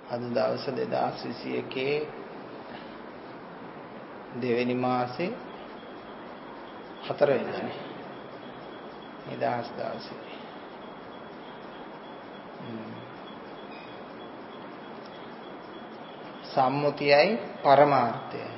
අද දවස 2021 දෙවෙනි මාසේ 4 වෙනිදානේ. නිදහස් දවසේ. සම්මුතියයි පරමාර්ථයයි.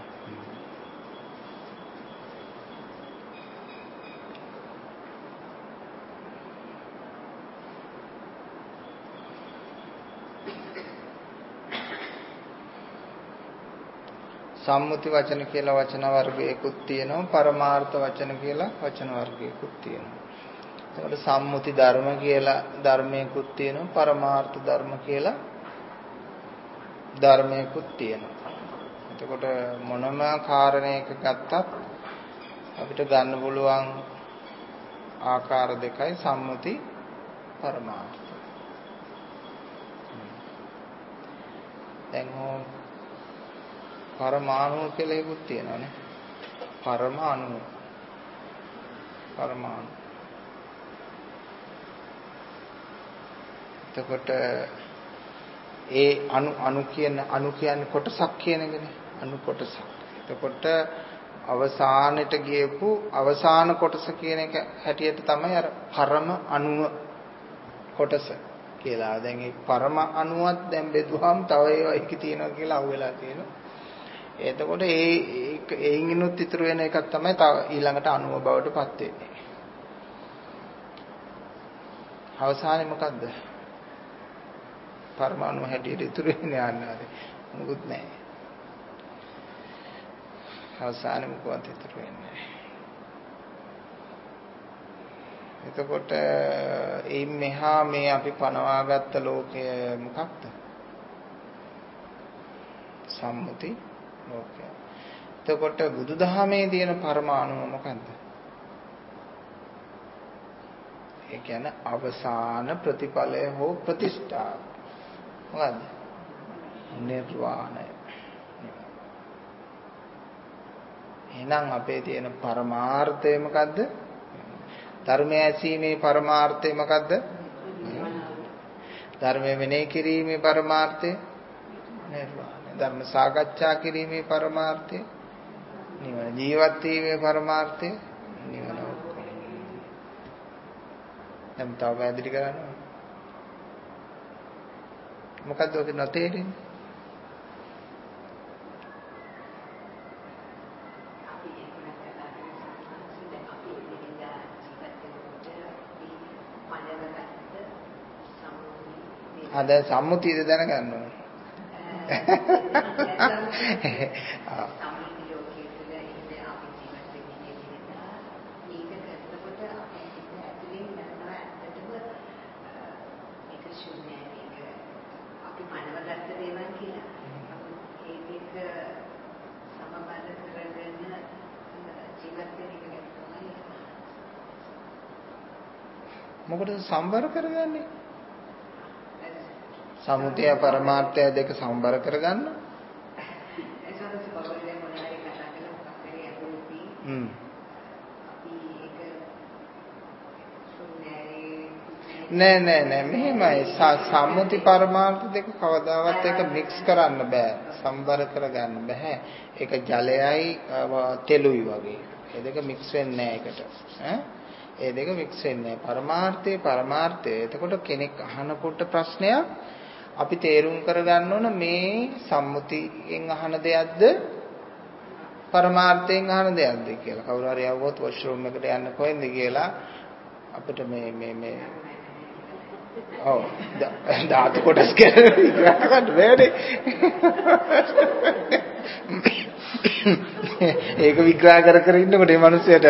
සම්මුති වචන කියලා වචන වර්ගයකුත් තියෙනවා, පරමාර්ථ වචන කියලා වචන වර්ගයකුත් තියෙනවා. එතකොට සම්මුති ධර්ම කියලා ධර්මයකුත් තියෙනවා, පරමාර්ථ ධර්ම කියලා ධර්මයකුත් තියෙනවා. එතකොට මොනම කාරණයක ගත්තත් අපිට ගන්න පුළුවන් ආකාර දෙකයි, සම්මුති පරමාර්ථ. දැන් පරමාණු කියලා එකක් තියෙනවානේ. පරමාණු. එතකොට ඒ අණු කියන්නේ කොටසක් කියන එකනේ. අණු කොටසක්. එතකොට අවසානෙට ගියපු අවසාන කොටස කියන එක හැටියට තමයි අර පරම අණුව කොටස කියලා. දැන් මේ පරම අණුවත් දැන් බෙදුවාම තව ඒවා එක තියෙනවා කියලා අහුවෙලා තියෙනවා. එතකොට ඒිනුත් ඉතුරු වෙන එකක් තමයි තව ඊළඟට අණුව බවට පත් වෙන්නේ. අවසානයේ මොකද්ද? පරමාණු හැටියට ඉතුරු වෙන්නේ ආන්නාද? මොකුත් නැහැ. අවසානයේ මොකවත් ඉතුරු වෙන්නේ නැහැ. එතකොට මෙහා මේ අපි පනවාගත්ත ලෝකය මොකක්ද? සම්මුති ලෝකය. එතකොට බුදුදහමේ තියෙන පරමාණුව මොකද්ද? ඒ කියන්නේ අවසාන ප්‍රතිඵලය හෝ ප්‍රතිෂ්ඨාව. මොකද්ද? නිර්වාණය. එහෙනම් අපේ තියෙන පරමාර්ථය මොකද්ද? ධර්මය ඇසීමේ පරමාර්ථය මොකද්ද? ධර්මය මෙනෙහි කිරීමේ පරමාර්ථය නිර්වාණය. ධර්ම සාකච්ඡා කිරීමේ පරමාර්ථය නිවන. ජීවත් වීමේ පරමාර්ථය නිවන. දැන් තව පැහැදිලි කරන්න. මොකද්ද ඔක නොතේරෙන්නේ? අද සම්මුතියද දැනගන්න ඕනේ. මොකටද සම්බර කරගන්නේ? සමුදය පරමාර්ථය දෙක සම්බර කරගන්න. නෑ මෙහෙමයි. සම්මුති පරමාර්ථ දෙක කවදාවත් එක මික්ස් කරන්න බෑ. සම්බර කරගන්න බෑ. ඒක ජලයයි තෙලුයි වගේ. ඒ දෙක මික්ස් වෙන්නේ නෑ එකට. ඒ දෙක මික්ස් වෙන්නේ නෑ. පරමාර්ථය. එතකොට කෙනෙක් අහනකොට ප්‍රශ්නයක් අපි තේරුම් කරගන්න ඕන මේ සම්මුතියෙන් අහන දෙයක්ද පරමාර්ථයෙන් අහන දෙයක්ද කියලා. කවුරු හරි ආවොත් වොෂ්රූම් එකට යන්න කොහෙන්ද කියලා අපිට මේ ඔව් ධාතු කොටස් කියලා විග්‍රහ කරන්න බෑනේ. ඒක විග්‍රහ කර ඉන්නකොට මේ මිනිස්සුන්ට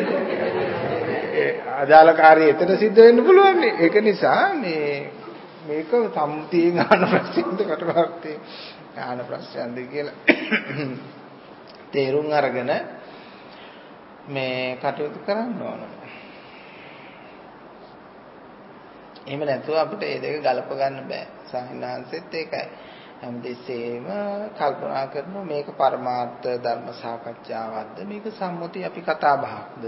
අදාළ කාර්යය එතන සිද්ධ වෙන්න පුළුවන් නේ. ඒක නිසා මේක සම්මුතියෙන් අහන ප්‍රශ්නද පරමාර්ථයෙන් අහන ප්‍රශ්නද කියලා තේරුම් අරගෙන මේ කටයුතු කරන්න ඕන. එහෙම නැතුව අපිට මේ දෙක ගලප ගන්න බෑ. සාහිණාංශෙත් ඒකයි. හැමදෙස්සෙම කල්පනා කරනවා මේක පරමාර්ථ ධර්ම සාකච්ඡාවක්ද මේක සම්මුති අපි කතා බහක්ද?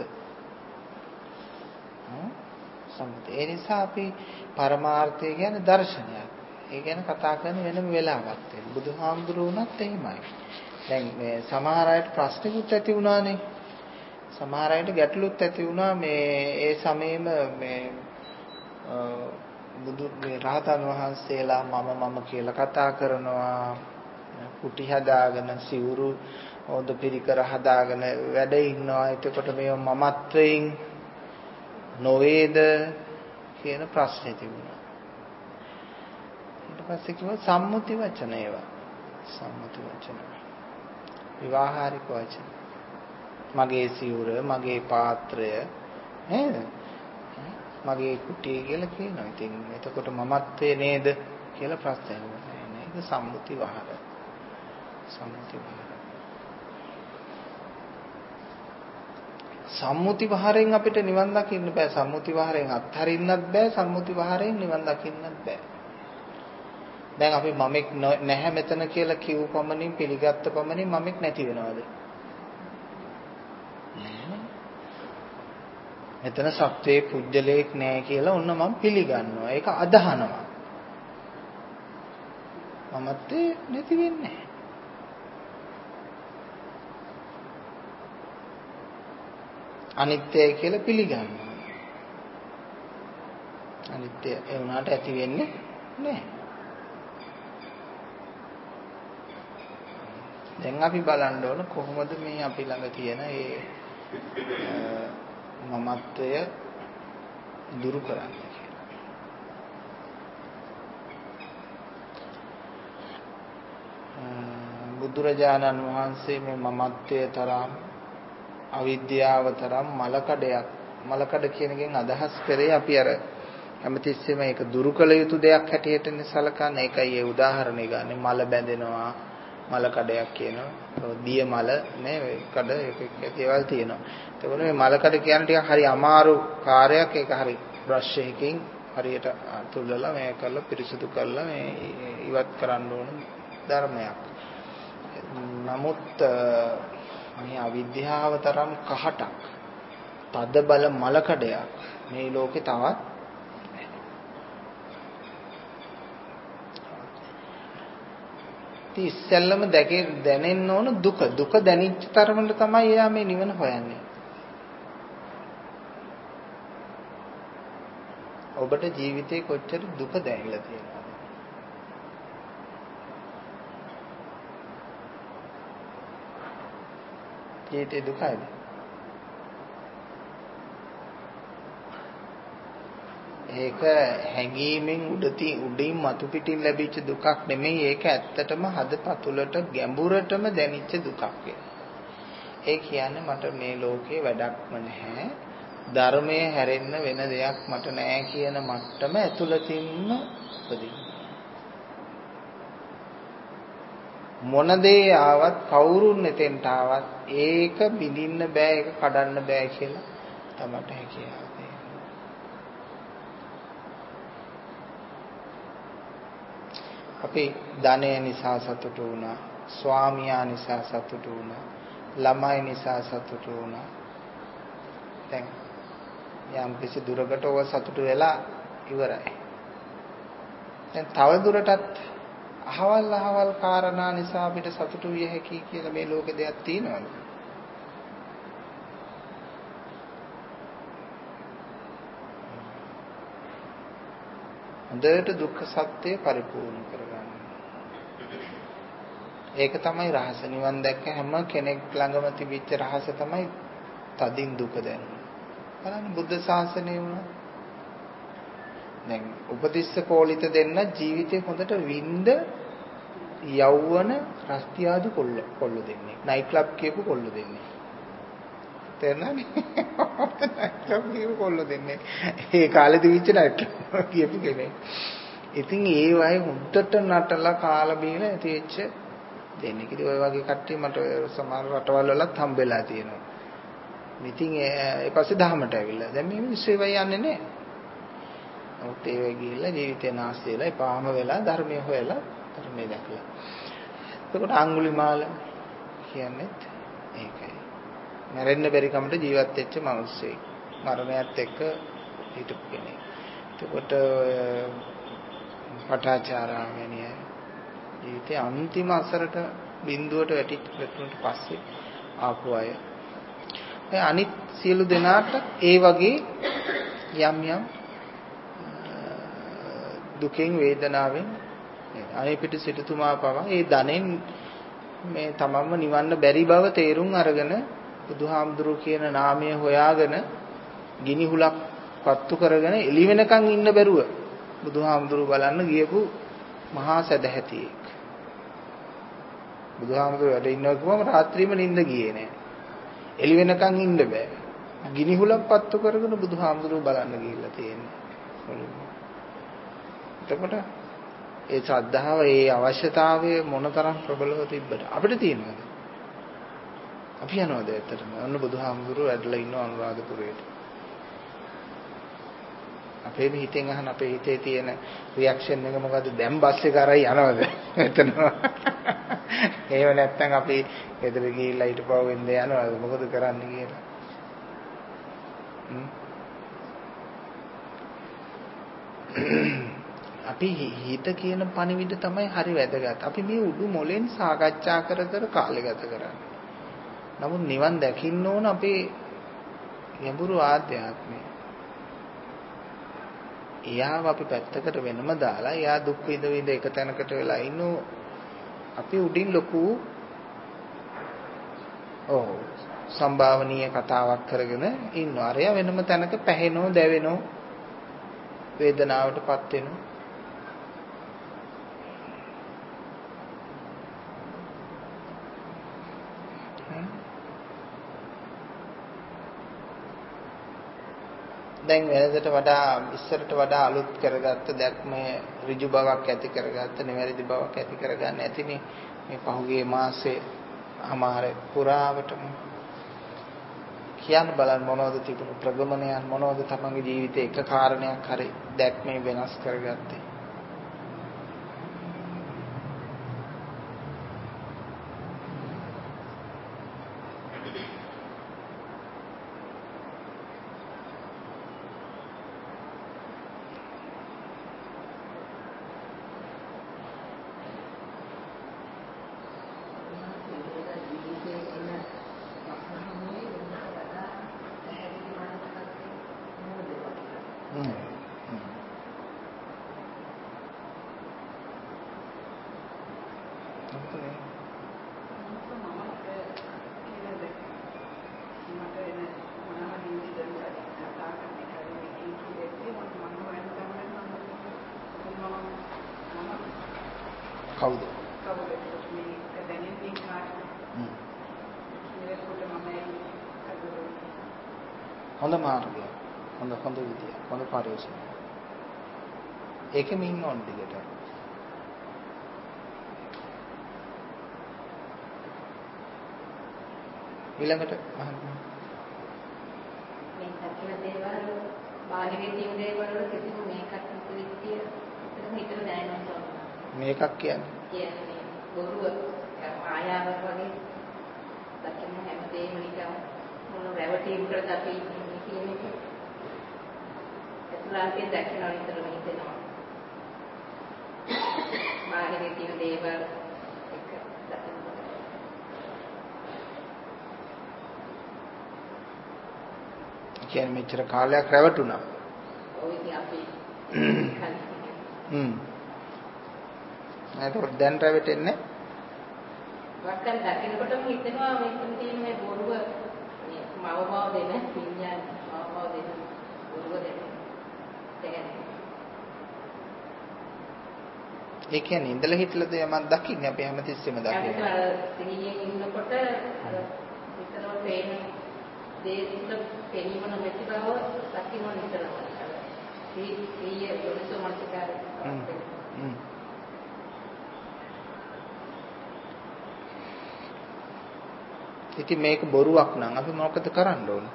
සම්මුති. ඒ නිසා අපි පරමාර්ථය කියන්නේ දර්ශනයක්. ඒ ගැන කතා කරන වෙනම වෙලාවක් තියෙන. බුදුහාමුදුරුවෝනත් එහෙමයි. දැන් මේ සමහර අයට ප්‍රශ්නෙකුත් ඇති වුණානේ. සමහර අයට ගැටලුත් ඇති වුණා මේ ඒ සමයේම මේ මේ රහතන් වහන්සේලා මම කියලා කතා කරනවා. කුටි හදාගෙන සිවුරු හොඳ පිරිකර හදාගෙන වැඩ ඉන්නවා. එතකොට මේ මමත්වයෙන් නොවේද කියන ප්‍රශ්නේ තිබුණා. ඊට පස්සේ කිව්වා සම්මුති වචන ඒවා. සම්මුති වචන. විවාහාරික වචන. මගේ සිවුර, මගේ පාත්‍රය නේද? මගේ කුටිය කියලා කියනවා. ඉතින් එතකොට මමත්වේ නේද කියලා ප්‍රශ්නය වුණා. නේද? සම්මුති වහර. සම්මුති වහර. සම්මුති වහරෙන් අපිට නිවන් දකින්න බෑ. සම්මුති වහරෙන් අත්හරින්නත් බෑ. සම්මුති වහරෙන් නිවන් දකින්නත් බෑ. දැන් අපි මමෙක් නැහැ මෙතන කියලා කිව් පමණින් පිළිගත්ත පමණින් මමෙක් නැති වෙනවද? මෙතන සත්වයේ පුජ්‍යලයක් නැහැ කියලා ඔන්න මම පිළිගන්නවා. ඒක අදහනවා. මමත් නැති වෙන්නේ. අනිත්‍යයි කියලා පිළිගන්නවා. අනිත්‍ය ඒ වුණාට ඇති වෙන්නේ නැහැ. දැන් අපි බලන්න ඕන කොහොමද මේ අපි ළඟ තියෙන මේ මමත්වය දුරු කරන්නේ කියලා. බුදුරජාණන් වහන්සේ මේ මමත්වය තරම් අවිද්‍යාව තරම් මලකඩ කියන එකෙන් අදහස් කරේ අපි අර හැමතිස්සෙම ඒක දුරු කළ යුතු දෙයක් හැටියටනේ සලකන්නේ. ඒකයි ඒ උදාහරණය ගන්න. මල බැඳෙනවා මල කඩයක් කියනවා. දිය මල නේ කඩ ඒක ඒවල් තියෙනවා. එතකොට මේ මල කඩ කියන්නේ ටිකක් හරි අමාරු කාර්යයක්. ඒක හරි බ්‍රෂ් එකකින් හරියට අතුල්ලලා මේ කරලා පිරිසිදු කරලා මේ ඉවත් කරන්න ඕන ධර්මයක්. නමුත් මේ අවිද්‍යාව තරම් කහටක් තද බල මල කඩයක් මේ ලෝකේ තවත් ඉස්සෙල්ලම දැනෙන්න ඕන දුක දැනෙච්ච තරමට තමයි එයා මේ නිවන හොයන්නේ. ඔබට ජීවිතේ කොච්චර දුක දැනෙලා තියෙනවද? ජීවිතේ දුකයිද? ඒක හැඟීමෙන් උඩින් මතු පිටින් ලැබිච්ච දුකක් නෙමෙයි. ඒක ඇත්තටම හදපතුලට ගැඹුරටම දැනිච්ච දුකක් වෙනවා. ඒ කියන්නේ මට මේ ලෝකේ වැඩක්ම නැහැ. ධර්මයේ හැරෙන්න වෙන දෙයක් මට නැහැ කියන මට්ටම ඇතුළතින්ම උපදින. මොන දේ ආවත් කවුරුන් එතෙන්ට ආවත් ඒක බිඳින්න බෑ, ඒක කඩන්න බෑ කියලා තමට හැකියාව තියෙනවා. අපි ධනය නිසා සතුටු වුණා, ස්වාමියා නිසා සතුටු වුණා, ළමයි නිසා සතුටු වුණා. දැන් යම් කිසි දුරකට ඔය සතුටු වෙලා ඉවරයි. දැන් තව දුරටත් අහවල් කාරණා නිසා අපිට සතුටු විය හැකි කියලා මේ ලෝකේ දෙයක් තියෙනවද? හොඳට දුක්ඛ සත්‍ය පරිපූර්ණ කරගන්න. ඒක තමයි රහස. නිවන් දැක්ක හැම කෙනෙක් ළඟම තිබිච්ච රහස තමයි තදින් දුක දැනෙන. බලන්න බුද්ධ ශාසනය වුණා. දැන් උපතිස්ස කෝලිත දෙන්න ජීවිතේ හොඳට විඳ යෞවන රස්තියාදු කොල්ල දෙන්නේ. නයිට් ක්ලබ් කියපු කොල්ල දෙන්නේ. තේරෙනවද? නයිට් ක්ලබ් කියපු කොල්ල දෙන්නේ. ඒ කාලේ තිබිච්ච නයිට් ක්ලබ් කියපු කෙනෙක්. ඉතින් ඒ වගේ හොඳට නටලා කාලා බීලා ඇතිවෙච්ච දෙන්නේ. ඉතින් ඔය වගේ කට්ටිය මට සමහර රටවල් වලත් හම්බෙලා තියෙනවා. ඉතින් ඒ පස්සේ දහමට ඇවිල්ලා. දැන් මේ මිනිස්සු ඒවයි යන්නේ නැහැ. නමුත් ඒ වෙයි ගිහිල්ලා ජීවිතේ නාස්ති වෙලා එපාම වෙලා ධර්මයේ හොයලා ධර්මයේ දැකලා. එතකොට අඟුලිමාල කියන්නේ ඒකයි. මැරෙන්න බැරි කමට ජීවත් වෙච්ච මිනිස්සෙක්. මරණයත් එක්ක හිටපු කෙනෙක්. එතකොට පටාචාරාමණිය ජීවිතේ අන්තිම අසරට බිඳුවට වැටුණට පස්සේ ආපු අය. ඒ අනිත් සියලු දෙනාට ඒ වගේ යම් යම් දුකෙන් වේදනාවෙන් අනේපිට සිටුතුමා පවා ඒ ධනෙන් මේ තමන්ව නිවන්න බැරි බව තේරුම් අරගෙන බුදුහාමුදුරුවෝ කියන නාමය හොයාගෙන ගිනි හුලක් පත්තු කරගෙන එළි වෙනකන් ඉන්න බැරුව බුදුහාමුදුරුවෝ බලන්න ගියපු මහා සදහැතියෙක්. බුදුහාමුදුරුවෝ වැඩ ඉන්නවා කිව්වම රාත්‍රියේම නිින්ද ගියේ නෑ. එළි වෙනකන් ඉන්න බෑ. ගිනි හුලක් පත්තු කරගෙන බුදුහාමුදුරුවෝ බලන්න ගිහිල්ලා තියෙන්නේ. එතකොට ඒ ශ්‍රද්ධාව, ඒ අවශ්‍යතාවය මොනතරම් ප්‍රබලව තිබ්බද අපිට තියෙනවද? අපි යනවද ඇත්තටම? අන්න බුදුහාමුදුරුවෝ වැඩලා ඉන්නවා අනුරාධපුරේට. අපේ හිතෙන් අහන අපේ හිතේ තියෙන රියැක්ෂන් එක මොකද්ද? දැන් බස් එක අරයි යනවද? එතන. ඒව නැත්තම් අපි ගෙදර ගිහිල්ලා හිටපුව වෙන්නේ යනවද? මොකද කරන්නේ කියලා. අපි හිත කියන පණිවිඩ තමයි හරි වැදගත්. අපි මේ උඩු මොලෙන් සාකච්ඡා කර කර කාලය ගත කරන්නේ. නමුත් නිවන් දකින්න ඕන අපේ ගැඹුරු ආධ්‍යාත්මය. එයාව අපි පැත්තකට වෙනම දාලා එයා දුක් විඳ විඳ එක තැනකට වෙලා ඉන්නෝ අපි උඩින් ලොකු සම්භාවනීය කතාවක් කරගෙන ඉන්නවා. අරයා වෙනම තැනක පැහැෙනෝ දැවෙනෝ වේදනාවටපත් වෙනවා. දැන් වෙනදට වඩා ඉස්සරට වඩා අලුත් කරගත්ත දැක්මේ ඍජු බවක් ඇති කරගත්ත නිවැරදි බවක් ඇති කරගන්න ඇතිනේ මේ පහුගිය මාසේ අමාර පුරාවටම කියන්න බලන්න මොනවද තිබුණු ප්‍රගමනයන් මොනවද තමන්ගේ ජීවිතේ එක කාරණයක් හරි දැක්මේ වෙනස් කරගත්තේ. කවුද? හොඳ මාර්ගය, හොඳ විදිය, හොඳ පරිශ්‍රය. ඒකෙම ඉන්න ඕන දිගට. ඊළඟට මහත්මයා මේ සත්‍ය දේවල් බාහිර තියෙන දේවල් වල කිසිම මේකක් විදිය හිතට දැනෙනවා. මේකක් කියන්නේ බොරුව ආයාවක් වගේ දකින්න හැමදේම නිකන් මොන රැවටීමකට අපි කියන එක ඇතුළතින් දැක්කම විතරම හිතෙනවා. බාහිර තියෙන දේවල් එක දකින්න. කියන්නේ මෙච්චර කාලයක් රැවටුණා. ඔය ඉතින් අපි ඒකට දැන් රැවටෙන්නේ වක්කන් දකින්නකොටම හිතෙනවා මේකෙන් තියෙන මේ බොරුව මේ මවමව දෙන විඤ්ඤාණ මවමව දෙන බොරුව දෙන ඒ කියන්නේ ඉඳලා හිටලාද යමක් දකින්නේ අපි හැමතිස්සෙම දකින්නේ. අපිට සිහියෙන් ඉන්නකොට අර විතරව පේන දේට පෙනීම නැති බව දකින්න නිතරම. සිහිය යොමුසු මනසකාරය. ඉතින් මේක බොරුවක් නම් අපි මොකද කරන්න ඕන?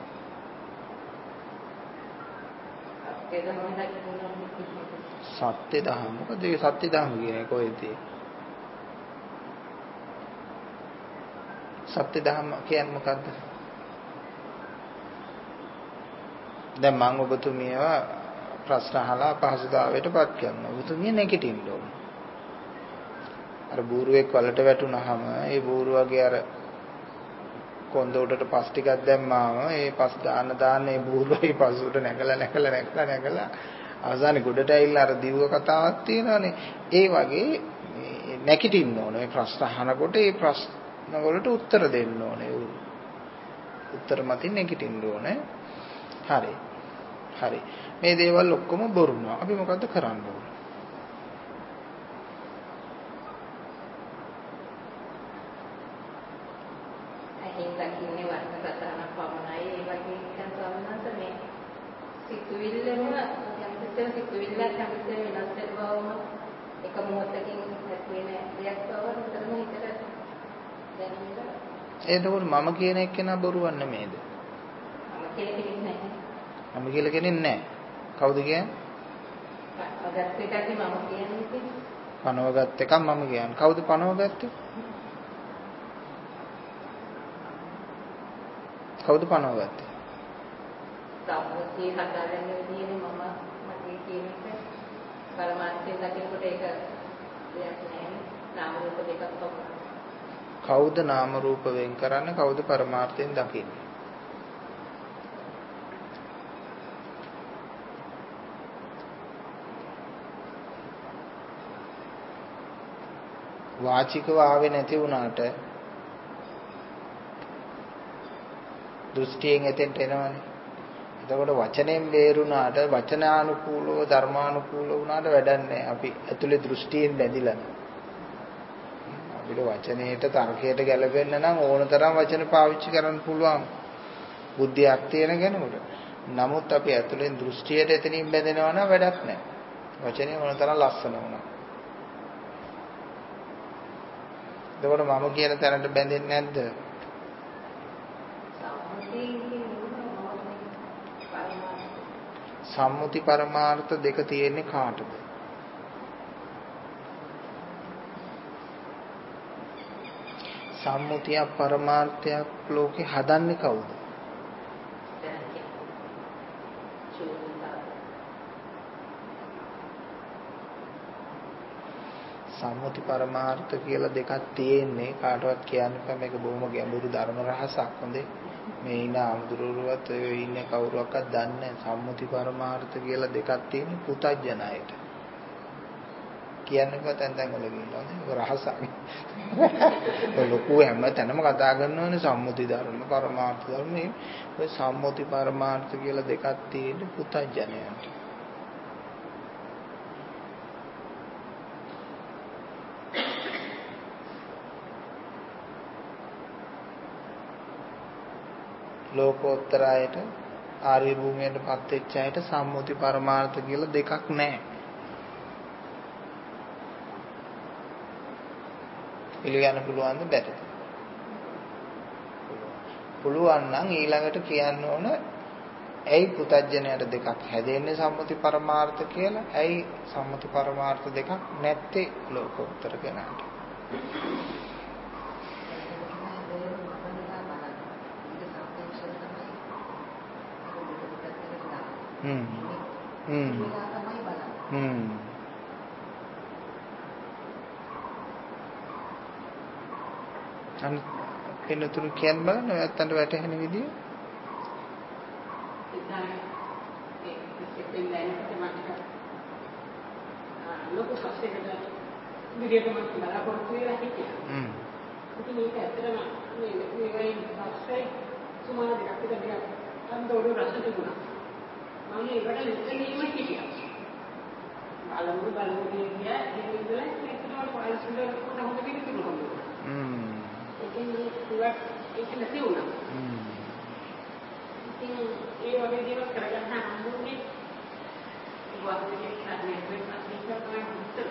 සත්‍ය දහම. මොකද ඒ සත්‍ය දහම කියන්නේ කොහෙද? සත්‍ය දහම කියන්නේ මොකද්ද? දැන් මම ඔබතුමියව ප්‍රශ්න අහලා පහසුතාවයටපත් කරනවා. උතුමිය නැගිටින්න ඕන. අර බූරුවෙක් වලට වැටුනහම ඒ බූරුවගේ අර කොන්ද උඩට පස් ටිකක් දැම්මාම ඒ පස් දාන්න ඒ බූරුවයි පසුට නැගලා අවසානයේ ගොඩට ඇවිල්ලා අර දිව්ව කතාවක් තියෙනවානේ. ඒ වගේ නැගිටින්න ඕන. මේ ප්‍රශ්න අහනකොට ඒ ප්‍රශ්න වලට උත්තර දෙන්න ඕනේ. උත්තර මතින් නැගිටින්න ඕනේ. හරි. මේ දේවල් ඔක්කොම බොරුනවා. අපි මොකද්ද කරන්න ඕනේ? ඇහෙන් දකින්නේ වර්ණ සතරක් පමණයි. ඒ වගේ නිකන් සමනස මේ සිතුවිල්ලම යම්කිසි සිතුවිල්ලක් යම්කිසි වෙනස් වෙනවම එක මොහොතකින් වෙන දෙයක් බව විතරම හිතට දැනෙනවා. එතකොට මම කියන එක්කෙනා බොරුවක් නෙමේද? මම කියලා කෙනෙක් නැහැ. කවුද කියන්නේ? පනවගත්ත එකක් මම කියන්නේ. පනවගත්ත එකක් මම කියන්නේ. කවුද පනවගත්තේ? කවුද පනවගත්තේ? සම්මුතිය හදාගන්න විදිහේ මම මගේ කියන එක පරමාර්ථයෙන් දකිනකොට ඒක දෙයක් නෑ. නාම රූප දෙකක් පමණයි. කවුද නාම රූප වෙන් කරන්නේ? කවුද පරමාර්ථයෙන් දකින්නේ? වාචිකව ආවේ නැති වුණාට දෘෂ්ටියෙන් එතෙන්ට එනවනේ. එතකොට වචනෙන් බේරුණාට වචනානුකූලව ධර්මානුකූලව වුණාට වැඩක් නැහැ. අපි ඇතුලේ දෘෂ්ටියෙන් බැඳිලා නැහැ. අපිට වචනේට තර්කයට ගැලපෙන්න නම් ඕනතරම් වචන පාවිච්චි කරන්න පුළුවන් බුද්ධියක් තියෙන කෙනෙකුට. නමුත් අපි ඇතුලෙන් දෘෂ්ටියට එතනින් බැඳෙනවා නම් වැඩක් නැහැ. වචනේ ඕනතරම් ලස්සන වුණා. එතකොට මම කියන තැනට බැඳෙන්නේ නැද්ද? සම්මුති පරමාර්ථ දෙක තියෙන්නේ කාටද? සම්මුතියක් පරමාර්ථයක් ලෝකේ හදන්නේ කවුද? සම්මුති පරමාර්ථ කියලා දෙකක් තියෙන්නේ. කාටවත් කියන්න බෑ මේක බොහොම ගැඹුරු ධර්ම රහසක්. හොඳේ මේ ඉන්න අමුදුරුවවත් ඔය ඉන්නේ කවුරුවක්වත් දන්නේ නැහැ. සම්මුති පරමාර්ථ කියලා දෙකක් තියෙන්නේ පුතඥයයට. කියන්නකෝ තැන් වල කියනවා නේ රහසක්. ඔය ලොකු හැම තැනම කතා කරනවානේ සම්මුති ධර්ම පරමාර්ථ ධර්ම. මේ ඔය සම්මුති පරමාර්ථ කියලා දෙකක් තියෙන්නේ පුතඥයන්ට. ලෝකෝත්තර අයට ආර්ය භූමියටපත් වෙච්ච අයට සම්මුති පරමාර්ථ කියලා දෙකක් නැහැ. පිළිගන්න පුළුවන්ද බැරිද? පුළුවන් නම් ඊළඟට කියන්න ඕන ඇයි පුතඥයට දෙකක් හැදෙන්නේ සම්මුති පරමාර්ථ කියලා? ඇයි සම්මුති පරමාර්ථ දෙකක් නැත්තේ ලෝකෝත්තර කෙනාට? අන්න පින්නතුරු කියන්න බලන්න ඔයත්තන්ට වැටහෙන විදිය. ලොකු සස්තයකට විදියට මම බලාපොරොත්තු වෙලා හිටියා. ඉතින් මේක ඇත්තටම මේ වගේ පස්සේ සුමාන දෙකක් විතර අන්දෝඩු රස තිබුණා. මම ඒකට ලෙස්සනීම හිටියා. බලමු ගියා ඒ ඉඳලා ඒකට පාලස් වල කොහොමද පිළිතුරු ඒකෙන් ඒක නැති වුණා. ඉතින් ඒ වගේ දේවල් කරගන්න හම්බුනේ වාස්තවික කාර්යයක් වෙනවා තමයි.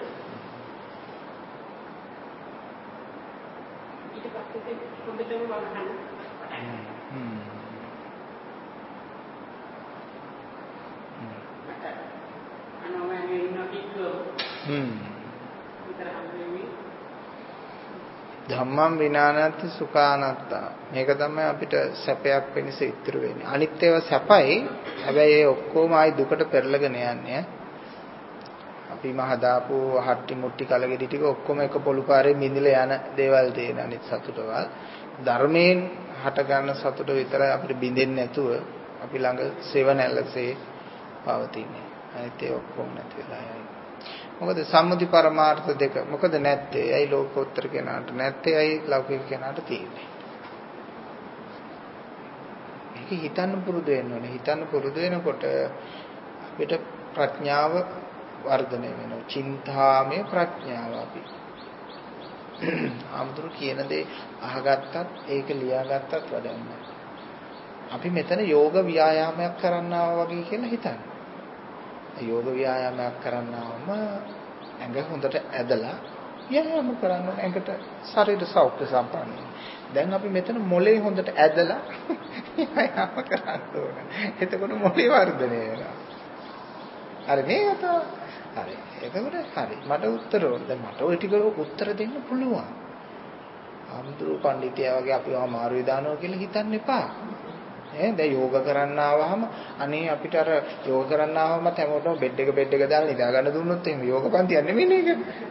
ඊට පස්සේ හොඳටම බලන්න. ධම්මං විනානත්ති සුඛානත්තා. මේක තමයි අපිට සැපයක් වෙනස ඉතුරු වෙන්නේ. අනිත් ඒවා සැපයි. හැබැයි ඒ ඔක්කොම ආයි දුකට පෙරලගෙන යන්නේ. අපිම හදාපු හට්ටි මුට්ටි කලගෙඩි ටික ඔක්කොම එක පොළු පාරේ මිදිලා යන දේවල් තියෙන අනිත් සතුටවල්. ධර්මයෙන් හට ගන්න සතුට විතරයි අපිට බින්දෙන්නේ නැතුව අපි ළඟ සෙවණැල්ලසේ පවතින්නේ. අනිත් ඒ ඔක්කොම නැති වෙලා යයි. මොකද සම්මුති පරමාර්ථ දෙක මොකද නැත්තේ? ඇයි ලෝකෝත්තර කෙනාට නැත්තේ? ඇයි ලෞකික කෙනාට තියෙන්නේ? මේක හිතන්න පුරුදු වෙන්න ඕනේ. හිතන්න පුරුදු වෙනකොට අපිට ප්‍රඥාව වර්ධනය වෙනවා. චින්තාමය ප්‍රඥාව අපි. ආමතුරු කියන දේ අහගත්තත් ඒක ලියාගත්තත් වැඩක් නැහැ. අපි මෙතන යෝග ව්‍යායාමයක් කරන්න ආවා වගේ කියලා හිතන්න. යෝග ව්‍යායාමයක් කරනවාම ඇඟ හොඳට ඇදලා ව්‍යායාම කරන්න ඇඟට ශරීර සෞඛ්‍ය සම්පන්න. දැන් අපි මෙතන මොලේ හොඳට ඇදලා ව්‍යායාම කරන්න ඕන. එතකොට මොලේ වර්ධනය වෙනවා. හරි මේක හරි. එතකොට හරි. මට උත්තර ඕන. දැන් මට ওই ටික උත්තර දෙන්න පුළුවන්. ආම්දුරු පඬිතියා වගේ අපිව අමාරු විදානවා කියලා හිතන්න එපා. දැන් යෝග කරන්න ආවහම අනේ අපිට අර යෝග කරන්න ආවම හැමෝටම බෙඩ් එක දාලා නිදා ගන්න දුන්නොත් එහෙම යෝග පන්තියක් නෙමෙයි නේද?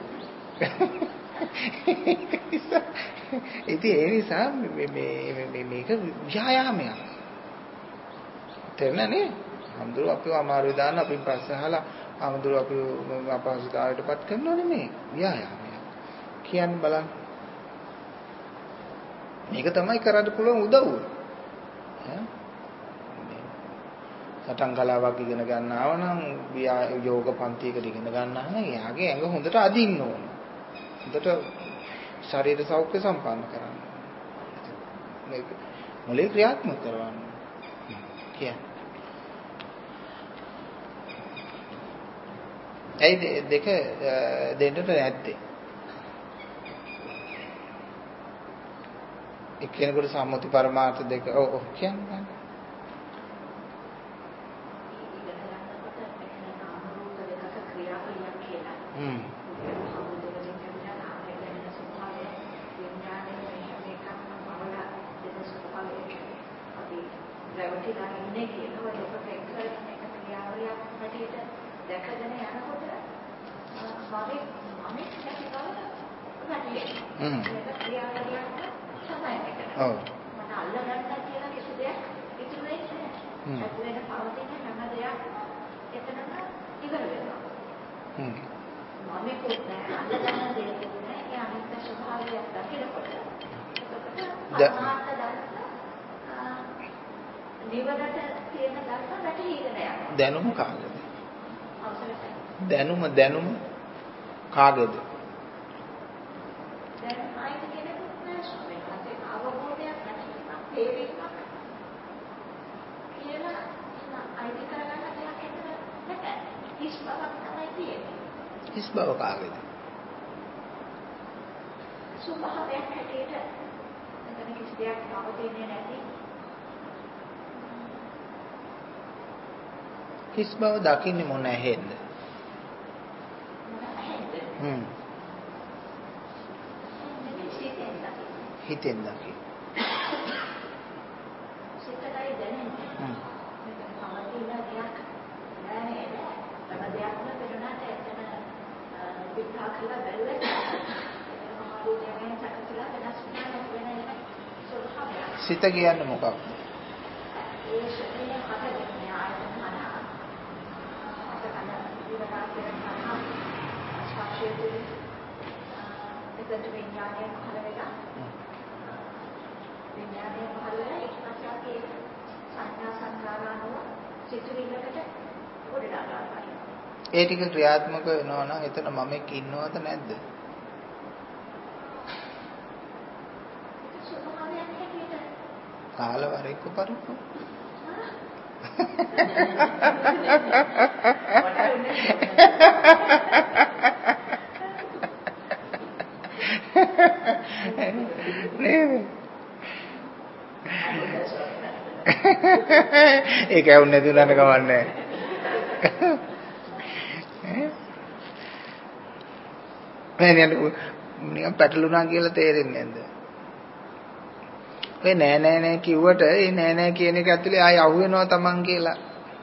ඉතින් ඒ නිසා මේක ව්‍යායාමයක්. තේරෙනනේ? අමුදුර අපිව අමාරු දාන අපි ප්‍රශ්න අහලා අමුදුර අපිව අපහසුතාවයටපත් කරනව නෙමෙයි. ව්‍යායාමයක්. කියන්න බලන්න. මේක තමයි කරන්න පුළුවන් උදව්ව. සටන් කලාවක් ඉගෙන ගන්නව නම් යෝග පන්තියකට ඉගෙන ගන්නවා නම් එයාගේ ඇඟ හොඳට අදින්න ඕන. හොඳට ශරීර සෞඛ්‍ය සම්පන්න කරන්න. මේක මොලේ ක්‍රියාත්මක කරවන්න. කියන්නේ. ඒ දෙක දෙන්නට නැත්තේ. එක්කෙනෙකුට සම්මුති පරමාර්ථ දෙක ඔව් කියන්නේ. දැනුම කාගේද? දැනුම කාගේද? හිස් බව කාගේද? ස්වභාවයක් හැටියට මෙතන කිසි දෙයක් පවතින්නේ නැති හිස් බව දකින්නේ මොන ඇහෙන්ද? හිතෙන් දකින්න. සිතයි දැනෙන්නේ. මෙතන පවතින දෙයක් නෑ නේද? තම දෙයක් නෙවෙනාට එතන විපාක කළා බැලුවා. සිත කියන්නේ මොකක්ද? ඒ ටික ක්‍රියාත්මක වෙනවා නම් එතන මමෙක් ඉන්නවද නැද්ද? කාලවරෙක පරිප්පු ඒක ඇවුන්නේ නැතුණාට කමන්නේ නැහැ. නිකන් පැටලුණා කියලා තේරෙන්නේ නැද්ද? ඔය නෑ නෑ නෑ කිව්වට ඒ නෑ නෑ කියන එක ඇතුලේ ආයි අහු වෙනවා Taman කියලා.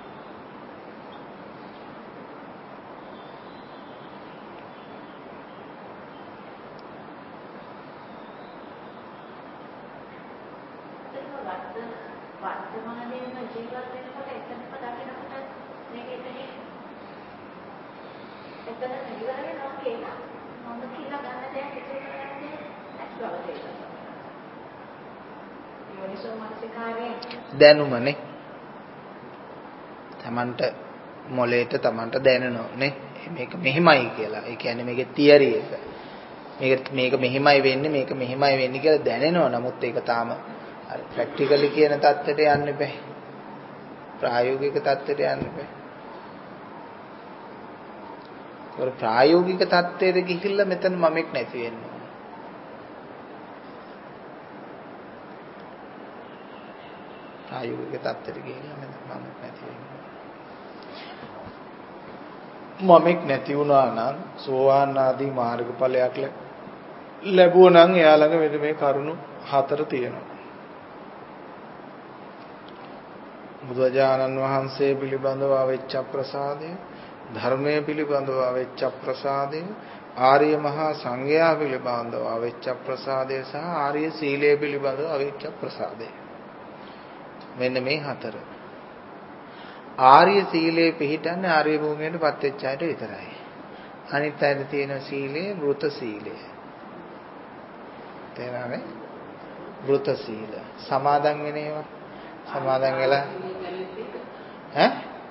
දැනුමනේ. Tamanට මොලේට Tamanට දැනෙනවා නේ. මේක මෙහිමයි කියලා. ඒ කියන්නේ මේකේ තියරි එක. මේක මෙහිමයි වෙන්නේ මේක මෙහිමයි වෙන්නේ කියලා දැනෙනවා. නමුත් ඒක තාම අර ප්‍රැක්ටිකලි කියන தත්ත්වයට යන්න බෑ. ප්‍රායෝගික தත්ත්වයට යන්න බෑ. ඒ ප්‍රායෝගික தත්ත්වයට ගිහිල්ලා මෙතන මමෙක් නැති වෙනවා. ප්‍රායෝගික தත්ත්වයට ගිහිල්ලා මෙතන මමෙක් නැති වෙනවා. මමෙක් නැති වුණා නම් සෝවාන් ආදී මාර්ගඵලයක් ලැබුවා නම් එයා ළඟ මෙන්න මේ කරුණු 4 තියෙනවා. බුදුජානන් වහන්සේ පිළිබඳව අවෙච්ච ප්‍රසාදය, ධර්මයේ පිළිබඳව අවෙච්ච ප්‍රසාදය, ආර්ය මහා සංඝයා පිළිබඳව අවෙච්ච ප්‍රසාදය සහ ආර්ය සීලය පිළිබඳව අවෙච්ච ප්‍රසාදය. මෙන්න මේ 4. ආර්ය සීලේ පිළිටන්නේ ආර්ය භූමියටපත් වෙච්ච අයට විතරයි. අනිත් අයට තියෙන සීලය මෘත සීලය. තේරෙනවද? මෘත සීල. සමාදන් වෙන ඒවා. සමාදන් වෙලා ඈ?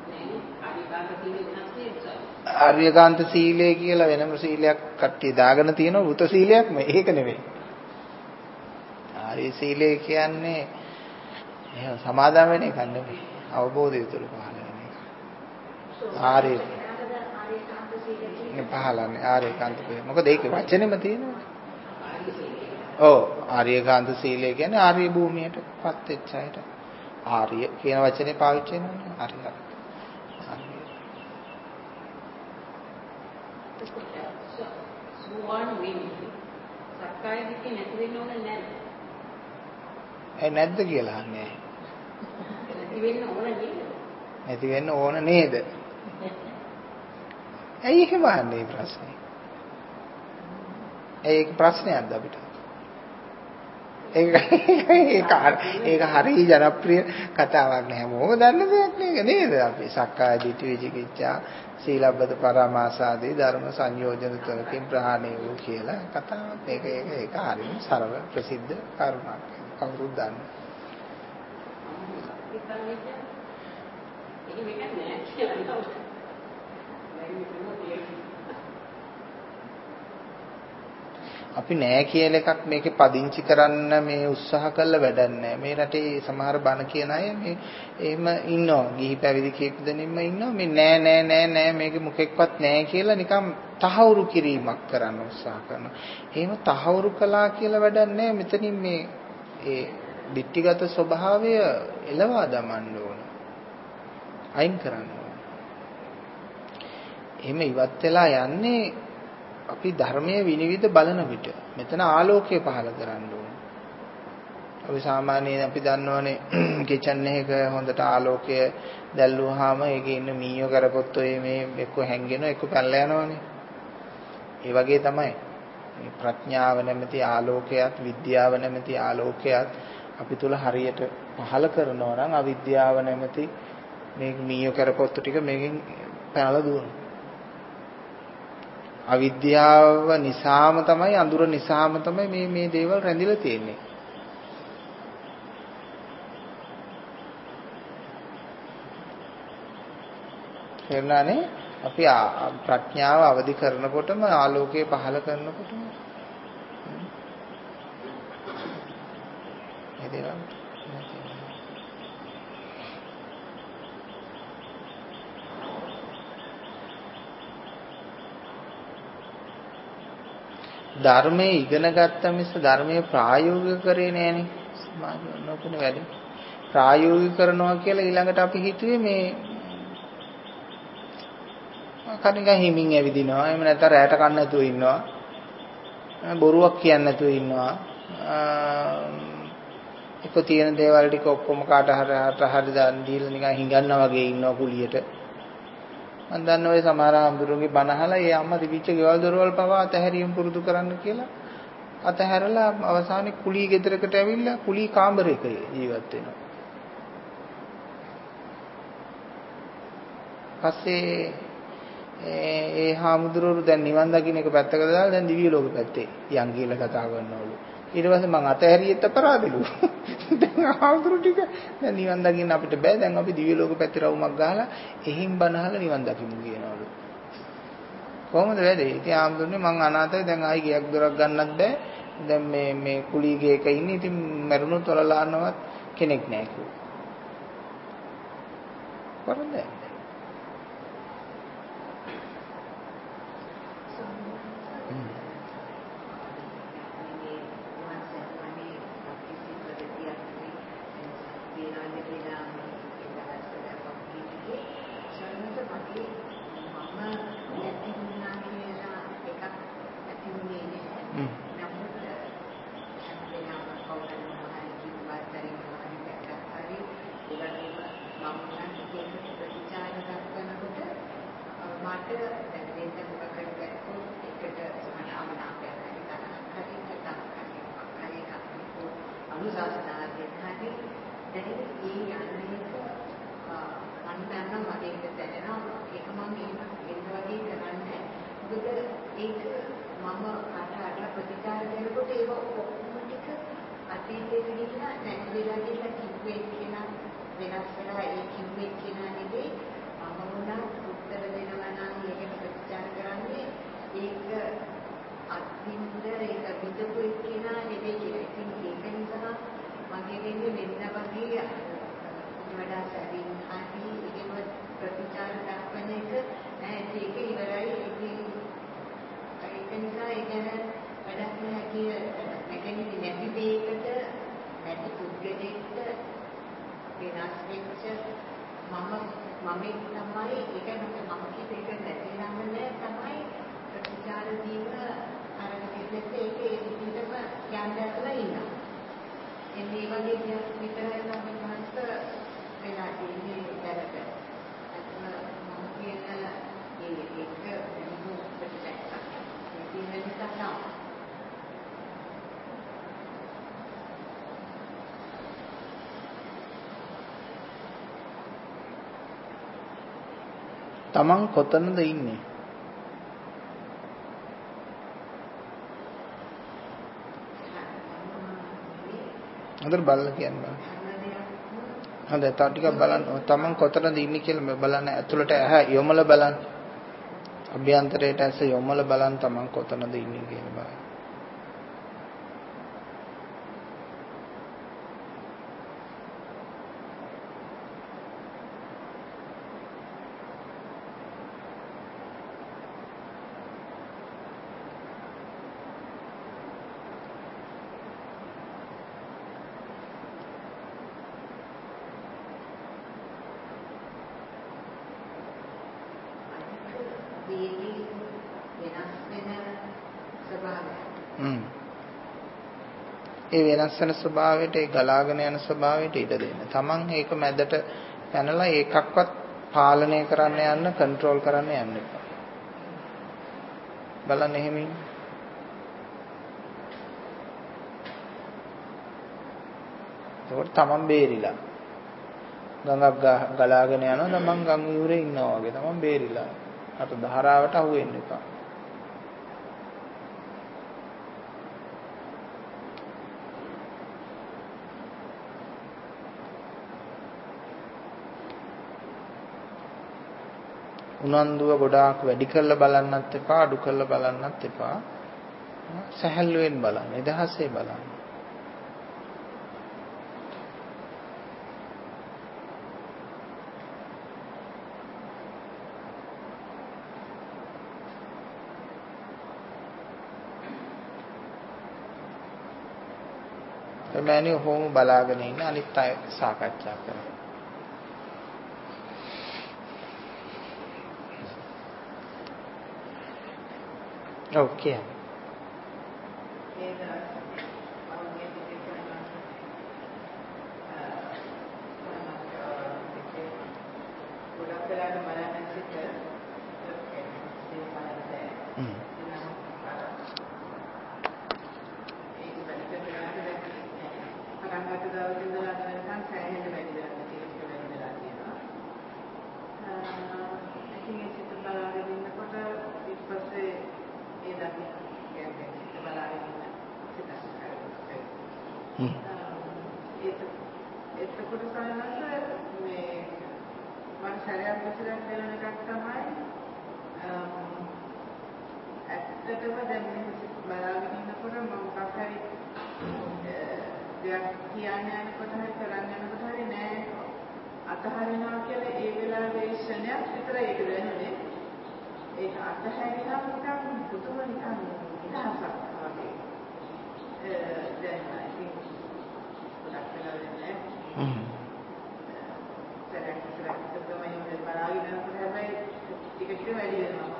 ආර්යකාන්ත සීලය කියලා වෙනම සීලයක් කට්ටිය දාගෙන තියෙනවා. මෘත සීලයක් මේක නෙවෙයි. ආර්ය සීලය කියන්නේ එහෙනම් සමාදන් වෙන එක නෙවෙයි. අවබෝධය තුළ පහළ වෙන එක. ආර්ය පහළන්නේ ආර්යකාන්ත සීලය. මොකද ඒකේ වචනේම තියෙනවනේ. ඔව් ආර්යකාන්ත සීලය කියන්නේ ආර්ය භූමියටපත් වෙච්ච අයට. ආර්ය කියන වචනේ පාවිච්චි වෙනවනේ. ආර්ය. සෝවාන් වෙන්නේ සක්කාය දිට්ඨිය නැති වෙන්න ඕන නැද්ද? ඒ නැද්ද කියලා අහන්නේ. නැති වෙන්න ඕන නේද? නැති වෙන්න ඕන නේද? ඇයි එහෙම අහන්නේ ප්‍රශ්නේ? ඒක ප්‍රශ්නයක්ද අපිට? ඒක හරිය ජනප්‍රිය කතාවක් නෑ. මොකද දන්න දෙයක් නේද නේද? අපි සක්කාය දිට්ඨි විචිකිච්ඡා සීලබ්බත පරාමාසාදී ධර්ම සංයෝජන තුනකින් ප්‍රහාණය වූ කියලා කතාවක්. ඒක හරිය සරල ප්‍රසිද්ධ කරුණක්. කවුරුත් දන්නේ. අපි නෑ කියලා එකක් මේකේ පදිංචි කරන්න මේ උත්සාහ කළ වැඩක් නෑ. මේ රටේ සමහර බණ කියන අය මේ එහෙම ඉන්නවා. ගිහි පැවිදි කීප දෙනෙක්ම ඉන්නවා. මේ නෑ මේක මොකෙක්වත් නෑ කියලා නිකන් තහවුරු කිරීමක් කරන්න උත්සාහ කරනවා. එහෙම තහවුරු කළා කියලා වැඩක් නෑ. මෙතනින් මේ ඒ ditthිගත ස්වභාවය එලවා දමන්න ඕන. අයින් කරන්න ඕන. එහෙම ඉවත් වෙලා යන්නේ අපි ධර්මයේ විනිවිද බලන විට මෙතන ආලෝකය පහළ කරන්න ඕනේ. අපි සාමාන්‍යයෙන් අපි දන්නවනේ කිචන් එකක හොඳට ආලෝකය දැල්ලුවාම ඒකේ ඉන්න මීයෝ කරපොත් ඔය මේ එක්ක හැංගෙනවා එක්ක පැනලා යනවනේ. ඒ වගේ තමයි මේ ප්‍රඥාව නැමැති ආලෝකයත් විද්‍යාව නැමැති ආලෝකයත් අපි තුල හරියට පහළ කරනවා නම් අවිද්‍යාව නැමැති මේ මීයෝ කරපොත් ටික මේකෙන් පැනලා දුවනවා. අවිද්‍යාව නිසාම තමයි අඳුර නිසාම තමයි මේ දේවල් රැඳිලා තියෙන්නේ. එන්නනේ අපි ප්‍රඥාව අවදි කරනකොටම ආලෝකය පහළ කරනකොටම මේ දේවල් ධර්මයේ ඉගෙන ගත්ත මිස ධර්මයේ ප්‍රායෝගික කරේ නෑනේ. සමාජය නොකන වැඩ. ප්‍රායෝගික කරනවා කියලා ඊළඟට අපි හිතුවේ මේ කණික හිමින් ඇවිදිනවා. එහෙම නැත්නම් රැයට කන්න නැතුව ඉන්නවා. බොරුවක් කියන්නේ නැතුව ඉන්නවා. එක තියෙන දේවල් ටික ඔක්කොම කාට හරි දාන්න දීලා නිකන් හිඟන්නා වගේ ඉන්නවා කුලියට. මම දන්න ඔය සමහර ආම්දුරුගේ බණ අහලා ඒ අම්මා තිබිච්ච ගෙවල් දොරවල් පවා අතහැරීම පුරුදු කරන්න කියලා අතහැරලා අවසානයේ කුලී ගෙදරකට ඇවිල්ලා කුලී කාමරයක ජීවත් වෙනවා. පස්සේ ඒ හාමුදුරුවෝ දැන් නිවන් දකින්න එක පැත්තකට දාලා දැන් දිව්‍ය ලෝක පැත්තේ යන් කියලා කතා කරනවලු. ඊට පස්සේ මං අතහැරියෙත් අපරාධලු. දැන් හාමුදුරුවෝ ටික දැන් නිවන් දකින්න අපිට බෑ. දැන් අපි දිව්‍ය ලෝක පැත්තේ රවුමක් ගහලා එහෙන් බනහලා නිවන් දකිමු කියනවලු. කොහොමද වැඩේ? ඉතින් හාමුදුරනේ මං අනාථයි දැන් ආයි ගයක් දොරක් ගන්නත් බෑ. දැන් මේ කුලී ගේක ඉන්නේ. ඉතින් මරුණොත් ඔලලාන්නවත් කෙනෙක් නෑ කිව්වා. කරන්නේ තමන් කොතනද ඉන්නේ? හොඳට බලලා කියන්න බෑ. හොඳයි තව ටිකක් බලන්න. තමන් කොතනද ඉන්නේ කියලා බලන්න. ඇතුළට ඇහැ යොමල බලන්න. අභ්‍යන්තරයට ඇස යොමල බලන්න තමන් කොතනද ඉන්නේ කියලා බලන්න. ඒ වෙනස් වෙන ස්වභාවයට ඒ ගලාගෙන යන ස්වභාවයට ඉඩ දෙන්න. තමන් ඒක මැදට පැනලා ඒකක්වත් පාලනය කරන්න යන්න, කන්ට්‍රෝල් කරන්න යන්න එපා. බලන්න එහෙම ඉන්න. ඒකට තමන් බේරිලා. ගඟක් ගලාගෙන යනවා තමන් ගඟ යුරේ ඉන්නවා වගේ තමන් බේරිලා. අර ධාරාවට අහු වෙන්න එපා. උනන්දුව ගොඩාක් වැඩි කරලා බලන්නත් එපා අඩු කරලා බලන්නත් එපා. සැහැල්ලුවෙන් බලන්න, නිදහසේ බලන්න. එමණි හොම බලාගෙන ඉන්න අනිත් අය සාකච්ඡා කරමු. Okay. එතකොට සාමාන්‍යයෙන් මේ මම ශරීරයක් විතරක් වෙන එකක් තමයි ඇත්තටම දැන් මේ බලාගෙන ඉන්නකොට මම මොකක් හරි දෙයක් කියන්න යනකොට හරි කරන්න යනකොට හරි නෑ අතහරිනවා කියලා ඒ වෙලාවේ ක්ෂණයක් විතරයි ඒක දැනෙන්නේ. ඒක අතහැරියම නිකන් පුදුම නිකන් නිදහසක් වගේ. දැන් ඉතින් ගොඩක් වෙලා වෙන්නේ තමයි බලාගෙන යනකොට හැබැයි ටික ටික වැඩි වෙනවා.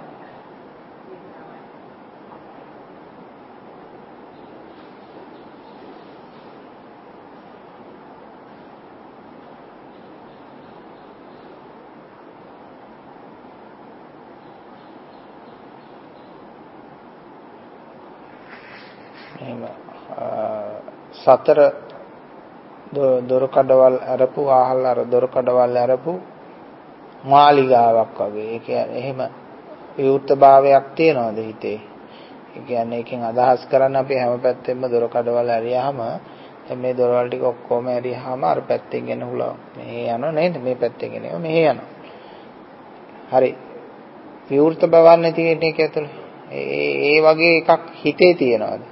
සතර දොර කඩවල් අරපු ආහල් අර දොර කඩවල් අරපු මාලිගාවක් වගේ. ඒ කියන්නේ එහෙම විවෘතභාවයක් තියනවාද හිතේ? ඒ කියන්නේ එකෙන් අදහස් කරන්න අපි හැම පැත්තෙම දොර කඩවල් ඇරියාම මේ දොරවල් ටික ඔක්කොම ඇරියාම අර පැත්තෙන් එන හුලව මේ යනවා නේද? මේ පැත්තෙන් එනවා මෙහෙ යනවා. හරි. විවෘත බවක් නැති කෙනෙක් ඇතුළේ ඒ වගේ එකක් හිතේ තියනවාද?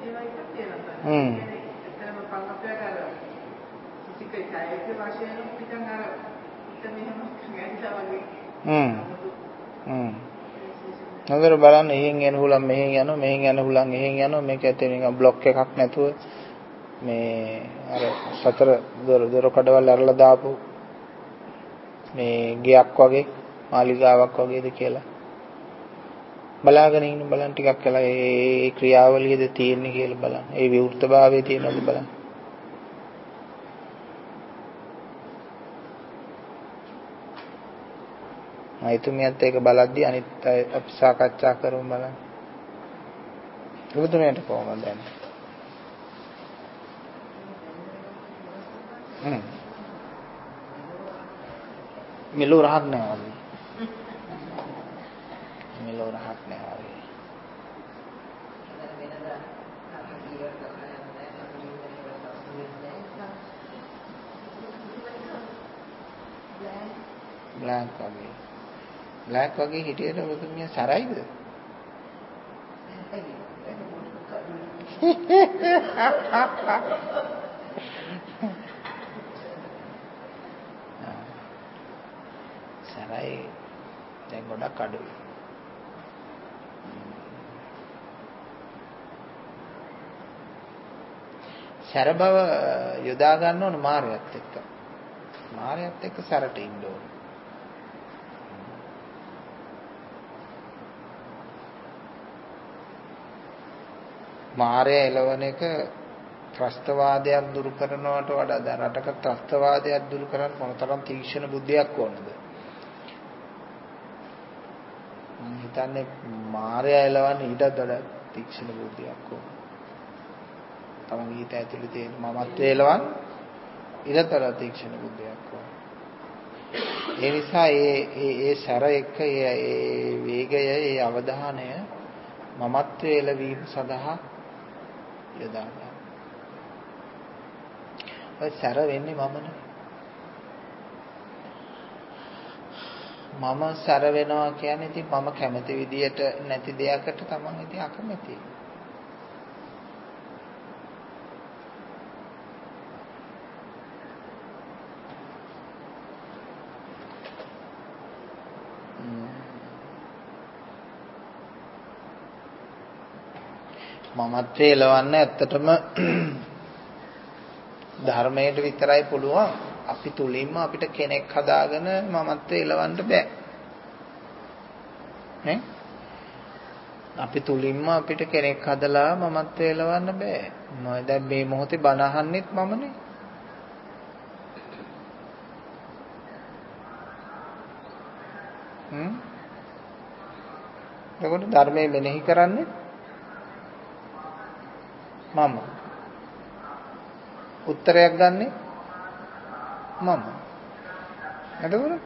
නතර බලන්න එහෙන් එන හුලම් මෙහෙන් යනවා මෙහෙන් යන හුලම් එහෙන් යනවා මේක ඇත්තේ නිකන් બ્લોක් එකක් නැතුව මේ අර සතර දොර කඩවල් අරලා දාපු මේ ගයක් වගේ මාලිගාවක් වගේද කියලා බලාගෙන ඉන්න බලන්න ටිකක් කළා ඒ ක්‍රියාවලියද තියෙන්නේ කියලා බලන්න ඒ විවෘතභාවයේ තියෙනවද බලන්න අයිතුමියත් ඒක බලද්දී අනිත් අය අපි සාකච්ඡා කරමු බලන්න. ඔබතුමියට කොහොමද දැනෙන්නේ? මෙලෝ රහක් නැහැ වගේ. මෙලෝ රහක් නැහැ වගේ. බ්ලැන්ක් වගේ. බ්ලැක් වගේ හිටියට ඔබතුමිය සරයිද? සරයි දැන් ගොඩක් අඩුයි. සැර බව යොදා ගන්න ඕන මායයත් එක්ක. මායයත් එක්ක සැරට ඉන්න ඕන. මායය එළවන එක ත්‍රස්තවාදයක් දුරු කරනවට වඩා දැන් රටක ත්‍රස්තවාදයක් දුරු කරන්න මොනතරම් තීක්ෂණ බුද්ධියක් ඕනද? මම හිතන්නේ මායය එළවන්න ඊටත් වඩා තීක්ෂණ බුද්ධියක් ඕන. තමන්ගේ හිත ඇතුලේ තියෙන මමත්වයේ එළවන්න ඊටත් වඩා තීක්ෂණ බුද්ධියක් ඕන. ඒ නිසා ඒ සැර එක ඒ වේගය ඒ අවධානය මමත්වයේ එළවීම සඳහා යොදා ගන්න. ඔය සැර වෙන්නේ මමනේ. මම සැර වෙනවා කියන්නේ ඉතින් මම කැමති විදියට නැති දෙයකට තමන් ඉතින් අකමැතියි. මමත්වයේ එලවන්න ඇත්තටම ධර්මයට විතරයි පුළුවන්. අපි තුලින්ම අපිට කෙනෙක් හදාගෙන මමත්වයේ එලවන්න බෑ. නේ? අපි තුලින්ම අපිට කෙනෙක් හදලා මමත්වය එලවන්න බෑ. මම දැන් මේ මොහොතේ බණ අහන්නෙත් මමනේ. එතකොට ධර්මයේ මෙනෙහි කරන්නේ මම. උත්තරයක් ගන්නෙ මම. එතකොට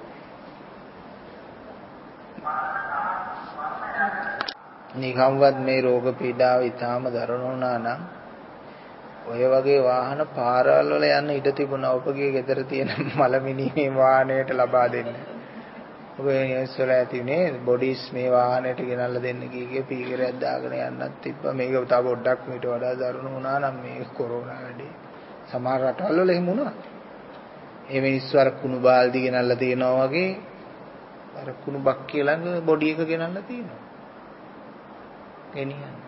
නිකම්වත් මේ රෝග පීඩාව ඊටාම දරුණු වුණා නම් ඔය වගේ වාහන පාරවල් වල යන්න ඉඩ තිබුණා. ඔබගේ ගෙදර තියෙන මලමිනී වාහනයට ලබා දෙන්න. ඔබේ නිවසල ඇතිනේ බොඩිස් මේ වාහනයට ගෙනල්ලා දෙන්න කීකේ පීකරයක් දාගෙන යන්නත් තිබ්බා. මේක තව පොඩ්ඩක් මීට වඩා දරුණු වුණා නම් මේ කොරෝනා වැඩේ. සමහර රටවල් වල එහෙම වුණා. ඒ මිනිස්සු අර කුණු බාල්දි ගෙනල්ලා තියනවා වගේ අර කුණු බක්කිය ළඟ බොඩි එක ගෙනල්ලා තියනවා. ගෙනියන්න.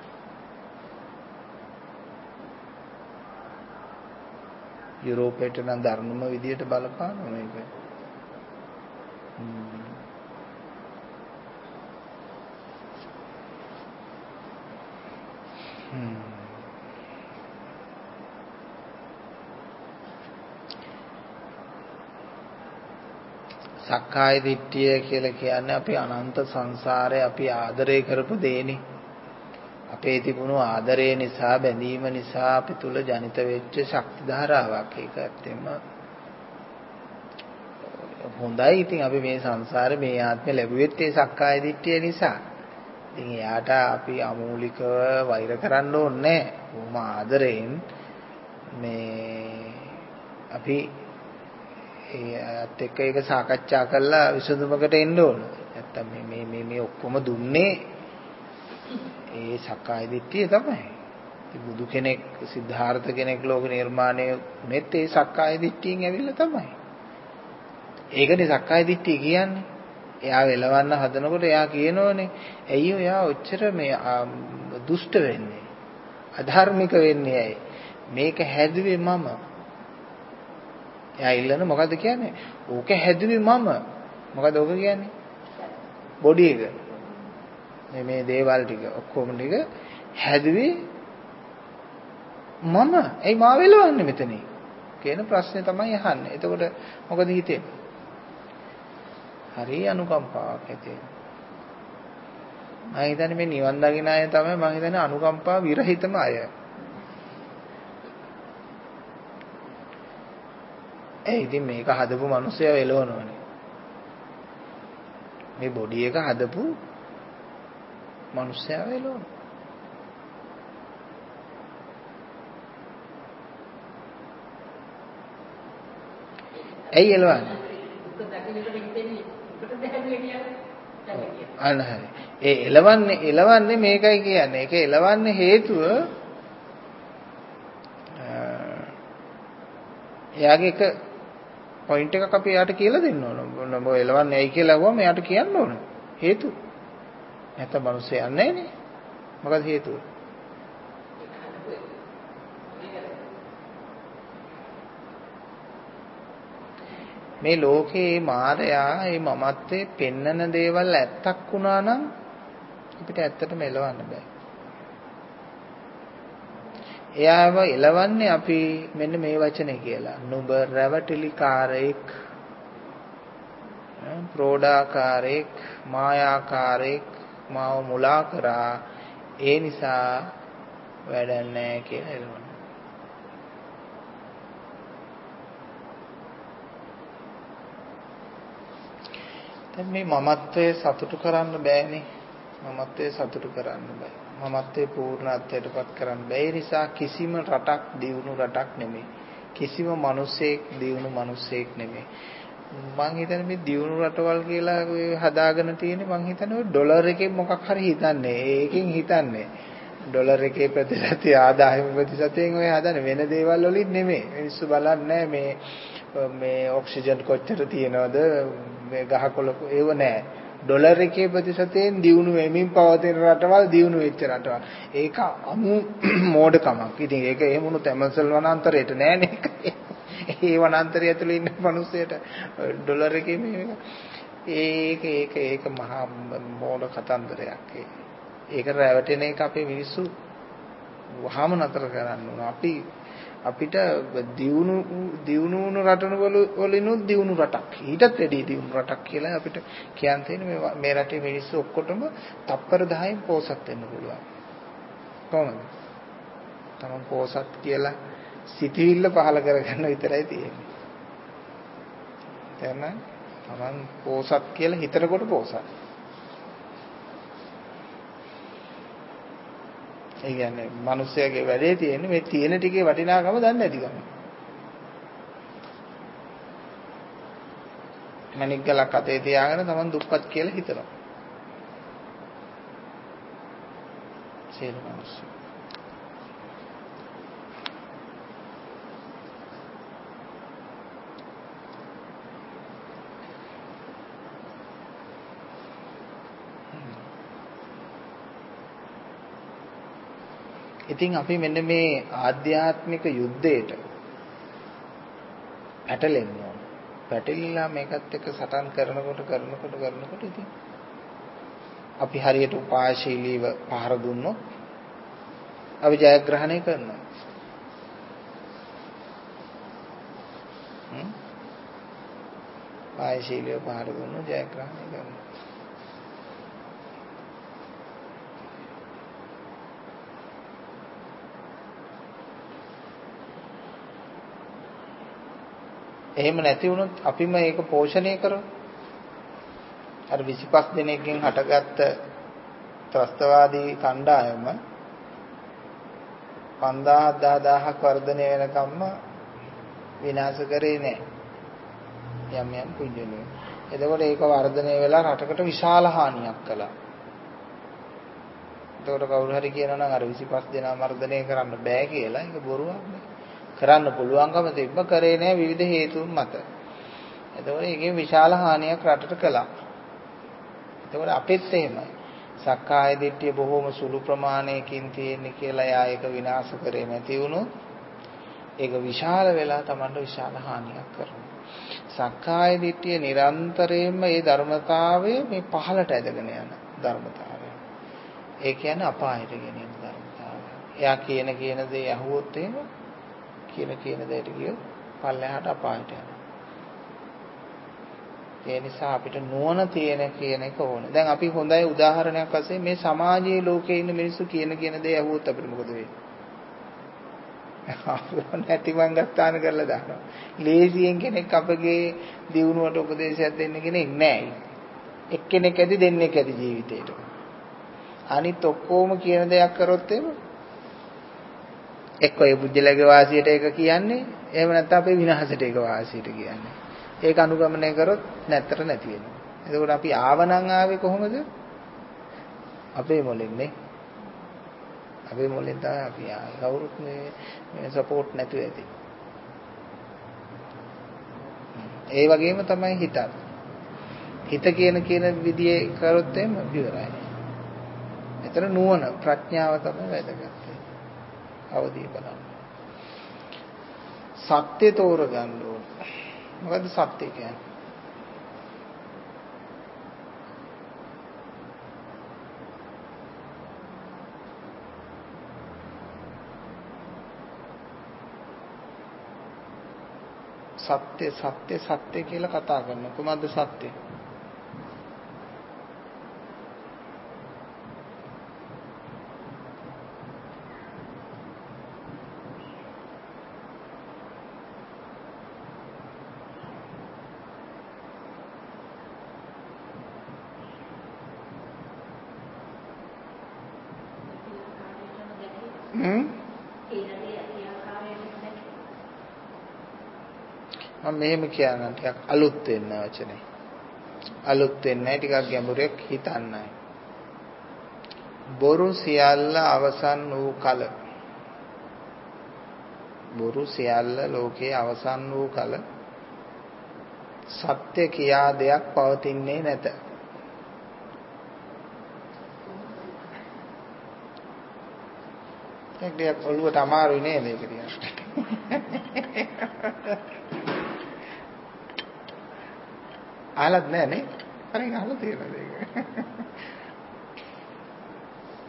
යුරෝපයට නම් ධර්මම විදියට බලපානවා මේක. සක්කාය දිට්ඨිය කියලා කියන්නේ අපි අනන්ත සංසාරේ අපි ආදරය කරපු දේනේ. අපේ තිබුණු ආදරය නිසා බැඳීම නිසා අපි තුල ජනිත වෙච්ච ශක්ති ධාරාවක්. ඒක ඇත්තෙම හොඳයි. ඉතින් අපි මේ සංසාරේ මේ ආත්මය ලැබුවෙත් ඒ සක්කාය දිට්ඨිය නිසා. ඉතින් එයාට අපි අමූලිකව වෛර කරන්න ඕනේ නැහැ. කොහොම ආදරයෙන් මේ අපි ඒත් එක්ක ඒක සාකච්ඡා කරලා විසඳුමකට එන්න ඕන. නැත්තම් මේ ඔක්කොම දුන්නේ ඒ සක්කාය දිට්ඨිය තමයි. ඉතින් බුදු කෙනෙක් සිද්ධාර්ථ කෙනෙක් ලෝක නිර්මාණය උනේත් ඒ සක්කාය දිට්ඨියෙන් ඇවිල්ලා තමයි. ඒකනේ සක්කාය දිට්ඨිය කියන්නේ. එයා වෙලවන්න හදනකොට එයා කියනෝනේ ඇයි එයා ඔච්චර මේ දුෂ්ට වෙන්නේ? අධර්මික වෙන්නේ ඇයි? මේක හැදුවේ මම. එයා ඉල්ලන මොකද්ද කියන්නේ? ඕක හැදුවේ මම. මොකද ඕක කියන්නේ? බොඩි එක. මේ දේවල් ටික ඔක්කොම ටික හැදුවේ මම. ඇයි මාව වෙලවන්නේ මෙතනින්? කියන ප්‍රශ්නේ තමයි අහන්නේ. එතකොට මොකද හිතෙන්නේ? හරි අනුකම්පාවක් ඇති වෙනවා. මම හිතන්නේ මේ නිවන් දකින අය තමයි මම හිතන්නේ අනුකම්පා විරහිතම අය. ඉතින් මේක හදපු මිනිස්සයා වෙලවනවනේ. මේ බොඩි එක හදපු මිනිස්සයා වෙලවන. ඇයි එලවන්නේ? අන්න හරි. ඒ එලවන්නේ මේකයි කියන්නේ. ඒක එලවන්නේ හේතුව එයාගේ එක පොයින්ට් එකක් අපි එයාට කියලා දෙන්න ඕන. ඔබ එලවන්නේ ඇයි කියලා අහුවම එයාට කියන්න ඕන. හේතු. නැත්නම් මිනිස්සු යන්නේ නැහනේ. මොකද හේතුව? මේ ලෝකේ මායයා මේ මමත්වයේ පෙන්නන දේවල් ඇත්තක් වුණා නම් අපිට ඇත්තටම එලවන්න බෑ. එයාව එලවන්නේ අපි මෙන්න මේ වචනේ කියලා. නුඹ රැවටිලිකාරයෙක්, ප්‍රෝඩාකාරයෙක්, මායාකාරයෙක්, මාව මුලා කරා. ඒ නිසා වැඩක් නැහැ කියලා එලවනවා. මේ මමත්වයේ සතුටු කරන්න බෑනේ. මමත්වයේ සතුටු කරන්න බෑ. මමත්වයේ පූර්ණත්වයටපත් කරන්න බෑ. ඒ නිසා කිසිම රටක් දියුණු රටක් නෙමෙයි. කිසිම මිනිසෙක් දියුණු මිනිසෙක් නෙමෙයි. මං හිතන්නේ මේ දියුණු රටවල් කියලා ඔය හදාගෙන තියෙන්නේ මං හිතන්නේ ඔය ඩොලර් එකෙන් මොකක් හරි හිතන්නේ. ඒකෙන් හිතන්නේ. ඩොලර් එකේ ප්‍රතිශතය ආදායම ප්‍රතිශතයෙන් ඔය හදන්නේ වෙන දේවල් වලින් නෙමෙයි. මිනිස්සු බලන්නේ මේ ඔක්සිජන් කොච්චර තියෙනවද මේ ගහකොළ ඒව නෑ. ඩොලර් එකේ ප්‍රතිශතයෙන් දියුණු වෙමින් පවතින රටවල් දියුණු වෙච්ච රටවල්. ඒක අමු මෝඩකමක්. ඉතින් ඒක එහෙම වුණොත් ඇමසල් වනාන්තරයට නෑනේ. ඒ වනාන්තරය ඇතුලේ ඉන්න මිනිස්සුන්ට ඩොලර් එකේ මේක ඒක මහා මෝඩ කතන්දරයක්. ඒක රැවටෙන එක අපේ මිනිස්සු වහාම නතර කරන්න ඕන. අපිට දියුණු වුණු රටන වලිනුත් දියුණු රටක් ඊටත් වැඩි දියුණු රටක් කියලා අපිට කියන්න තියෙන මේ රටේ මිනිස්සු ඔක්කොටම තප්පර 10න් පෝසත් වෙන්න පුළුවන්. කොහොමද? තමන් පෝසත් කියලා සිතවිල්ල පහල කරගන්න විතරයි තියෙන්නේ. එහෙනම් තමන් පෝසත් කියලා හිතනකොට පෝසත්. ඒ කියන්නේ මිනිස්සයාගේ වැඩේ තියෙන්නේ මේ තියෙන ටිකේ වටිනාකම දන්නේ නැතිකම. මණික් ගලක් අතේ තියාගෙන තමන් දුප්පත් කියලා හිතනවා. සියලු මිනිස්සු. ඉතින් අපි මෙන්න මේ ආධ්‍යාත්මික යුද්ධයට පැටලෙන්න ඕන. පැටලිලා මේකත් එක්ක සටන් කරනකොට ඉතින් අපි හරියට උපායශීලීව පහර දුන්නොත් අපි ජයග්‍රහණය කරනවා. උපායශීලීව පහර දුන්නොත් ජයග්‍රහණය කරනවා. එහෙම නැති වුණොත් අපිම ඒක පෝෂණය කරමු. අර 25 දිනකින් හටගත්ත ත්‍රස්තවාදී කණ්ඩායම 5000ක් වර්ධනය වෙනකම්ම විනාශ කරේ නැහැ. යම් පුජ්‍යලෝ. එතකොට ඒක වර්ධනය වෙලා රටකට විශාල හානියක් කළා. එතකොට කවුරු හරි කියනවා නම් අර 25 දෙනා මර්ධනය කරන්න බෑ කියලා ඒක බොරුවක් නේ. කරන්න පුළුවන්කම තිබ්බ කරේ නැහැ විවිධ හේතුන් මත. එතකොට ඒකේ විශාල හානියක් රටට කළා. එතකොට අපෙත් එහෙමයි. සක්කාය දිට්ඨිය බොහොම සුළු ප්‍රමාණයකින් තියෙන්නේ කියලා යා ඒක විනාශ කරේ නැති වුණොත් ඒක විශාල වෙලා Tamanට විශාල හානියක් කරනවා. සක්කාය දිට්ඨිය නිරන්තරයෙන්ම මේ ධර්මතාවය මේ පහළට ඇදගෙන යන ධර්මතාවය. ඒ කියන්නේ අපායට ගෙනියන ධර්මතාවය. එයා කියන දේ අහුවොත් එහෙම කියන දෙයට ගියොත් පල්ලෙහාට අපායට යනවා. ඒ නිසා අපිට නුවණ තියෙන කියන එක ඕනේ. දැන් අපි හොඳයි උදාහරණයක් වශයෙන් මේ සමාජයේ ලෝකේ ඉන්න මිනිස්සු කියන දේ අහුවොත් අපිට මොකද වෙන්නේ? නැති මංගස්ථාන කරලා දානවා. ලේසියෙන් කෙනෙක් අපගේ දියුණුවට උපදේශයක් දෙන්න කෙනෙක් නැහැ. එක්කෙනෙක් ඇති දෙන්නෙක් ඇති ජීවිතේට. අනිත් ඔක්කොම කියන දෙයක් කරොත් එක්ක ඒ බුද්ධලගේ වාසියට ඒක කියන්නේ එහෙම නැත්නම් අපේ විනාශයට ඒක වාසියට කියන්නේ. ඒක අනුගමනය කරොත් නැත්තර නැති වෙනවා. එතකොට අපි ආවනම් ආවේ කොහොමද? අපේ මොලෙන් නේ. අපේ මොලෙන් තමයි අපි ආවේ. කවුරුත් මේ සපෝට් නැතුව ඇති. ඒ වගේම තමයි හිතත්. හිත කියන විදිහේ කරොත් එම ඉවරයි. එතන නුවණ ප්‍රඥාව තමයි වැදගත්. අවදී බලන්න. සත්‍ය තෝරගන්න ඕන. මොකද්ද සත්‍ය කියන්නේ? සත්‍ය කියලා කතා කරනවා. කොහොමද සත්‍ය? මෙහෙම කියනවා ටිකක් අලුත් වෙන්න වචනේ. අලුත් වෙන්නේ ටිකක් ගැඹුරක් හිතන්නයි. බොරු සියල්ල අවසන් වූ කල. බොරු සියල්ල ලෝකේ අවසන් වූ කල සත්‍ය කියා දෙයක් පවතින්නේ නැත. ඒක ඔළුවට අමාරුයි නේද ඒක ටිකක්. අහලත් නැහැ නේ. හරියට අහලා තියෙනවද ඒක?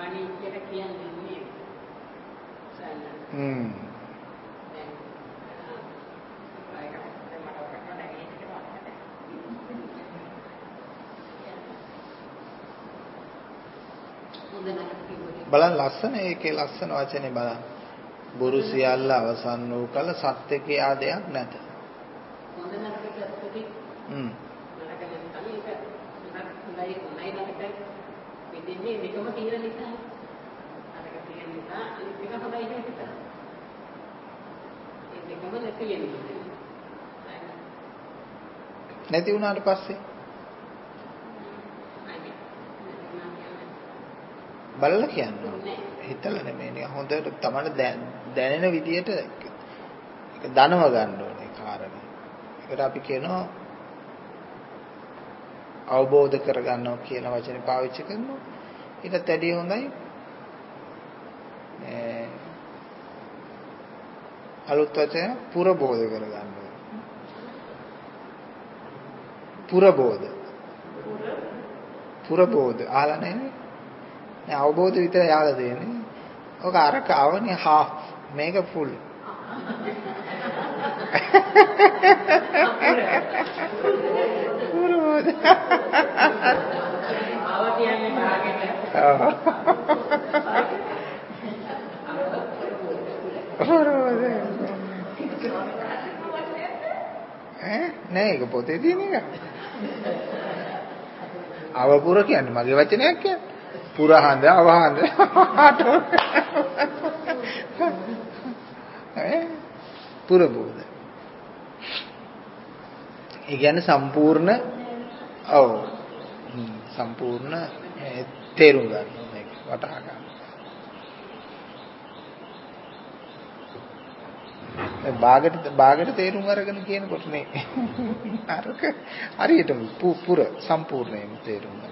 අනි කියලා කියන්නේ නේ. බලන්න ලස්සන ඒකේ ලස්සන වචනේ බලන්න. බුරු සියල්ල අවසන් වූ කල සත්‍ය කියා දෙයක් නැත. හොඳ නරක පැත්තදී නරක නැත්නම් ඒක හොඳයි නරකයි මෙතෙන්දී මේකම තියෙන නිසා නරක තියෙන නිසා අනිත් එක හොඳයි කියන එක. ඒ දෙකම නැති වෙනවා. නැති වුණාට පස්සේ බලලා කියන්නේ හිතලා නෙමෙයි නිකන් හොඳට තමයි දැනෙන විදියට ඒක දනව ගන්න ඕනේ කාරණේ. ඒකට අපි කියනවා අවබෝධ කරගන්නවා කියන වචනේ පාවිච්චි කරනවා. ඊටත් වැඩිය හොඳයි අලුත් වචන පුරබෝධ කරගන්න ඕනේ. පුරබෝධ අහලා නැහැ. අවබෝධ විතර යාලා දෙන්නේ. ඔක අරක අවනේ half මේක full. පුරබෝධ. ආව කියන්නේ භාගෙට. නෑ ඒක පොතේ තියෙන එක. අවපුර කියන්නේ මගේ වචනයක් කියන්නේ. පුරහඳ අවහඳ පුරබෝධ. ඒ කියන්නේ සම්පූර්ණ සම්පූර්ණ තේරුම් ගන්න මේක වටහා ගන්න. බාගට තේරුම් අරගෙන කියනකොට නේ අරක හරියටම පුර සම්පූර්ණයෙන්ම තේරුම් ගන්න.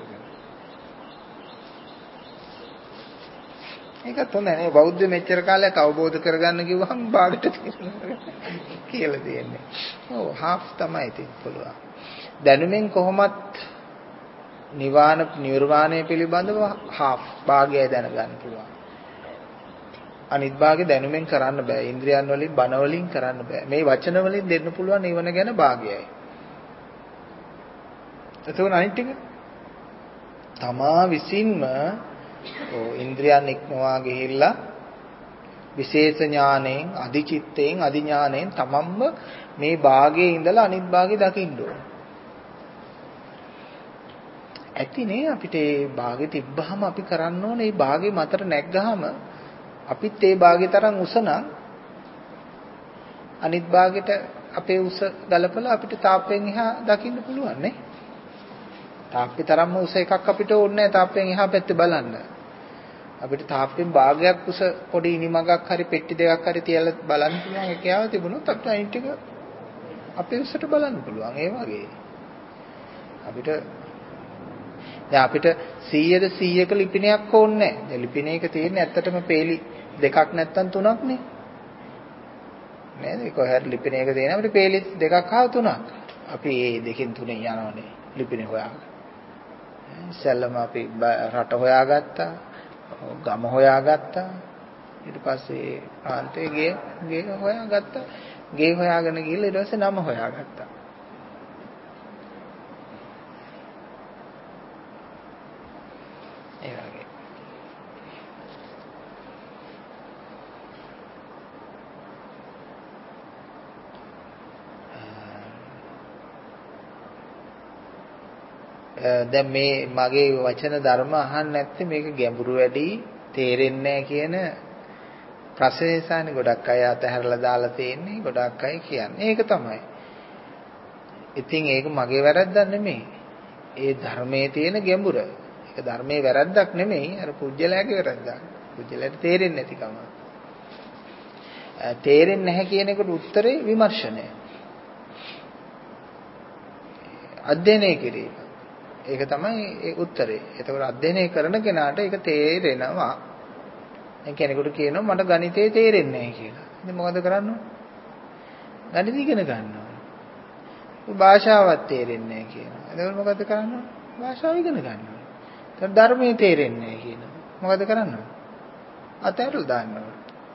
ඒකත් හොඳ නේ බෞද්ධ මෙච්චර කාලයක් අවබෝධ කරගන්න කිව්වහම බාගට කියලා දෙන්නේ. ඔව් half තමයි තිත් පුළුවන්. දැනුමෙන් කොහොමත් නිර්වාණය පිළිබඳව half භාගයයි දැනගන්න පුළුවන්. අනිත් භාගය දැනුමෙන් කරන්න බෑ. ඉන්ද්‍රියන් වලින් බන වලින් කරන්න බෑ. මේ වචන වලින් දෙන්න පුළුවන් නිවන ගැන භාගයයි. එතකොට අනිත් ටික තමා විසින්ම ඉන්ද්‍රියන් ඉක්මවා ගිහිල්ලා විශේෂ ඥාණයෙන් අධිචිත්තයෙන් අධිඥාණයෙන් තමන්ම මේ භාගයේ ඉඳලා අනිත් භාගේ දකින්න ඕන. ඇතිනේ අපිට මේ භාගේ තිබ්බහම අපි කරන්න ඕනේ මේ භාගේ මතට නැග්ගහම අපිත් ඒ භාගේ තරම් උසනම් අනිත් භාගෙට අපේ උස ගලපලා අපිට තාප්පෙන් එහා දකින්න පුළුවන් නේ. තාප්පේ තරම්ම උස එකක් අපිට ඕනේ නැහැ තාප්පෙන් එහා පැත්තේ බලන්න. අපිට තාප්පෙන් භාගයක් උස පොඩි ඉනිමගක් හරි පෙට්ටි දෙකක් හරි තියලා බලන්න පුළුවන් එකයාව තිබුණොත් අපිට අනිත් ටික අපේ උසට බලන්න පුළුවන්. ඒ වගේ අපිට දැන් අපිට 100ක ලිපිනයක් ඕනේ නැහැ. දැන් ලිපිනයක තියෙන්නේ ඇත්තටම පේලි දෙකක් නැත්තම් තුනක් නේ. නේද? කොහේ හරි ලිපිනයක තියෙන අපිට පේලි දෙකක් හා තුනක්. අපි මේ දෙකෙන් තුනෙන් යනවනේ ලිපිනේ හොයාගන්න. ඉස්සෙල්ලම අපි රට හොයාගත්තා. ගම හොයාගත්තා. ඊට පස්සේ ප්‍රාන්තයේ ගේ හොයාගත්තා. ගේ හොයාගෙන ගිහලා ඊට පස්සේ නම හොයාගත්තා. ඒ වගේ. දැන් මේ මගේ වචන ධර්ම අහන්න නැත්නම් මේක ගැඹුරු වැඩි තේරෙන්නේ නැහැ කියන ප්‍රශ්නේසානේ ගොඩක් අය අතහැරලා දාලා තියෙන්නේ ගොඩක් අය කියන්නේ. ඒක තමයි. ඉතින් ඒක මගේ වැරද්දක් නෙමෙයි. ඒ ධර්මයේ තියෙන ගැඹුර. ඒක ධර්මයේ වැරද්දක් නෙමෙයි. අර පුජ්‍යලයාගේ වැරද්දක්. පුජ්‍යලයට තේරෙන්නේ නැතිකම. තේරෙන්නේ නැහැ කියන එකට උත්තරේ විමර්ශනය. අධ්‍යයනය කිරීම. ඒක තමයි ඒ උත්තරේ. එතකොට අධ්‍යයනය කරන කෙනාට ඒක තේරෙනවා. දැන් කෙනෙකුට කියනවා මට ගණිතේ තේරෙන්නේ නැහැ කියලා. ඉතින් මොකද කරන්න ඕන? ගණිත ඉගෙන ගන්න ඕන. භාෂාවක් තේරෙන්නේ නැහැ කියනවා. එතකොට මොකද කරන්න ඕන? භාෂාව ඉගෙන ගන්න ඕන. එතකොට ධර්මයේ තේරෙන්නේ නැහැ කියනවා. මොකද කරන්න ඕන? අතහැරලා දාන්න ඕන.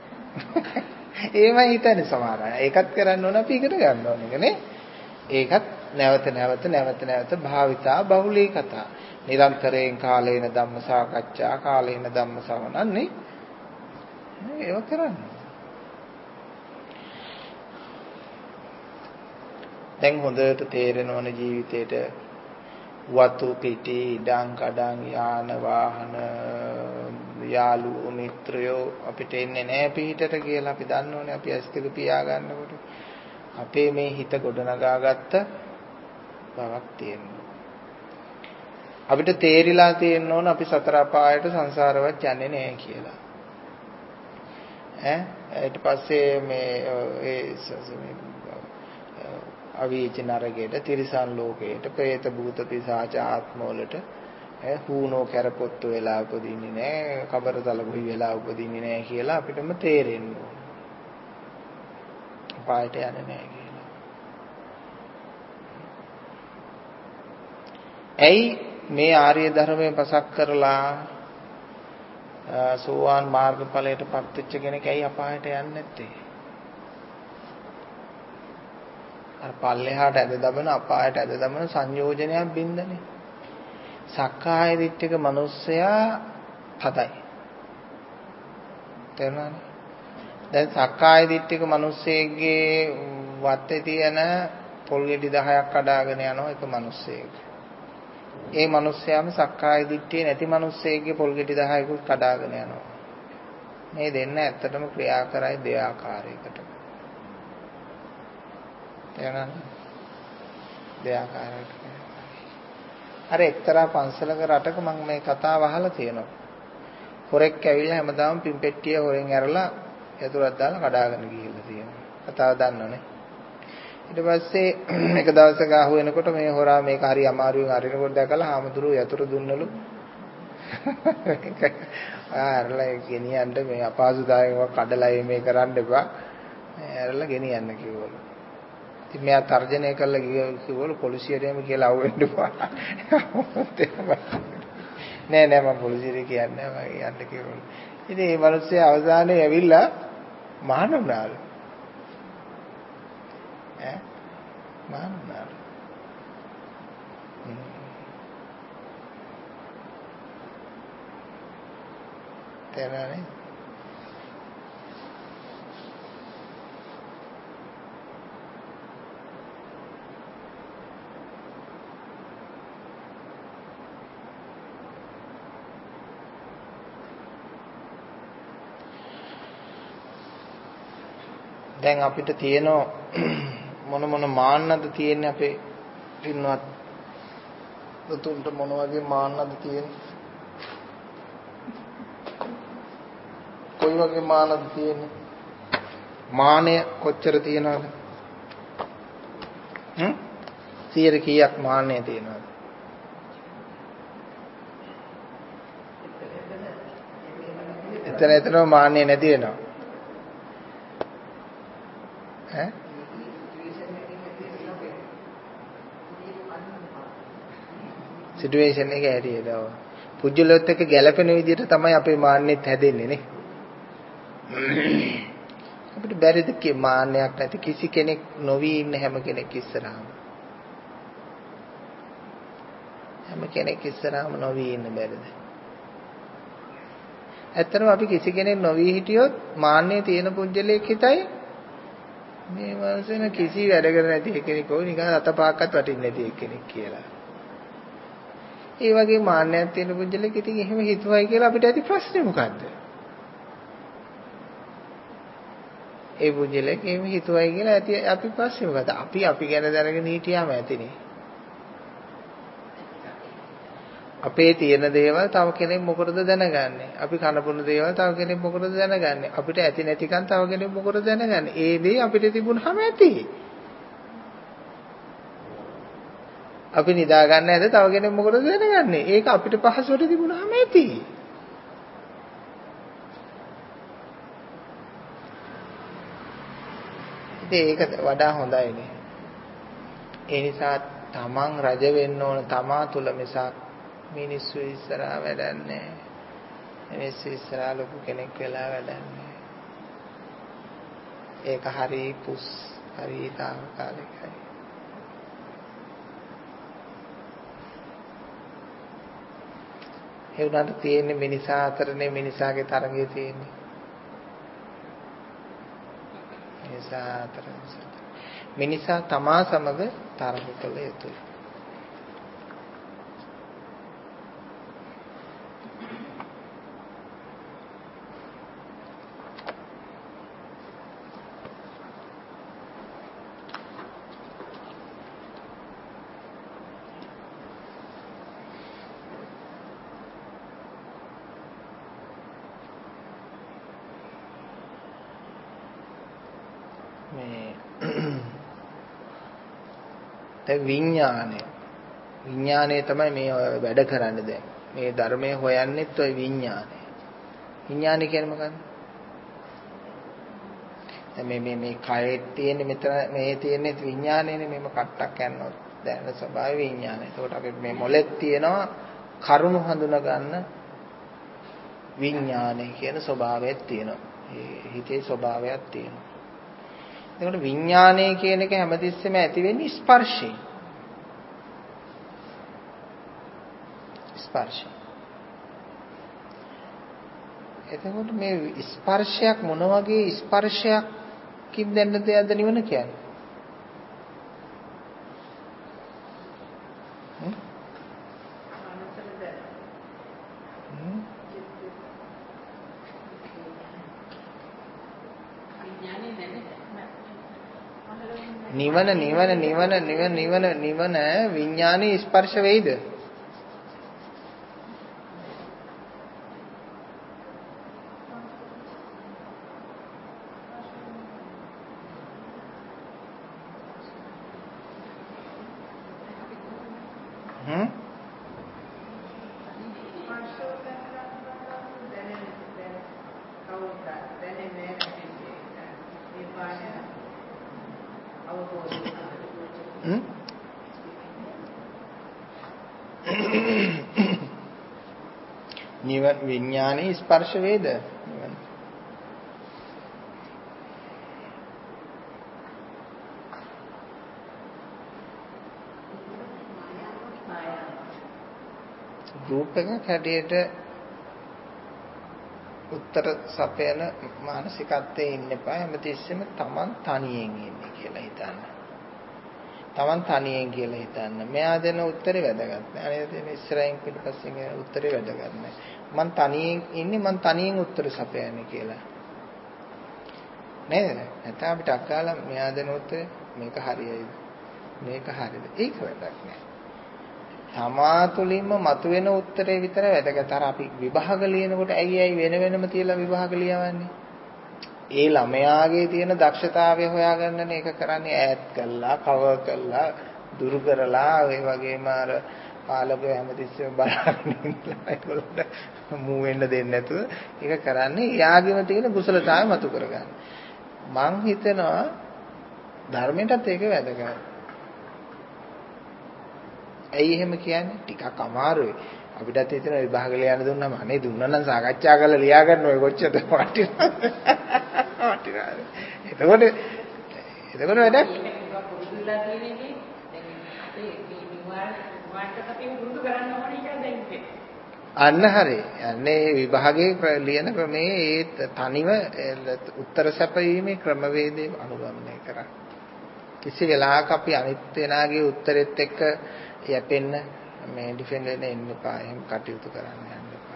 ඒමයි හිතන්නේ සමහර අය. ඒකත් කරන්න ඕන අපි ඉගෙන ගන්න ඕන එක නේ. ඒකත් නැවත භාවිතා බහුලී කතා. නිරන්තරයෙන් කාලේන ධම්ම සාකච්ඡා කාලේන ධම්ම ශ්‍රවණන්නේ ඒව කරන්න. දැන් හොඳට තේරෙනවනේ ජීවිතේට වතු පිටි ඉඩම් කඩම් යාන වාහන යාළුවෝ මිත්‍රයෝ අපිට එන්නේ නැහැ පිටට කියලා අපි දන්නෝනේ. අපි ඇස් දෙක පියා ගන්නකොට අපේ මේ හිත ගොඩනගාගත්ත බවක් තියෙනවා. අපිට තේරිලා තියෙන්න ඕන අපි සතර අපායට සංසාරවත් යන්නේ නැහැ කියලා. ඊට පස්සේ මේ අවීච නරකයට, තිරිසන් ලෝකයට, പ്രേත භූත පිසාච ආත්මවලට හූනෝ කැරපොත්තු වෙලා උපදින්නේ නැහැ, කබරතල ගොවි වෙලා උපදින්නේ නැහැ කියලා අපිටම තේරෙන්න ඕන. අපායට යන්නේ නැහැ කියලා. ඇයි මේ ආර්ය ධර්මයෙන් පසක් කරලා සෝවාන් මාර්ගඵලයට පත් වෙච්ච කෙනෙක් ඇයි අපායට යන්නේ නැත්තේ? අර පල්ලෙහාට ඇද දමන අපායට ඇද දමන සංයෝජනයක් බින්දනේ. සක්කාය දිට්ඨික මිනිස්සයා පදයි. තේරුණානේ? දැන් සක්කාය දිට්ඨික මිනිස්සෙගේ වත්තේ තියෙන පොල් ගෙඩි 10ක් කඩාගෙන යනවා එක මිනිස්සෙක්. ඒ මිනිස්සයාම සක්කාය දිට්ඨිය නැති මිනිස්සෙගේ පොල් ගෙඩි 10කුත් කඩාගෙන යනවා. මේ දෙන්න ඇත්තටම ක්‍රියා කරයි දෙආකාරයකට. තේරුණානේ? දෙආකාරයකට. අර එක්තරා පන්සලක රටක මම මේ කතාව අහලා තියෙනවා. හොරෙක් ඇවිල්ලා හැමදාම පින්පෙට්ටිය හොරෙන් ඇරලා යතුරක් දාලා කඩාගෙන ගිහිල්ලා තියෙනවා. කතාව දන්නවනේ. ඊට පස්සේ එක දවසක අහු වෙනකොට මේ හොරා මේක හරි අමාරුවෙන් අරිනකොට දැකලා හාමුදුරුවෝ යතුරු දුන්නලු. ආරලා ගෙනියන්න මේ අපහසුතාවයක් කඩලා මේ කරන්න එපා. ඇරලා ගෙනියන්න කිව්වලු. ඉතින් මෙයා තර්ජනය කළා කිව්වලු පොලිසියට එමු කියලා අහුවෙන්න එපා. නෑ මම පොලිසියට කියන්නේ නැහැ මම යන්න කිව්වලු. ඉතින් මේ මිනිස්සයා අවසානයේ ඇවිල්ලා මහාන වුණාලු. මහාන වුණාලු. තේරුණානේ? දැන් අපිට තියෙන මොන මාන්නද තියෙන්නේ අපේ පින්වත් උතුම්ට මොන වගේ මාන්නද තියෙන්නේ? කොයි වගේ මාන්නද තියෙන්නේ? මානය කොච්චර තියෙනවද? 100 කීයක් මාන්නය තියෙනවද? එතන මාන්නය නැති වෙනවා. සිටුේෂන් එක හැටියට පුජ්‍යලොත් එක්ක ගැලපෙන විදිහට තමයි අපේ මාන්නෙත් හැදෙන්නේ නේ. අපිට බැරිද මාන්නයක් නැති කිසි කෙනෙක් නොවි ඉන්න හැම කෙනෙක් ඉස්සරහම. හැම කෙනෙක් ඉස්සරහම නොවි ඉන්න බැරිද? ඇත්තටම අපි කිසි කෙනෙක් නොවි හිටියොත් මාන්නේ තියෙන පුජ්‍යලයක් හිතයි මේ මනසෙන කිසි වැඩකට නැති කෙනෙක් ඕ නිකන් අතපහක්වත් වටින්නේ නැති කෙනෙක් කියලා. ඒ වගේ මාන්නයක් තියෙන පුජ්‍යලෙක් ඉතින් එහෙම හිතුවයි කියලා අපිට ඇති ප්‍රශ්නේ මොකද්ද? ඒ පුජ්‍යලෙක් එහෙම හිතුවයි කියලා ඇති අපි ප්‍රශ්නේ මොකද්ද? අපි ගැන දැනගෙන හිටියාම ඇතිනේ. අපේ තියෙන දේවල් තව කෙනෙක් මොකටද දැනගන්නේ? අපි කනබුන දේවල් තව කෙනෙක් මොකටද දැනගන්නේ? අපිට ඇති නැතිකම් තව කෙනෙක් මොකටද දැනගන්නේ? ඒ දේ අපිට තිබුණාම ඇති. අපි නිදා ගන්න හැද තව කෙනෙක් මොකටද දැනගන්නේ? ඒක අපිට පහසුවට තිබුණාම ඇති. ඉතින් ඒක වඩා හොඳයිනේ. ඒ නිසා තමන් රජ වෙන්න ඕන තමා තුල මිසක් මිනිස්සු ඉස්සරහා වැඩන්නේ. මේ ඉස්සරහා ලොකු කෙනෙක් වෙලා වැඩන්නේ. ඒක හරි පුස් හරි තාවකාලිකයි. ඒ උනාට තියෙන්නේ මිනිසා අතරනේ මිනිසාගේ තරඟය තියෙන්නේ. මිනිසා තමා සමග තරඟ කළ යුතුයි. විඥානය තමයි මේ වැඩ කරන්නේ දැන්. මේ ධර්මයේ හොයන්නෙත් ඔය විඥානය. විඥානය කියන්නේ මොකක්ද? දැන් මේ කයේ තියෙන මෙතන මේ තියෙන්නේ විඥානයනේ. මේම කට්ටක් යනොත් දැනෙන ස්වභාවය විඥානය. ඒකට අපි මේ මොලෙත් තියෙනවා කරුණු හඳුනා ගන්න විඥානය කියන ස්වභාවයක් තියෙනවා. හිතේ ස්වභාවයක් තියෙනවා. ඒකට විඥානය කියන එක හැමතිස්සෙම ඇති වෙන්නේ ස්පර්ශයෙන්. ස්පර්ශය. එතකොට මේ ස්පර්ශයක් මොන වගේ ස්පර්ශයක්කින් දැන්න දෙයක්ද නිවන කියන්නේ? නිවන විඥානයේ ස්පර්ශ වෙයිද? නිවන විඥානයේ ස්පර්ශ වේද? රූප එකක් හැටියට උත්තර සපයන මානසිකත්වයේ ඉන්න එපා. හැමතිස්සෙම Taman තනියෙන් ඉන්නේ කියලා හිතන්න. Taman තනියෙන් කියලා හිතන්න. මෙයා දෙන උත්තරේ වැදගත් නෑ. අනේ දෙන ඉස්සරහින් පිටපස්සෙන් එන උත්තරේ වැදගත් නෑ. මං තනියෙන් ඉන්නේ මං තනියෙන් උත්තර සපයන්නේ කියලා. නේද? නැත්නම් අපිට අක්කාලා මෙයා දෙන උත්තරේ මේක හරියයිද? මේක හරියද? ඒක වැදගත් නෑ. තමා තුළින්ම මතුවෙන උත්තරේ විතර වැදගත්. අර අපි විභාග ලියනකොට ඇයි වෙන වෙනම තියලා විභාග ලියවන්නේ? ඒ ළමයාගේ තියෙන දක්ෂතාවය හොයාගන්නනේ ඒක කරන්නේ. ඈඩ් කළා, කවර් කළා, දුරු කරලා ඒ වගේම අර පාලකයෝ හැමතිස්සෙම බලන්නේ ඉන්නවා. ඒගොල්ලන්ට මූ වෙන්න දෙන්නේ නැතුව ඒක කරන්නේ. එයාගෙම තියෙන කුසලතාවය මතු කරගන්න. මං හිතනවා ධර්මයටත් ඒක වැදගත්. ඇයි එහෙම කියන්නේ? ටිකක් අමාරුයි. අපිටත් හිතන විභාග ලියන්න දුන්නාම අනේ දුන්නා නම් සාකච්ඡා කරලා ලියා ගන්න ඔය කොච්චරද වටිනවද? එතකොට වැඩක් පුරුදුලා තියෙන එකේ දැන් අපේ විවාහයට අපි පුරුදු කරන්න ඕනේ කියලා දැන් අන්න හරි. යන්නේ විභාගයේ ලියන ක්‍රමයේ ඒ තනිව උත්තර සැපීමේ ක්‍රමවේදය අනුගමනය කරා. කිසි වෙලාවක අපි අනිත් වෙනාගේ උත්තරෙත් එක්ක යැපෙන්න මේ ඩිෆෙන්ඩ් වෙන්න එන්න එපා. එහෙම කටයුතු කරන්න යන්න එපා.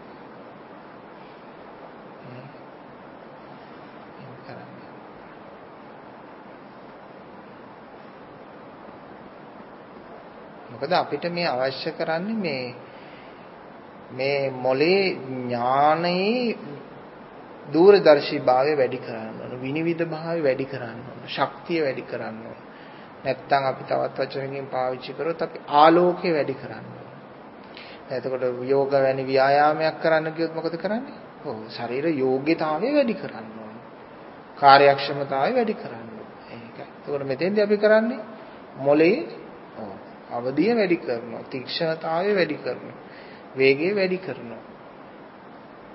මොකද අපිට මේ අවශ්‍ය කරන්නේ මේ මොලේ ඥානයේ දූරදර්ශී භාවය වැඩි කරන්න ඕන. විනිවිද භාවය වැඩි කරන්න ඕන. ශක්තිය වැඩි කරන්න ඕන. නැත්තම් අපි තවත් වචනකින් පාවිච්චි කරොත් අපි ආලෝකය වැඩි කරන්න ඕන. එතකොට යෝග වැනි ව්‍යායාමයක් කරන්න කිව්වොත් මොකද කරන්නේ? ඔව් ශරීර යෝග්‍යතාවය වැඩි කරන්න ඕන. කාර්යක්ෂමතාවය වැඩි කරන්න ඕන. ඒකයි. එතකොට මෙතෙන්දී අපි කරන්නේ මොලේ අවදිය වැඩි කරනවා. තීක්ෂණතාවය වැඩි කරනවා. වේගය වැඩි කරනවා.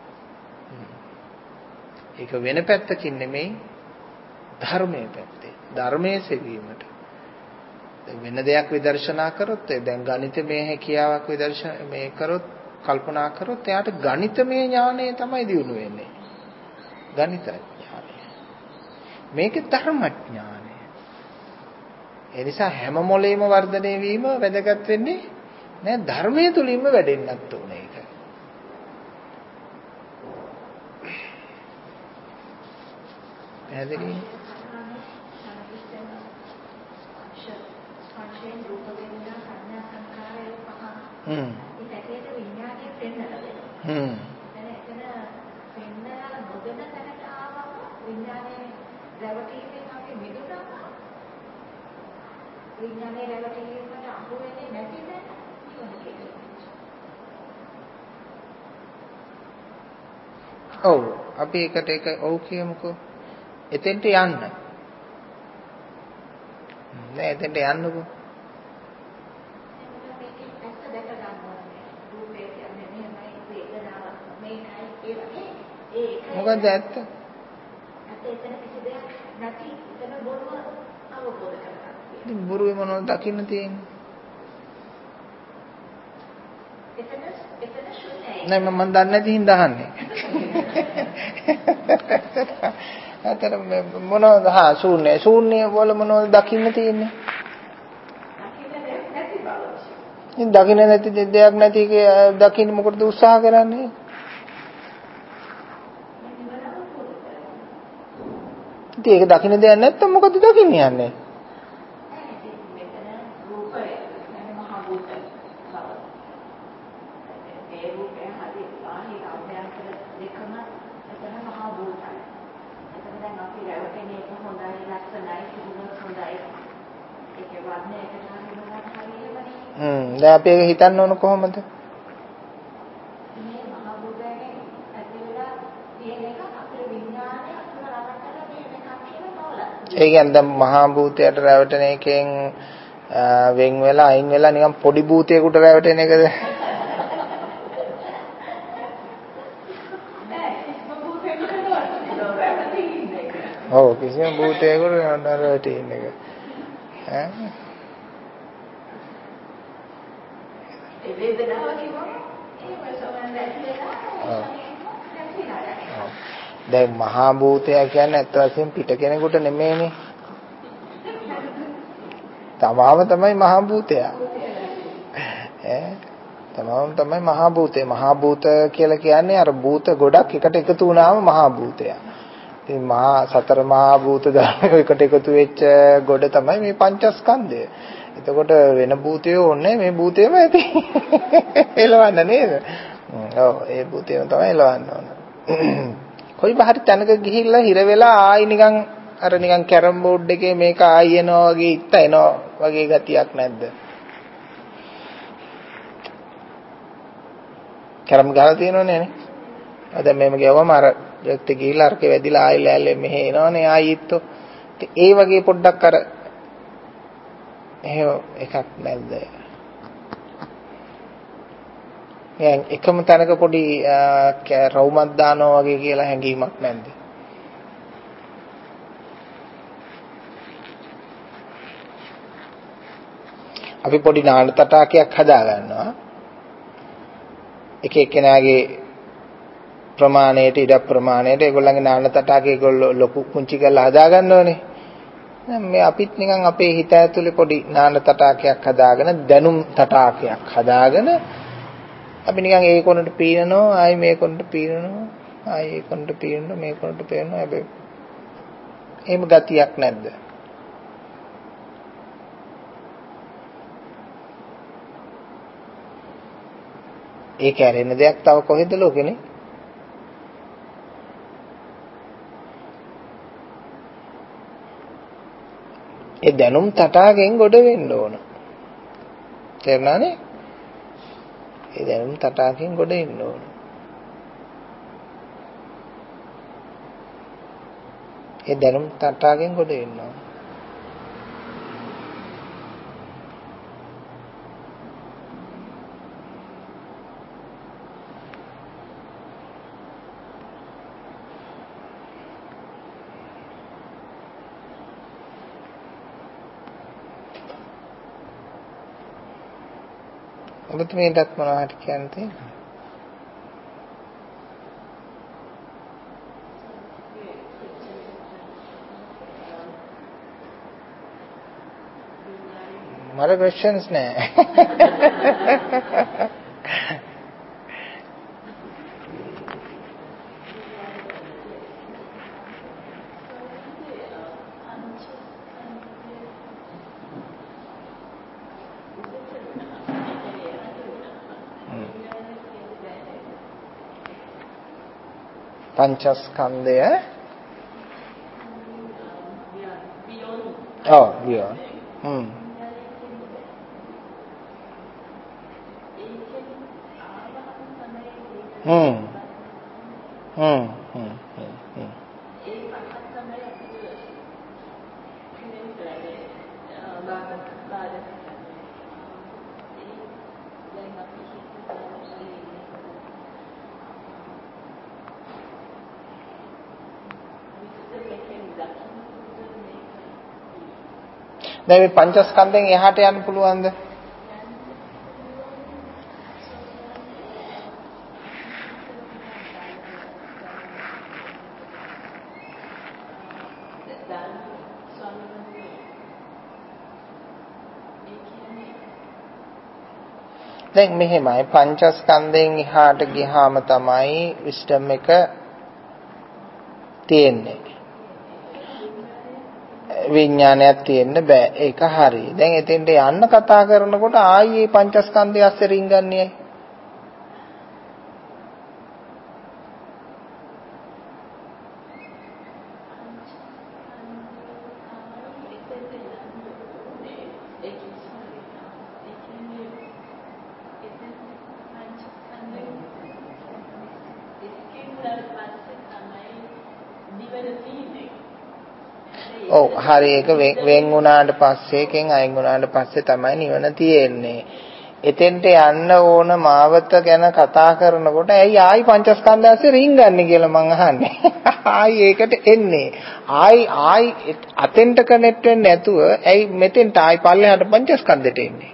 ඒක වෙන පැත්තකින් නෙමෙයි ධර්මයේ පැත්තේ. ධර්මයේ සෙවීමට. වෙන දෙයක් විදර්ශනා කරොත් දැන් ගණිතමය හැකියාවක් මේ කරොත් කල්පනා කරොත් එයාට ගණිතමය ඥානය තමයි දියුණු වෙන්නේ. ගණිත ඥානය. මේක ධර්මඥානය. ඒ නිසා හැම මොලේම වර්ධනය වීම වැදගත් වෙන්නේ නෑ ධර්මයේ තුලින්ම වැඩෙන්නත් ඕනේ ඒක. පැහැදිලි? ඔව් අපි එකට එක ඔව් කියමුකෝ. එතෙන්ට යන්න. නෑ එතෙන්ට යන්නකෝ. මොකද ඇත්ත? ඉතින් බොරුවේ මොනවද දකින්න තියෙන්නේ? නෑ මම දන්නේ නැති හින්දා අහන්නේ. අතර මොනවද ශූන්‍ය වල මොනවද දකින්න තියෙන්නේ? ඉතින් දකින්න නැති දෙයක් නැති දකින්න මොකටද උත්සාහ කරන්නේ? ඉතින් ඒක දකින්න දෙයක් නැත්තම් මොකද දකින්න යන්නේ? දැන් අපි ඒක හිතන්න ඕන කොහොමද? ඒ කියන්නේ දැන් මහා භූතයට රැවටෙන එකෙන් වෙන් වෙලා අයින් වෙලා නිකන් පොඩි භූතයකට රැවටෙන එකද? ඔව් කිසිම භූතයකට රැවටෙන එක. ඈ දැන් මහා භූතය කියන්නේ අත් වශයෙන් පිට කෙනෙකුට නෙමෙයිනේ. තමාම තමයි මහා භූතයා. තමාම තමයි මහා භූතය. මහා භූත කියලා කියන්නේ අර භූත ගොඩක් එකට එකතු වුණාම මහා භූතයා. ඉතින් මහා සතර මහා භූත ධර්ම එකට එකතු වෙච්ච ගොඩ තමයි මේ පංචස්කන්ධය. එතකොට වෙන භූතයෝ ඕනේ මේ භූතේම ඇති. එලවන්න නේද? ඔව් ඒ භූතේම තමයි එලවන්න ඕන. කොයි බහරි තැනක ගිහිල්ලා හිර වෙලා ආයි නිකන් අර නිකන් කැරම් බෝඩ් එකේ මේක ආයි එනවා වගේ ඉත්ත එනවා වගේ ගතියක් නැද්ද? කැරම් ගහලා තියෙනවනේ නේ. දැන් මේම ගියවම අර දෙක්ට ගිහිල්ලා අරක වැදිලා ආයි ලෑල්ලේ මෙහෙ එනවනේ ආයි ඉත්තෝ. ඒ වගේ පොඩ්ඩක් අර එහෙම එකක් නැද්ද? දැන් එකම තැනක පොඩි රවුමක් දානවා වගේ කියලා හැඟීමක් නැද්ද? අපි පොඩි නාන තටාකයක් හදා ගන්නවා. එක එක්කෙනාගේ ප්‍රමාණයට ඉඩ ප්‍රමාණයට ඒගොල්ලන්ගේ නාන තටාකේ ඒගොල්ලෝ ලොකු කුංචි කරලා හදා ගන්නවනේ. දැන් මේ අපිත් නිකන් අපේ හිත ඇතුලේ පොඩි නාන තටාකයක් හදාගෙන දැනුම් තටාකයක් හදාගෙන අපි නිකන් ඒ කොනට පීනනවා ආයි මේ කොනට පීනනවා ආයි ඒ කොනට පීනනවා මේ කොනට පීනනවා හැබැයි එහෙම ගතියක් නැද්ද? ඒ කැරෙන දෙයක් තව කොහෙද ලෝකෙනේ? ඒ දැනුම් තටාකෙන් ගොඩ වෙන්න ඕන. තේරුණානේ? ඒ දැනුම් තටාකෙන් ගොඩ එන්න ඕන. ඒ දැනුම් තටාකෙන් ගොඩ එන්න ඕන. ඔබතුමීටත් මොනවද කියන්න තියෙන්නේ? මට questions නෑ. පංචස්කන්ධය beyond. දැන් මේ පංචස්කන්ධයෙන් එහාට යන්න පුළුවන්ද? දැන් මෙහෙමයි පංචස්කන්ධයෙන් එහාට ගියාම තමයි විස්ඩම් එක තියෙන්නේ. විඥානයක් තියෙන්න බෑ. ඒක හරි. දැන් එතෙන්ට යන්න කතා කරනකොට ආයේ පංචස්කන්ධය ඇස්සේ රින්ගන්නේ. ඔව් හරි ඒක වෙන් වුණාට පස්සේ එකෙන් අයින් වුණාට පස්සේ තමයි නිවන තියෙන්නේ. එතෙන්ට යන්න ඕන මාවත ගැන කතා කරනකොට ඇයි ආයි පංචස්කන්ධය ඇස්සේ රින්ගන්නේ කියලා මං අහන්නේ. ආයි ඒකට එන්නේ. ආයි අතෙන්ට කනෙක්ට් වෙන්නේ නැතුව ඇයි මෙතෙන්ට ආයි පල්ලෙහාට පංචස්කන්ධෙට එන්නේ.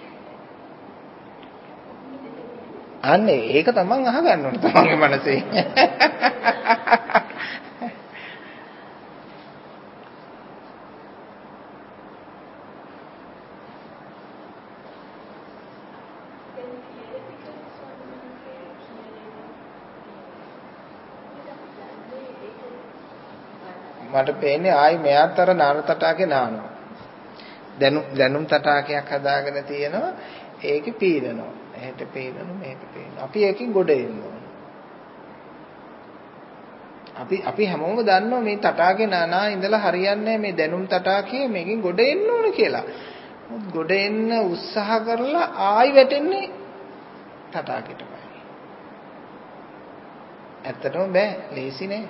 අනේ ඒක තමන් අහගන්න ඕන තමන්ගේ මනසේ. මට පේන්නේ ආයි මෙයාත් අර නාන තටාකේ නානවා. දැනුම් තටාකයක් හදාගෙන තියෙනවා. ඒකේ පීනනවා. එහෙට පීනනවා මේක පීනනවා. අපි ඒකෙන් ගොඩ එනවා. අපි හැමෝම දන්නවා මේ තටාකේ නානා ඉඳලා හරියන්නේ මේ දැනුම් තටාකේ මේකෙන් ගොඩ එන්න ඕන කියලා. ගොඩ එන්න උත්සාහ කරලා ආයි වැටෙන්නේ තටාකෙටමයි. ඇත්තටම බෑ. ලේසි නෑ.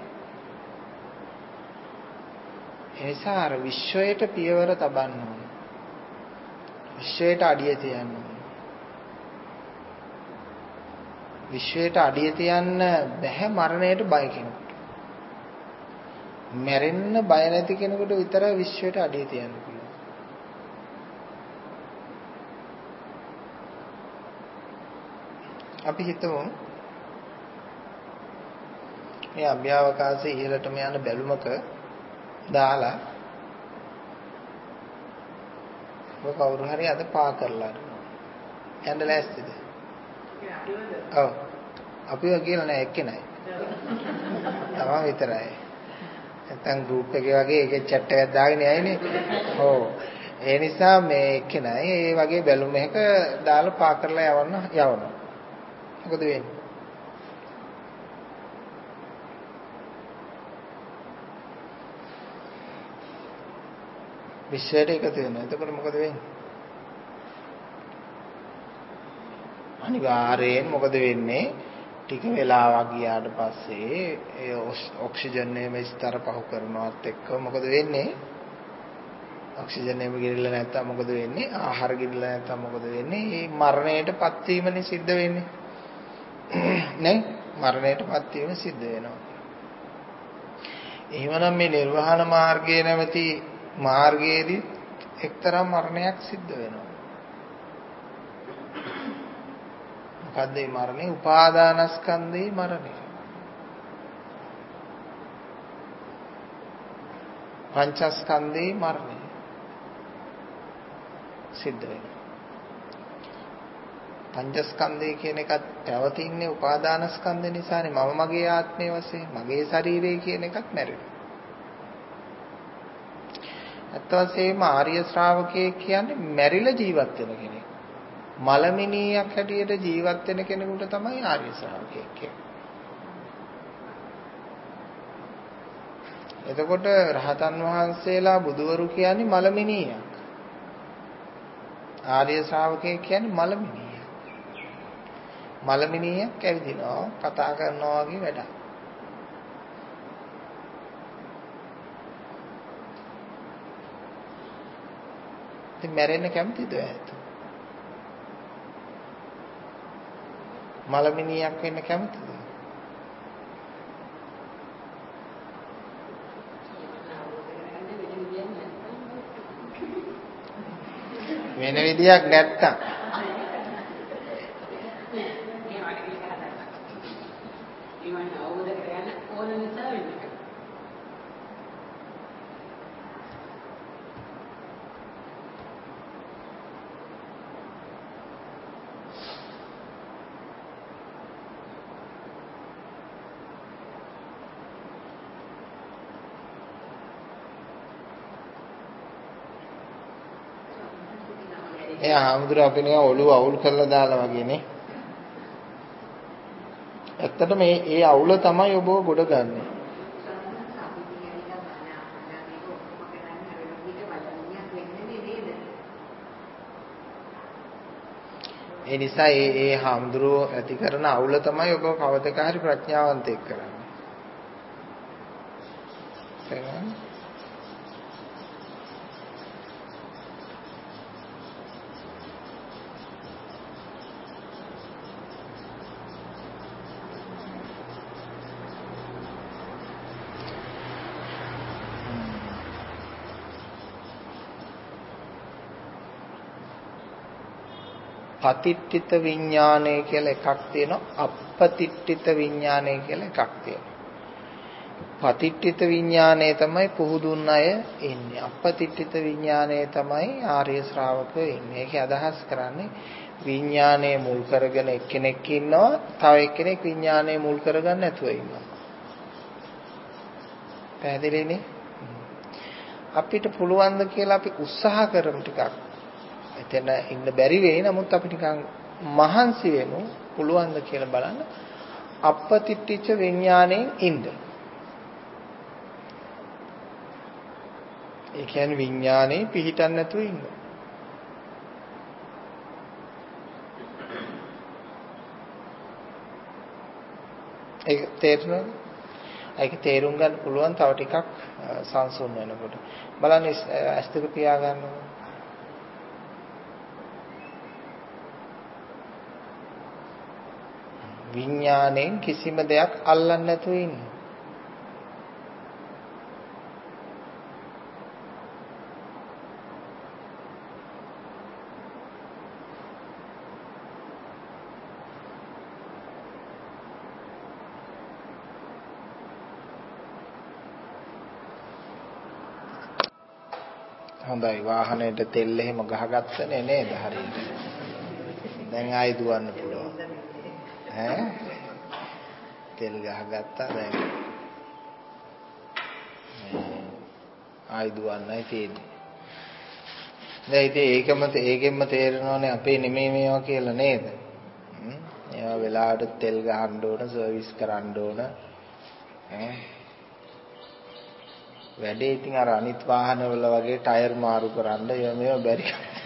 එනිසා අර විශ්වයට පියවර තබන්න ඕන. විශ්වයට අඩිය තියන්න ඕන. විශ්වයට අඩිය තියන්න බැහැ මරණයට බය කෙනෙකුට. මැරෙන්න බය නැති කෙනෙකුට විතරයි විශ්වයට අඩිය තියන්න පුළුවන්. අපි හිතමු මේ අභ්‍යවකාශයේ ඉහළටම යන බැලුමක දාලා ඔය කවුරු හරි අද පා කරලා යන්න ලෑස්තිද? ඔව්. අපිව කියලා නෑ එක්කෙනයි. තමන් විතරයි. නැත්තම් ගෲප් එකේ වගේ ඒකේ chat එකක් දාගෙන යයිනේ. ඔව්. ඒ නිසා මේ එක්කෙනයි ඒ වගේ බැලුම් එකක දාලා පා කරලා යවනවා. මොකද වෙන්නේ? විශ්වයට එකතු වෙනවා. එතකොට මොකද වෙන්නේ? අනිවාර්යයෙන් මොකද වෙන්නේ? ටික වෙලාවක් ගියාට පස්සේ ඒ ඔක්සිජන් මේ ස්තර පහු කරනවත් එක්ක මොකද වෙන්නේ? ඔක්සිජන් එම ගිරිල්ලා නැත්තම් මොකද වෙන්නේ? ආහාර ගිරිල්ලා නැත්තම් මොකද වෙන්නේ? මේ මරණයටපත් වීමනේ සිද්ධ වෙන්නේ. නේ? මරණයටපත් වීම සිද්ධ වෙනවා. එහෙමනම් මේ නිර්වාණ මාර්ගයේ නැමැති මාර්ගයේදී එක්තරා මරණයක් සිද්ධ වෙනවා. මොකද්ද මේ මරණය? උපාදානස්කන්ධේ මරණය. පංචස්කන්ධේ මරණය සිද්ධ වෙනවා. පංචස්කන්ධය කියන එකත් පැවතින්නේ උපාදානස්කන්ධ නිසානේ. මම මගේ ආත්මය වශයෙන් මගේ ශරීරය කියන එකත් මැරෙනවා. අත් වශයෙන්ම ආර්ය ශ්‍රාවකයෙක් කියන්නේ මැරිලා ජීවත් වෙන කෙනෙක්. මලමිනියක් හැටියට ජීවත් වෙන කෙනෙකුට තමයි ආර්ය ශ්‍රාවකයෙක් කියන්නේ. එතකොට රහතන් වහන්සේලා බුදවරු කියන්නේ මලමිනියක්. ආර්ය ශ්‍රාවකයෙක් කියන්නේ මලමිනියක්. මලමිනියක් ඇවිදිනවා කතා කරනවා වගේ වැඩක්. ඉතින් මැරෙන්න කැමතිද ඇත්ත? මලමිනියක් වෙන්න කැමතිද? වෙන විදියක් නැත්තම් එයා හාමුදුරුවෝ අපි නිකන් ඔළුව අවුල් කරලා දාලා වගේනේ. ඇත්තටම මේ අවුල තමයි ඔබව ගොඩ ගන්නෙ. ඒ නිසා මේ හාමුදුරුවෝ ඇති කරන අවුල තමයි ඔබව කවදක හරි ප්‍රඥාවන්තයෙක් කරන්නේ. තේරුණාද? පතිට්ඨිත විඥානය කියලා එකක් තියෙනවා. අපපතිට්ඨිත විඥානය කියලා එකක් තියෙනවා. පතිට්ඨිත විඥානය තමයි පුහුදුන් අය ඉන්නේ. අපපතිට්ඨිත විඥානය තමයි ආර්ය ශ්‍රාවකයෝ ඉන්නේ. ඒකේ අදහස් කරන්නේ විඥානය මුල් කරගෙන එක්කෙනෙක් ඉන්නවා. තව එක්කෙනෙක් විඥානය මුල් කරගන්න නැතුව ඉන්නවා. පැහැදිලිනේ? අපිට පුළුවන් ද කියලා අපි උත්සාහ කරමු ටිකක්. එතන ඉන්න බැරි වෙයි. නමුත් අපි නිකන් මහන්සි වෙමු. පුළුවන් ද කියලා බලන්න. අපපතිට්ඨිත විඥාණයෙන් ඉන්න. ඒ කියන්නේ විඥානේ පිහිටන්න නැතුව ඉන්න. ඒක තේරුණාද? ඒක තේරුම් ගන්න පුළුවන් තව ටිකක් සංසුන් වෙනකොට. බලන්න ඇස් දෙක පියා ගන්නකො. විඥාණයෙන් කිසිම දෙයක් අල්ලන්නේ නැතුව ඉන්න. හොඳයි වාහනේට තෙල් එහෙම ගහගත්තනේ නේද හරියට. දැන් ආයි දුවන්න පුළුවන්. ඈ තෙල් ගහගත්තා දැන් ආයි දුවන්නයි තියෙන්නේ. දැන් ඉතින් ඒකෙන්ම තේරෙනවනේ අපේ නෙමෙයි මේවා කියලා නේද? ඒවා වෙලාවට තෙල් ගහන්න ඕන, සර්විස් කරන්න ඕන. වැඩේ ඉතින් අර අනිත් වාහනවල වගේ ටයර් මාරු කරන්න මේවා බැරි.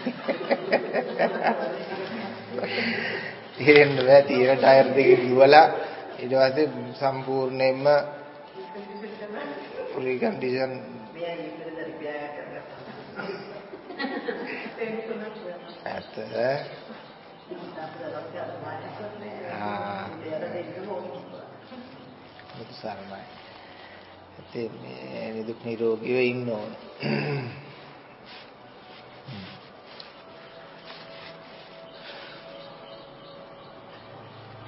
තේරෙන්න බෑ තියෙන ටයර් දෙකේ දුවලා ඊට පස්සේ සම්පූර්ණයෙන්ම රීකන්ඩිෂන් ඇත්ත සරණයි. ඉතින් මේ නිදුක් නිරෝගීව ඉන්න ඕන.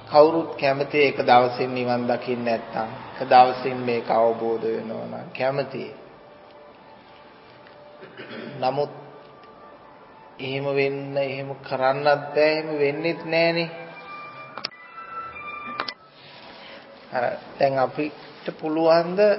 කවුරුත් කැමති එක දවසින් නිවන් දකින්න නැත්නම් එක දවසින් මේක අවබෝධ වෙනවා නම් කැමතියි. නමුත් එහෙම වෙන්න එහෙම කරන්නත් බෑ එහෙම වෙන්නෙත් නෑනේ. දැන් අපිට පුළුවන් ද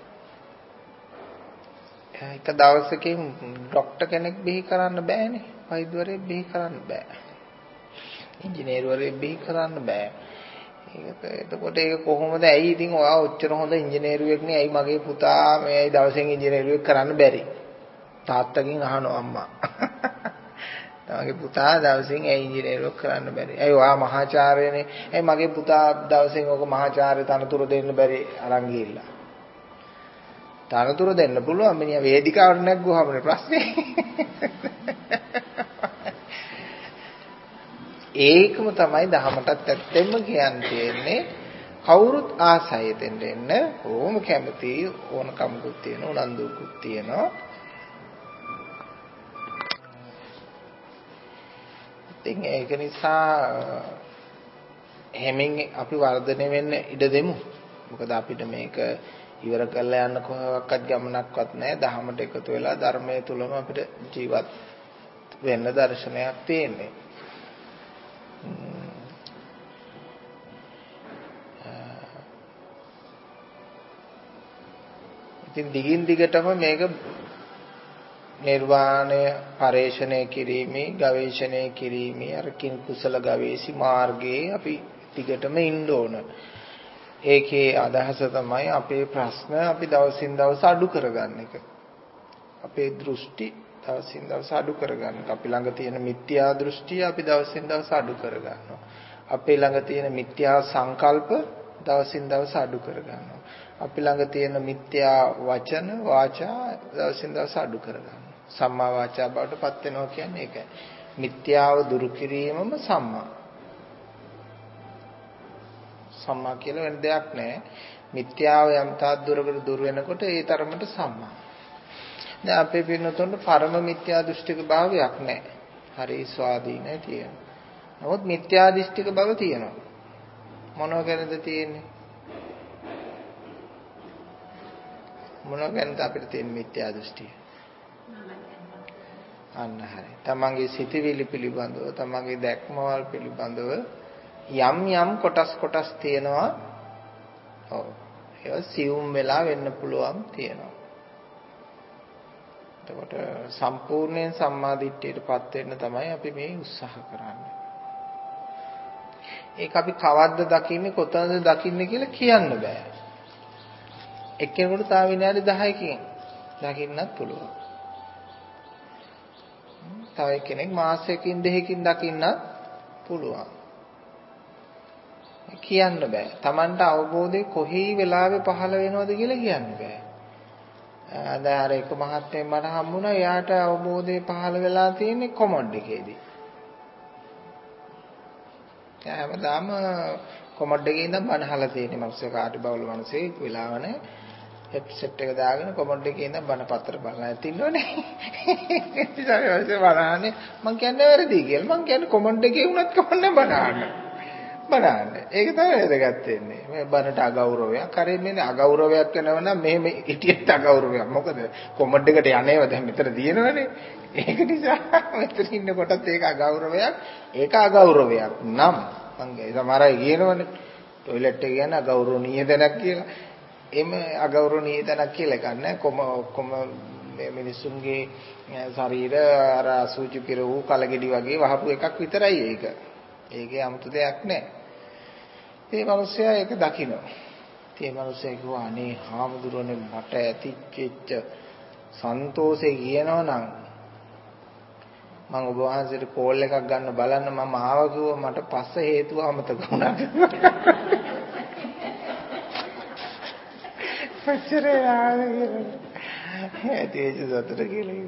එක දවසකින් ડોක්ටර් කෙනෙක් බිහි කරන්න බෑනේ. වෛද්‍යවරයෙක් බිහි කරන්න බෑ. ඉංජිනේරුවරයෙක් බිහි කරන්න බෑ. එතකොට ඒක කොහොමද? ඇයි ඉතින් ඔයා ඔච්චර හොඳ ඉංජිනේරුවෙක් නේ. ඇයි මගේ පුතා මේ දවසෙන් ඉංජිනේරුවෙක් කරන්න බැරි? තාත්තගෙන් අහනවා අම්මා. තමගේ පුතා දවසින් ඇයි ඉංජිනේරුවෙක් කරන්න බැරි? ඇයි ඔයා මහාචාර්යනේ? ඇයි මගේ පුතා දවසින් ඔක මහාචාර්ය තනතුර දෙන්න බැරි අරන් ගිහිල්ලා? තනතුර දෙන්න පුළුවන් මිනිහා වේදිකාවට නැග්ගුවාමනේ ප්‍රශ්නේ. ඒකම තමයි දහමටත් ඇත්තෙන්ම කියන්න තියෙන්නේ. කවුරුත් ආසයි දෙන්න එන්න ඕම කැමති ඕනකමකුත් තියෙනවා උනන්දුකුත් තියෙනවා. ඉතින් ඒක නිසා හැමින් අපි වර්ධනය වෙන්න ඉඩ දෙමු. මොකද අපිට මේක ඉවර කරලා යන්න කොහොමවත් ගමනක්වත් නැහැ. දහමට එකතු වෙලා ධර්මයේ තුලම අපිට ජීවත් වෙන්න දර්ශනයක් තියෙන්නේ. ඉතින් දිගින් දිගටම මේක නිර්වාණය පරේෂණය කිරීමේ ගවේෂණය කිරීමේ අර කින් කුසල ගවේෂි මාර්ගයේ අපි දිගටම ඉන්න ඕන. ඒකේ අදහස තමයි අපේ ප්‍රශ්න අපි දවසින් දවස අඩු කරගන්න එක. අපේ දෘෂ්ටි දවසින් දවස අඩු කරගන්න. අපි ළඟ තියෙන මිත්‍යා දෘෂ්ටිය අපි දවසින් දවස අඩු කරගන්නවා. අපේ ළඟ තියෙන මිත්‍යා සංකල්ප දවසින් දවස අඩු කරගන්නවා. අපි ළඟ තියෙන මිත්‍යා වචන වාචා දවසින් දවස අඩු කරගන්නවා. සම්මා වාචා බවට පත් වෙනවා කියන්නේ ඒකයි. මිත්‍යාව දුරු කිරීමම සම්මා. සම්මා කියලා වෙන දෙයක් නැහැ. මිත්‍යාව යම් තාක් දුරකට දුර වෙනකොට ඒ තරමට සම්මා. දැන් අපේ පින්නතොන්ට පරම මිත්‍යා දෘෂ්ටික භාවයක් නැහැ. හරි ස්වාධීනයි තියෙනවා. නමුත් මිත්‍යා දෘෂ්ටික බව තියෙනවා. මොනව ගැනද තියෙන්නේ? මොනව ගැනද අපිට තියෙන මිත්‍යා දෘෂ්ටිය? අන්න හරි. තමන්ගේ සිතිවිලි පිළිබඳව, තමන්ගේ දැක්මවල් පිළිබඳව යම් කොටස් තියෙනවා. ඔව්. ඒක සියුම් වෙලා වෙන්න පුළුවන් තියෙනවා. එතකොට සම්පූර්ණයෙන් සම්මා දිට්ඨියටපත් වෙන්න තමයි අපි මේ උත්සාහ කරන්නේ. ඒක අපි කවද්ද දකින්නේ කොතනද දකින්නේ කියලා කියන්න බෑ. එක්කෙනෙකුට තා විනාඩි 10කින් දකින්නත් පුළුවන්. තව කෙනෙක් මාසයකින් දෙකකින් දකින්නත් පුළුවන්. කියන්න බෑ. Tamanට අවබෝධය කොහේ වෙලාවෙ පහළ වෙනවද කියලා කියන්න බෑ. දැන් අර එක මහත්මයෙක් මට හම්බුණා. එයාට අවබෝධය පහළ වෙලා තියෙන්නේ කොමඩ් එකේදී. හැමදාම කොමඩ් එකේ ඉඳන් බණ අහලා තියෙන මිනිස්සු කාටි බවුල මිනිස්සේ වෙලාවනේ හෙඩ්සෙට් එක දාගෙන කොමඩ් එකේ ඉඳන් බණ පත්‍ර බලලා තින්නෝනේ. ඉතින් බලන්නේ මං කියන්නේ වැරදි කියලා. මං කියන්නේ කොමඩ් එකේ වුණත් කමන්නේ බලන්න. ඒක තමයි වැදගත් වෙන්නේ. මේ බණට අගෞරවයක්. හරි මේ අගෞරවයක් වෙනව නම් මෙහෙම ඉතියට අගෞරවයක්. මොකද කොමඩ් එකට යන්නේව දැන් මෙතන දිනනවනේ. ඒක නිසා මෙතන ඉන්නකොටත් ඒක අගෞරවයක්. ඒක අගෞරවයක් නම් මං සමහර අය කියනවනේ টয়ලට් එක යන අගෞරවණීය තැනක් කියලා. එමෙ අගෞරවණීය තැනක් කියලා එකක් නැහැ. ඔක්කොම මේ මිනිසුන්ගේ ශරීර අර අසුචි පිර වූ කලගෙඩි වගේ වහපු එකක් විතරයි ඒක. ඒකේ 아무තු දෙයක් නැහැ. මේ මිනිස්සයා ඒක දකිනවා. මේ මිනිස්සයා කිව්වා අනේ හාමුදුරනේ මට ඇතිච්ච සන්තෝෂේ කියනවනම් මම ඔබ වහන්සේට කෝල් එකක් ගන්න බලන්න මම ආවා කිව්වා මට පස්ස හේතුව අමතක වුණා. පච්චරේ ඇතිවෙච්ච සතුට කියලා.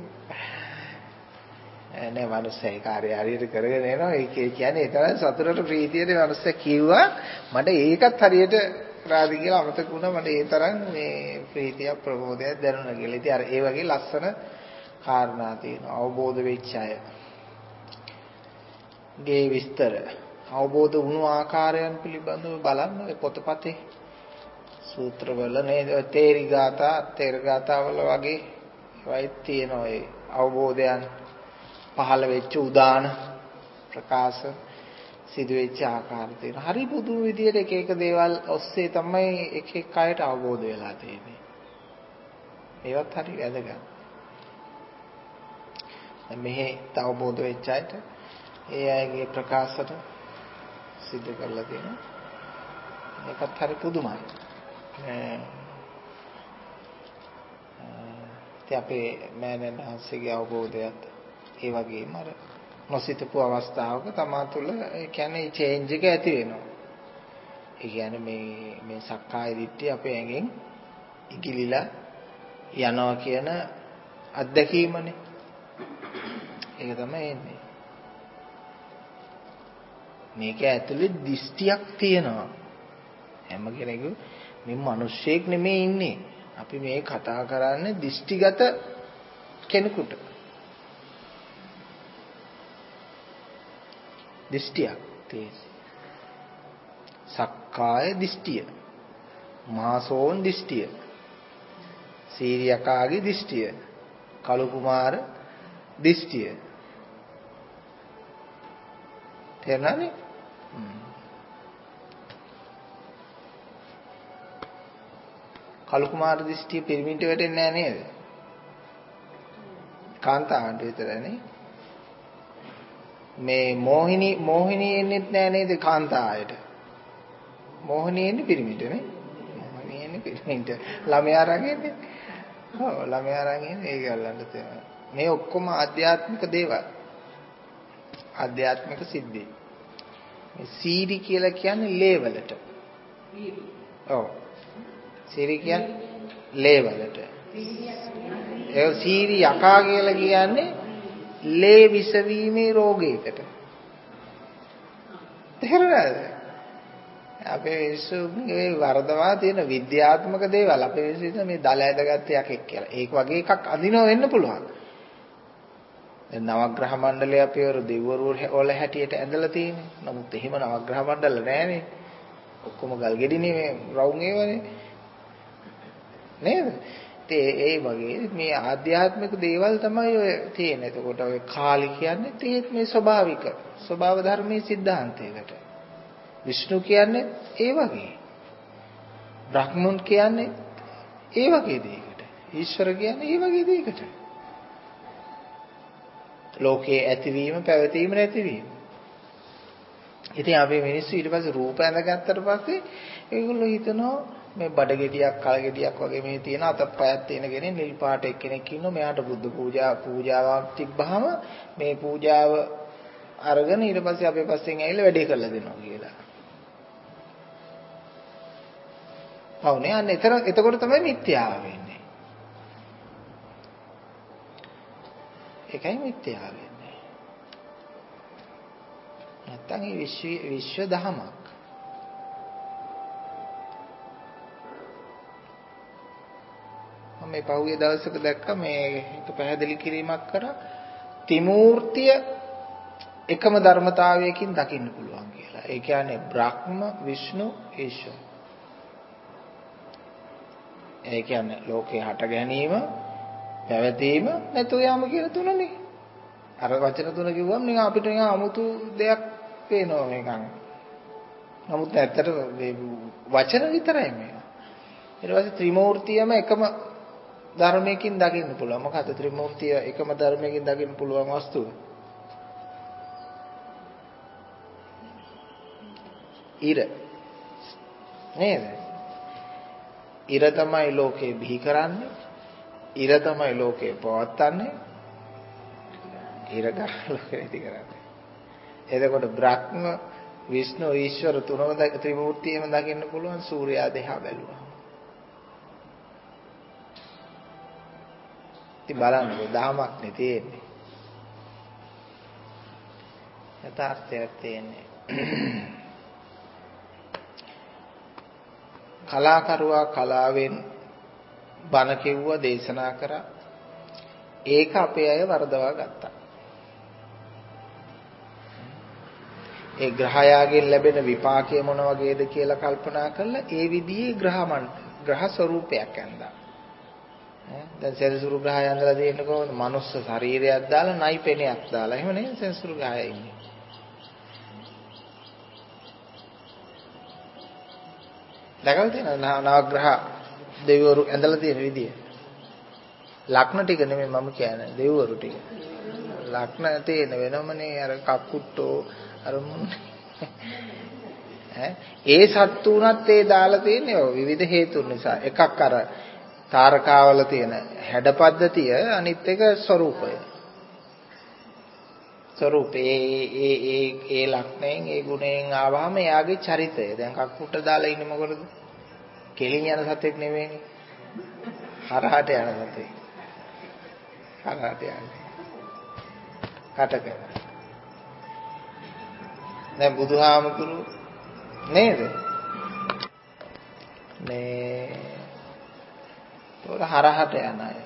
නෑ මනුස්සය කාර්යය හරියට කරගෙන යනවා. ඒක කියන්නේ ඒ තරම් සතුටට ප්‍රීතියනේ මනුස්සය කිව්වා. මට ඒකත් හරියට රාදි කියලා අමතක වුණා. මට ඒ තරම් මේ ප්‍රීතිය ප්‍රබෝධයක් දැනුණා කියලා. ඉතින් අර ඒ වගේ ලස්සන කාරණා තියෙනවා. අවබෝධ වෙච්ච අය. ගේ විස්තර අවබෝධ වුණු ආකාරයන් පිළිබඳව බලන්න ඔය පොතපතේ සූත්‍රවල නේද තේරගාතාවල වගේ ඒවයි තියෙන ඔය අවබෝධයන් පහළ වෙච්ච උදාන ප්‍රකාශ සිදු වෙච්ච ආකාරය තියෙන. හරි පුදුම විදියට එක එක දේවල් ඔස්සේ තමයි එක එක අයට අවබෝධ වෙලා තියෙන්නේ. ඒවත් හරි වැදගත්. මෙහි අවබෝධ වෙච්ච අයට ඒ අයගේ ප්‍රකාශයට සිද්ධ කරලා තියෙනවා. ඒකත් හරි පුදුමයි. අපේ මෑණියන් වහන්සේගේ අවබෝධයත් ඒ වගේම අර නොසිතපු අවස්ථාවක තමා තුළ ඒ කියන්නේ චේන්ජ් එක ඇති වෙනවා. ඒ කියන්නේ මේ සක්කාය දිට්ඨිය අපේ ඇඟෙන් ඉකිලිලා යනවා කියන අත්දැකීමනේ. ඒක තමයි එන්නේ. මේක ඇතුලේ දිෂ්ටියක් තියෙනවා. හැම කෙනෙකු මේ මිනිස්සෙක් නෙමෙයි ඉන්නේ. අපි මේ කතා කරන්නේ දිෂ්ටිගත කෙනෙකුට. දිෂ්ටියක් තියෙනවා. සක්කාය දිෂ්ටිය. මාසෝන් දිෂ්ටිය. සීරියකාගේ දිෂ්ටිය. කලු කුමාර දිෂ්ටිය. තේරුණානේ? කලු කුමාර දිෂ්ටිය පිරිමින්ට වැටෙන්නේ නැහැ නේද? කාන්තාවන්ට විතරනේ. මේ මෝහිනී එන්නේත් නැහැ නේද කාන්තාවයට? මෝහිනී එන්නේ පිරිමින්ට නේ? මෝහිනී එන්නේ පිරිමින්ට. ළමයා අරන් එන්නේ. ඔව් ළමයා අරන් එන්නේ ඒක අල්ලන්න තියෙනවා. මේ ඔක්කොම ආධ්‍යාත්මික දේවල්. ආධ්‍යාත්මික සිද්ධි. මේ සීරි කියලා කියන්නේ ලේ වලට. ඔව්. සීරි කියන්නේ ලේ වලට. ඒ සීරි යකා කියලා කියන්නේ ලේ විසවීමේ රෝගයකට. තේරුණාද? අපේ මිනිස්සුගේ වර්ධවා තියෙන විද්‍යාත්මක දේවල් අපේ මිනිස්සු මේ දල ඇදගත්ත යකෙක් කියලා. ඒක වගේ එකක් අදිනව වෙන්න පුළුවන්. නවග්‍රහ මණ්ඩලය අපේ දෙවිවරු වල හැටියට ඇඳලා තියෙන්නේ. නමුත් එහෙම නවග්‍රහ මණ්ඩල නැහැනේ. ඔක්කොම ගල් ගෙඩිනේ මේ රවුම් ඒවනේ. නේද? ඒ වගේ මේ ආධ්‍යාත්මික දේවල් තමයි ඔය තියෙන්නේ. එතකොට ඔය කාලි කියන්නේ තේත් මේ ස්වභාව ධර්මයේ સિદ્ધාන්තයකට. විෂ්ණු කියන්නේ ඒ වගේ. බ්‍රහ්මන් කියන්නේ ඒ වගේ දෙයකට. ඊශ්වර කියන්නේ ඒ වගේ දෙයකට. ලෝකයේ ඇතිවීම, පැවතීම, නැතිවීම. ඉතින් අපි මිනිස්සු ඊට පස්සේ රූප ඇඳගත්තට පස්සේ ඒගොල්ලෝ හිතනවා මේ බඩගෙඩියක්, කලගෙඩියක් වගේ මේ තියෙන අතප්පයක් තියෙන කෙනෙක් නිල් පාට එක්කෙනෙක් ඉන්නවා. මෙයාට බුද්ධ පූජාවක් තිබ්බහම මේ පූජාව අරගෙන ඊට පස්සේ අපේ පස්සෙන් ඇවිල්ලා වැඩේ කරලා දෙනවා කියලා. හවුනේ අන්න එතකොට තමයි මිත්‍යාව වෙන්නේ. ඒකයි මිත්‍යාව වෙන්නේ. නැත්තම් මේ විශ්ව දහමක්. මම මේ පහුගිය දවසක දැක්ක මේ එක පැහැදිලි කිරීමක් කරා ත්‍රිමූර්තිය එකම ධර්මතාවයකින් දකින්න පුළුවන් කියලා. ඒ කියන්නේ බ්‍රහ්ම, විෂ්ණු, ඊශ්වර. ඒ කියන්නේ ලෝකේ හට ගැනීම, පැවතීම, නැතු යාම කියලා තුනනේ. අර වචන තුන කිව්වම නිකන් අපිට නිකන් 아무තු දෙයක් පේනවා මේකන්. නමුත් ඇත්තට මේ වචන විතරයි මේ. ඊට පස්සේ ත්‍රිමූර්තියම එකම ධර්මයකින් දකින්න පුළුවන්. මොකද ත්‍රිමූර්තිය එකම ධර්මයකින් දකින්න පුළුවන් වස්තුව. ඉර නේද? ඉර තමයි ලෝකේ බිහි කරන්නේ. ඉර තමයි ලෝකේ පවත්න්නේ. ඉර ගන්න ලෝකෙ ඉති කරන්නේ. එතකොට බ්‍රහ්ම, විෂ්ණු, ඊශ්වර තුනම ත්‍රිමූර්තියම දකින්න පුළුවන් සූර්යයා දෙහා බැලුවා. ඉතින් බලන්නකෝ දහමක් නේ තියෙන්නේ. යථාර්ථයක් තියෙන්නේ. කලාකරුවා කලාවෙන් බණ කිව්වා දේශනා කරා. ඒක අපේ අය වරදවා ගත්තා. ඒ ග්‍රහයාගෙන් ලැබෙන විපාකය මොන වගේද කියලා කල්පනා කරලා ඒ විදිහේ ග්‍රහ ස්වરૂපයක් ඇඳා. දැන් සෙනසුරු ග්‍රහය ඇඳලා තියෙන්නේ කොහොමද? මනුස්ස ශරීරයක් දාලා නයි පෙණයක් දාලා. එහෙම නේ සෙනසුරු ග්‍රහය ඉන්නේ. දැකලා තියෙනවා නවග්‍රහ දෙවිවරු ඇඳලා තියෙන විදිය. ලග්න ටික නෙමෙයි මම කියන්නේ දෙවිවරු ටික. ලග්න තියෙන වෙනමනේ අර කක්කුට්ටෝ අර ඒ සත්තු උනත් ඒ දාලා තියෙන්නේ ඔය විවිධ හේතුන් නිසා. එකක් අර තාරකාවල තියෙන හැඩපද්ධතිය අනිත් එක ස්වરૂපය. ස්වરૂපේ ඒ ලක්ෂණයෙන් ඒ ගුණයෙන් ආවම එයාගේ චරිතය. දැන් කක්කුට්ට දාලා ඉන්නේ මොකටද? කෙලින් යන සතෙක් නෙවෙයිනේ. හරහට යන සතෙක්. හරහට යන්නේ. කටක. දැන් බුදුහාමුදුරු නේද? මේ තොර හරහට යන අය.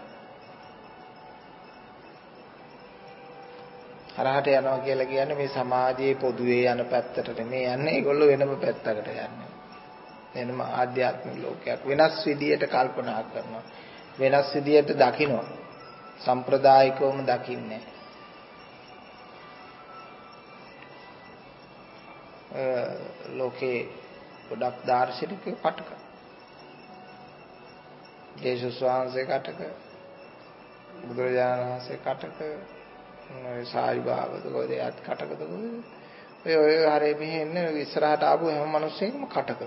හරහට යනවා කියලා කියන්නේ මේ සමාජයේ පොදුවේ යන පැත්තට නෙමෙයි යන්නේ. ඒගොල්ලෝ වෙනම පැත්තකට යන්නේ. වෙනම ආධ්‍යාත්මික ලෝකයක් වෙනස් විදියට කල්පනා කරනවා. වෙනස් විදියට දකිනවා. සම්ප්‍රදායිකවම දකින්නේ. ලෝකේ ගොඩක් දාර්ශනිකයෝ කටක. ජේසුස් වහන්සේ කටක. බුදුරජාණන් වහන්සේ කටක. සායි බාබද කොහෙද යත් කටකද කොහෙද ඔය හරේ මෙහෙ ඉන්නේ ඉස්සරහට ආපු හැම මිනිස්සෙක්ම කටක.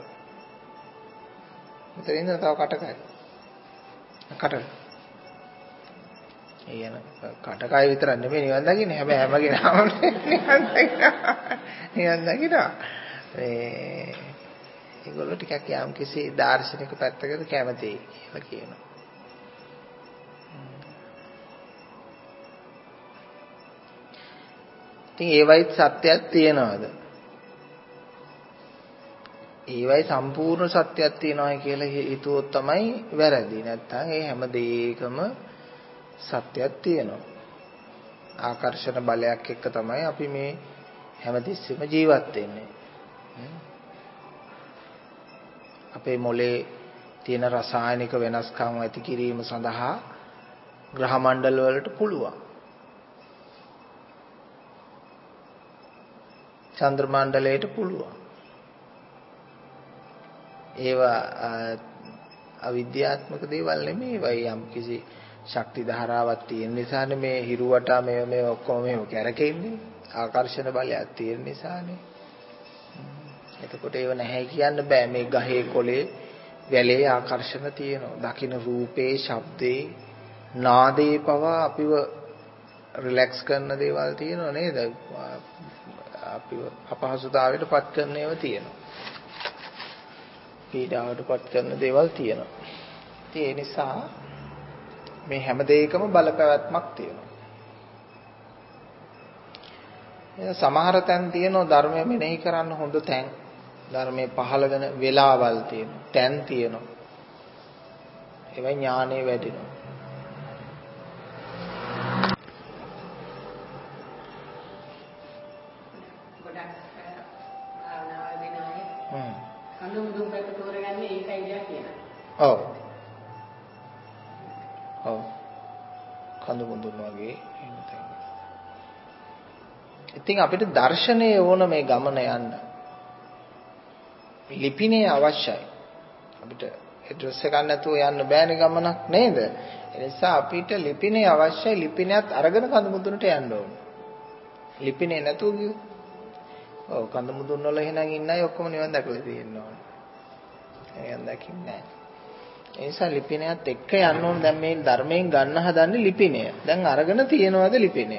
මෙතන ඉන්න තව කටකයි. කටක. එයන කටකයි විතරක් නෙමෙයි නිවන් දකින්නේ. හැබැයි හැමගේ නාම නිවන් දකින්න. ඒගොල්ලෝ ටිකක් යම් කිසි දාර්ශනික පැත්තකට කැමතියි කියලා කියනවා. ඉතින් ඒවයිත් සත්‍යයක් තියනවාද? ඒවයි සම්පූර්ණ සත්‍යයක් තියනවායි කියලා හිතුවොත් තමයි වැරදි. නැත්තම් ඒ හැම දෙයකම සත්‍යයක් තියෙනවා. ආකර්ෂණ බලයක් එක්ක තමයි අපි මේ හැමතිස්සෙම ජීවත් වෙන්නේ. අපේ මොලේ තියෙන රසායනික වෙනස්කම් ඇති කිරීම සඳහා ග්‍රහ මණ්ඩල වලට පුළුවන්. චන්ද්‍ර මණ්ඩලයට පුළුවන්. ඒවා අවිද්‍යාත්මක දේවල් නෙමෙයි. ඒවයි යම් කිසි ශක්ති ධාරාවක් තියෙන නිසානේ මේ හිරුවටා මේ ඔක්කොම මේව කැරකෙන්නේ. ආකර්ෂණ බලයක් තියෙන නිසානේ. එතකොට ඒව නැහැ කියන්න බෑ. මේ ගහේ කොලේ වැලේ ආකර්ෂණ තියෙනවා. දකින්න රූපේ, ශබ්දේ, නාදේ පවා අපිව රිලැක්ස් කරන දේවල් තියෙනවා නේද? අපිව අපහසුතාවයට පත් කරන ඒවා තියෙනවා. පීඩාවට පත් කරන දේවල් තියෙනවා. ඉතින් ඒ නිසා මේ හැම දෙයකම බලපෑවක්මක් තියෙනවා. සමහර තැන් තියෙනවා ධර්මය මෙනෙහි කරන්න හොඳ තැන්. ධර්මයේ පහළ වෙන වෙලාවල් තියෙනවා. තැන් තියෙනවා. ඒවයි ඥානෙ වැඩිනවා. ඔව්. ඔව්. කඳු මුදුන් වගේ එහෙම තමයි. ඉතින් අපිට දර්ශනය ඕන මේ ගමන යන්න. ලිපිනේ අවශ්‍යයි. අපිට ඇඩ්‍රස් එකක් නැතුව යන්න බෑනේ ගමනක් නේද? ඒ නිසා අපිට ලිපිනේ අවශ්‍යයි. ලිපිනයත් අරගෙන කඳු මුදුනට යන්න ඕන. ලිපිනේ නැතුව ගියොත් ඔව් කඳු මුදුන් වල එහෙනම් ඉන්න අය ඔක්කොම නිවන් දැකලා තියෙනවා. නිවන් දකින්නේ නැහැ. ඒ නිසා ලිපිනයත් එක්ක යන්න ඕන. දැන් මේ ධර්මයෙන් ගන්න හදන්නේ ලිපිනය. දැන් අරගෙන තියනවාද ලිපිනය?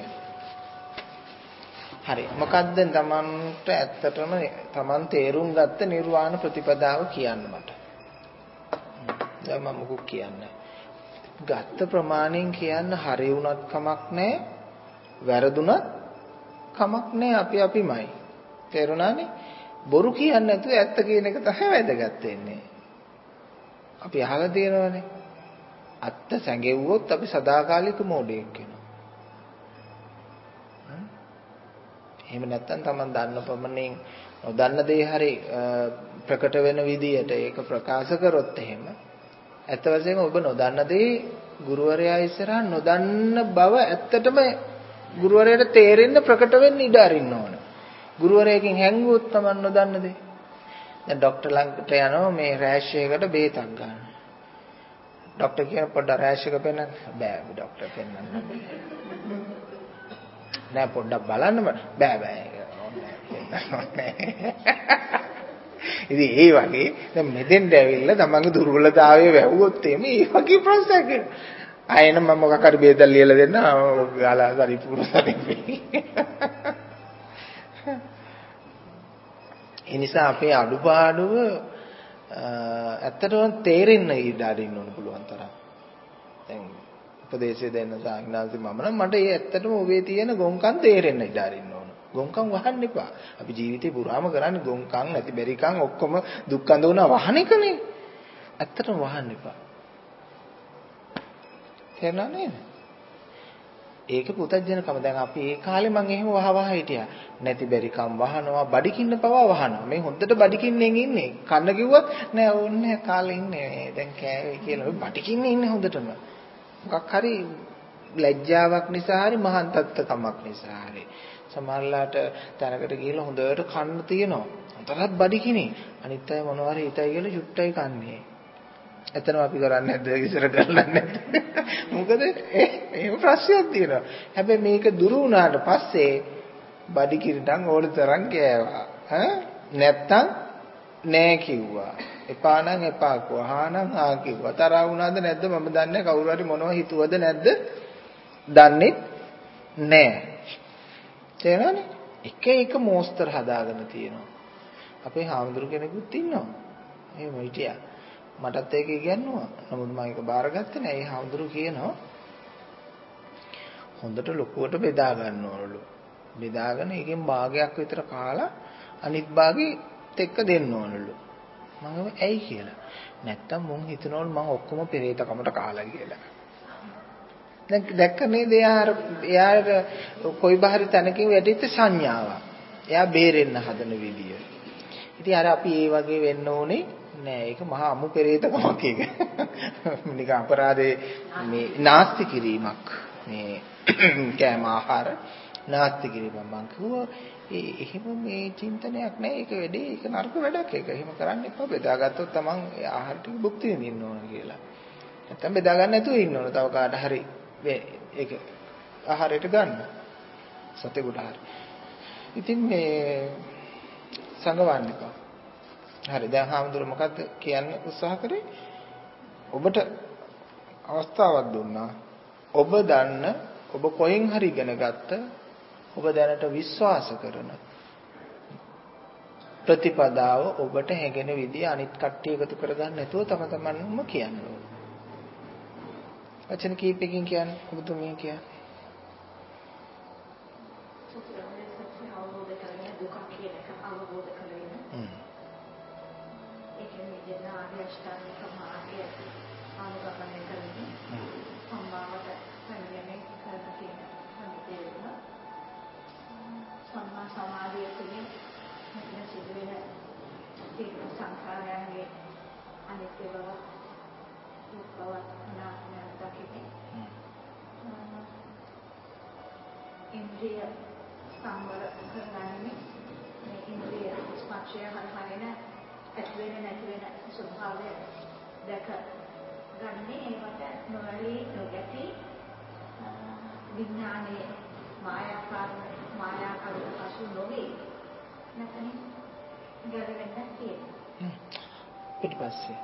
හරි. මොකක්ද තමන්ට ඇත්තටම තමන් තේරුම් ගත්ත නිර්වාණ ප්‍රතිපදාව කියන්න මට. දැන් මම මොකක් කියන්නේ? ගත්ත ප්‍රමාණයෙන් කියන්න හරි වුණත් කමක් නැහැ. වැරදුනත් කමක් නැහැ. අපිමයි. තේරුණානේ? බොරු කියන්නේ නැතුව ඇත්ත කියන එක තමයි වැදගත් වෙන්නේ. අපි අහලා තියෙනවානේ. අත්ත සැඟෙව්වොත් අපි සදාකාලික මෝඩයෙක් වෙනවා. එහෙම නැත්නම් Taman දන්න පමණින් නොදන්න දේ හරි ප්‍රකට වෙන විදියට ඒක ප්‍රකාශ කරොත් එහෙම ඇත්ත වශයෙන්ම ඔබ නොදන්න දේ ගුරුවරයා ඉස්සරහා නොදන්න බව ඇත්තටම ගුරුවරයාට තේරෙන්න ප්‍රකට වෙන්න ඉඩ අරින්න ඕන. ගුරුවරයාගෙන් හැංගුවොත් Taman නොදන්න දේ. දැන් ડોක්ටර් ළඟට යනවා මේ රෑෂ් එකකට බේතක් ගන්න. ડોක්ටර් කියන පොඩ්ඩක් රෑෂ් එක පෙන්නන්න. බෑ ડોක්ටර් පෙන්නන්න නෑ පොඩ්ඩක් බලන්න බෑ ඉතින් ඒ වගේ දැන් මෙතෙන්ට ඇවිල්ලා තමන්ගේ දුර්වලතාවය වැහුවොත් එමේ මේ වගේ ප්‍රශ්නයක් ආයෙන මම මොකක් හරි බේදල් ලියලා දෙන්න ගාලා පරිපූර්ණ සරිපේ ඒ නිසා අපේ අඩුපාඩුව ඇත්තටම තේරෙන්න ඉඩ අරින්න ඕන පුළුවන් තරම් දැන් උපදේශය දෙන්න සාහිණාසි මම නම් මට ඒ ඇත්තටම ඔබේ තියෙන ගොංකම් තේරෙන්න ඉඩ අරින්න ඕන ගොංකම් වහන්න එපා අපි ජීවිතේ පුරාම කරන්නේ ගොංකම් නැති බැරිකම් ඔක්කොම දුක් අඳුනා වහන එකනේ ඇත්තටම වහන්න එපා තේරුණා නේද ඒක පුතඥකම දැන් අපි ඒ කාලේ මම එහෙම වහ හිටියා නැති බැරිකම් වහනවා බඩිකින්න පවා වහනවා මේ හොද්දට බඩිකින්නෙන් ඉන්නේ කන්න කිව්වත් නෑ ඕන්නේ කාලේ ඉන්නේ දැන් කෑවේ කියලා බඩිකින්නේ ඉන්නේ හොද්දටම මොකක් හරි ලැජ්ජාවක් නිසා හරි මහාන් තත්ත්වකමක් නිසා හරි සමහරලාට තැනකට ගිහලා හොඳට කන්න තියෙනවා හතරක් බඩිකිනේ අනිත් අය මොනවා හරි හිතයි කියලා චුට්ටයි කන්නේ එතනම අපි කරන්නේ නැද්ද ඉස්සර කරලා නැද්ද මොකද එහෙම ප්‍රශ්නයක් තියෙනවා හැබැයි මේක දුරු වුණාට පස්සේ බඩිකිරටන් ඕන තරම් ගෑවා නැත්තම් නෑ කිව්වා එපා නම් එපා කිව්වා හා නම් හා කිව්වා තරහා වුණාද නැද්ද මම දන්නේ කවුරු හරි මොනවා හිතුවද නැද්ද දන්නේ නෑ තේරෙනවනේ එක මොස්තර හදාගෙන තියෙනවා අපේ හාමුදුරු කෙනෙකුත් ඉන්නවා එහෙම හිටියා මටත් ඒක ඉගෙනුවා නමුත් මම ඒක බාරගත්තේ නෑ ඒ හාමුදුරු කියනවා හොඳට ලොකුවට බෙදා ගන්න ඕනලු බෙදාගෙන ඒකෙන් භාගයක් විතර කාලා අනිත් භාගෙත් එක්ක දෙන්න ඕනලු මම ඇයි කියලා නැත්තම් මුන් හිතනවලු මම ඔක්කොම පෙරේතකමට කාලා කියලා දැන් දැක්ක නේද එයාට කොයි බාහිර තැනකින් වැටිච්ච සංඥාවක් එයා බේරෙන්න හදන විදිය ඉතින් අර අපි ඒ වගේ වෙන්න ඕනේ නෑ ඒක මහා අමු පෙරේතකමක් ඒක නිකන් අපරාධේ මේ නාස්ති කිරීමක් මේ කෑම ආහාර නාස්ති කිරීම මං කිව්වා එහෙම මේ චින්තනයක් නෑ ඒක වැඩේ ඒක නරක වැඩක් ඒක එහෙම කරන්න එපා බෙදාගත්තොත් තමන් ආහාර ටික භුක්ති විඳින්න ඕන කියලා නැත්තම් බෙදා ගන්න නැතුව ඉන්න ඕන තව කාට හරි ඒක ආහාරයට ගන්න සතෙකුට හරි ඉතින් මේ සංගවන්න එපා හරි දැන් හාමුදුරුවෝ මොකද්ද කියන්න උත්සාහ කරේ ඔබට අවස්ථාවක් දුන්නා ඔබ දන්න ඔබ කොහෙන් හරි ඉගෙන ගත්ත ඔබ දැනට විශ්වාස කරන ප්‍රතිපදාව ඔබට හැගෙන විදිය අනිත් කට්ටිය එකතු කරගන්න නැතුව තම තමන්ම කියන්න ඕන. වචන කීපකින් කියන්නේ ඔබතුමිය කියන්නේ. දුක කියන එක අවබෝධ කරගෙන ඒ කියන්නේ අෂ්ටාංගික මාර්ගය අනුගමනය කරමින් සම්මාවට පැමිණෙන්නේ කරන කියන සම්පූර්ණ සම්මා සමාධිය තුළින් මෙතන සිදුවෙන සිත් සංඛාරයන්ගේ අනිත්‍ය බව දුක් බව අනාත්මය දකින්නේ ඉන්ද්‍රිය සංවර කරගන්නේ මේ ඉන්ද්‍රිය ස්පර්ශය හරහාගෙන ඇති වෙන නැති වෙන ස්වභාවය දැක ගන්නේ ඒකට නොවැළී නොගැටි විඥානයේ මායාකාරී පසු නොවේ නැත්නම් ගැලවෙන්න තියෙනවා ඊට පස්සේ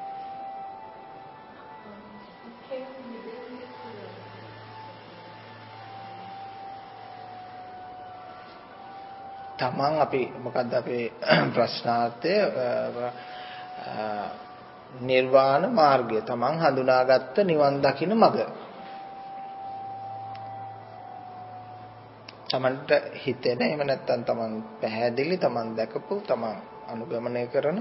තමන් අපි මොකද්ද අපේ ප්‍රශ්නාර්ථය නිර්වාණ මාර්ගය තමන් හඳුනාගත්ත නිවන් දකින්න මඟ තමන්ට හිතෙන එහෙම නැත්නම් තමන් පැහැදිලි තමන් දැකපු තමන් අනුගමනය කරන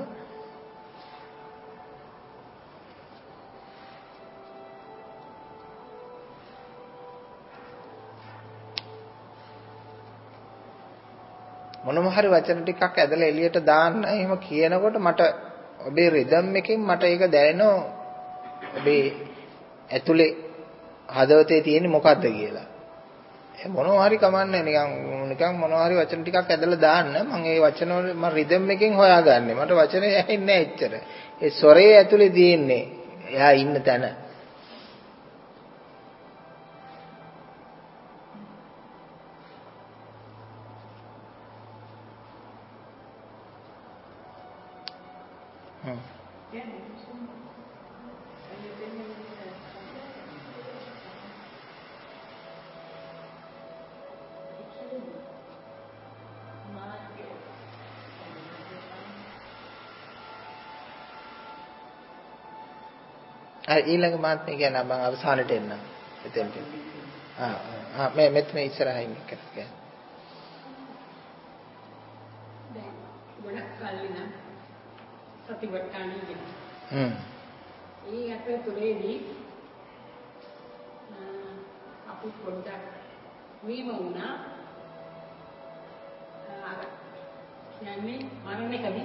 මොනම හරි වචන ටිකක් ඇදලා එළියට දාන්න එහෙම කියනකොට මට ඔබේ රිද්ම් එකෙන් මට ඒක දැනෙනවා ඔබේ ඇතුලේ හදවතේ තියෙන මොකද්ද කියලා. ඒ මොනවා හරි කමන්නේ නිකන් මොනවා හරි වචන ටිකක් ඇදලා දාන්න මම ඒ වචන වල මම රිද්ම් එකෙන් හොයාගන්නේ. මට වචනේ ඇහෙන්නේ නැහැ එච්චර. ඒ ස්වරයේ ඇතුලේ තියෙන්නේ එයා ඉන්න තැන. ඊළඟ මාත්මේ කියන මම අවසානට එන්න. එතෙන්ට. මෙතන ඉස්සරහින් කරගෙන. දැන් ගොඩක් කල්ලි නම් සතිපට්ඨානෙ ඉගෙන. ඒ අපේ තුලේදී අපි පොඩ්ඩක් වීම වුණා. කියන්නේ මරණයකදී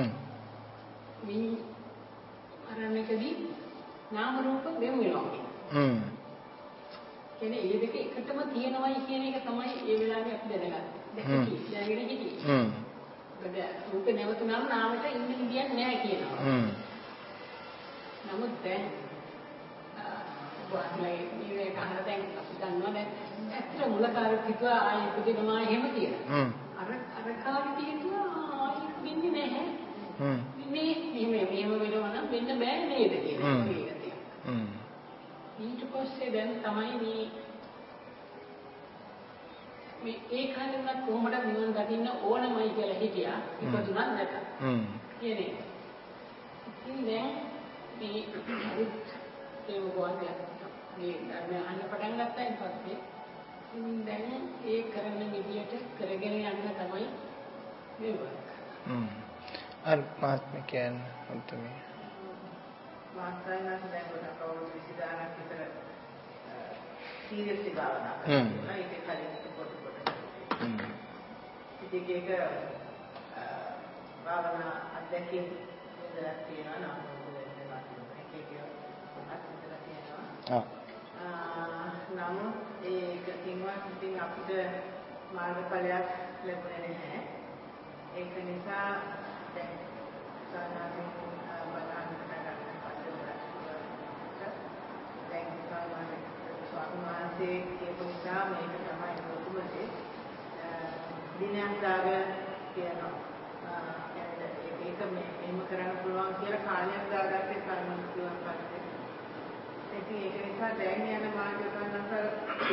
මරණයකදී නාම රූප වෙන වෙනවා. කියන්නේ ඒ දෙක එකටම තියෙනවයි කියන එක තමයි ඒ වෙලාවේ අපි දැනගන්නේ. දැනගෙන හිටියේ. රූප නැවතුනම නාමයට ඉන්න විදියක් නැහැ කියනවා. නමුත් දැන් වාස්ලයි මේක අහලා දැන් අපි දන්නවා දැන් ඇත්තට මුල කාලේ කිව්වා ආයෙ ඉපදෙනවා එහෙම කියලා. අර කාලේ තියෙනවා ආයෙ ඉපදෙන්නේ නැහැ. මේ මෙහෙම වෙනවා නම් වෙන්න බෑ නේද කියලා. ඊට පස්සේ දැන් තමයි මේ ඒ කාලේ වුණත් කොහොමද නිවන් දකින්න ඕනමයි කියලා හිතියා. ඉපදුනත් නැත. කියන්නේ. ඉතින් දැන් මේ ඒ මොකක්ද මේ අන්න පටන් ගත්තායින් පස්සේ දැන් ඒ කරන විදියට කරගෙන යන්න තමයි මේ වරක්. මාත්ම කියන්නේ උන්ටමේ මාත්‍රායනක් දැන් ගොඩක් අවුරුදු 20000ක් විතර සීරියස්ලි භාවනා කරනවා. ඒක කලින් පොඩ ඉතින් ඒක භාවනා අධ්‍යක්ෂින් ඉඳලා තියෙනවා නම් නමුත් ඒකකින්වත් ඉතින් අපිට මාර්ගඵලයක් ලැබුණේ නැහැ. ඒක නිසා දැන් සාමාන්‍යයෙන් බණහන් දැන් ස්වාමීන් වහන්සේ කියපු නිසා මේක තමයි පොදුමේ දිනයක් දාගෙන කියනවා. ඒක මෙහෙම කරන්න පුළුවන් කියලා කාලයක් දාගත්තේ කර්මන් කියවන් පස්සේ. ඉතින් ඒක නිසා දැන් යන මාර්ගය කරනකොට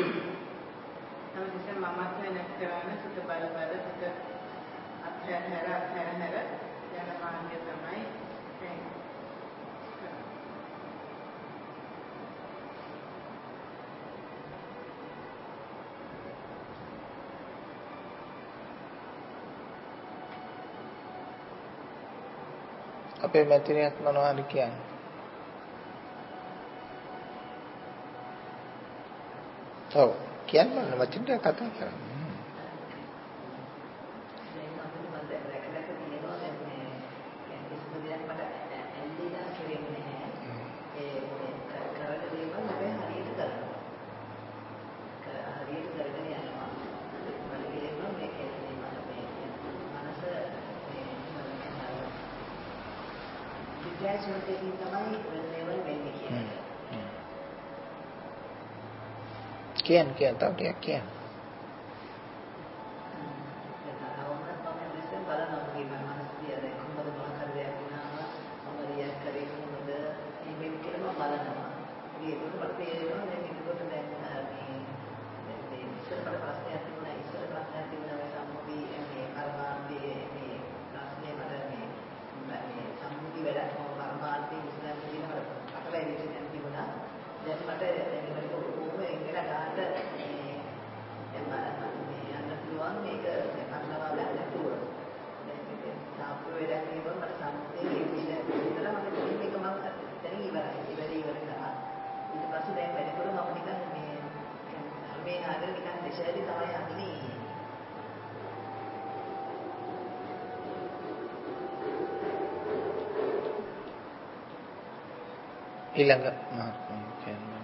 තමයි මමත් වෙනස් කරන්න සුත බල සුත අත්හැර යන මාර්ගය තමයි දැන් අපේ මැතිණියත් මොනවා හරි කියන්නේ. ඔව් කියන්න වචන ටික කතා කරන්න. Kian tahu dia kian. ඊළඟ මහත්මයා කියන්නේ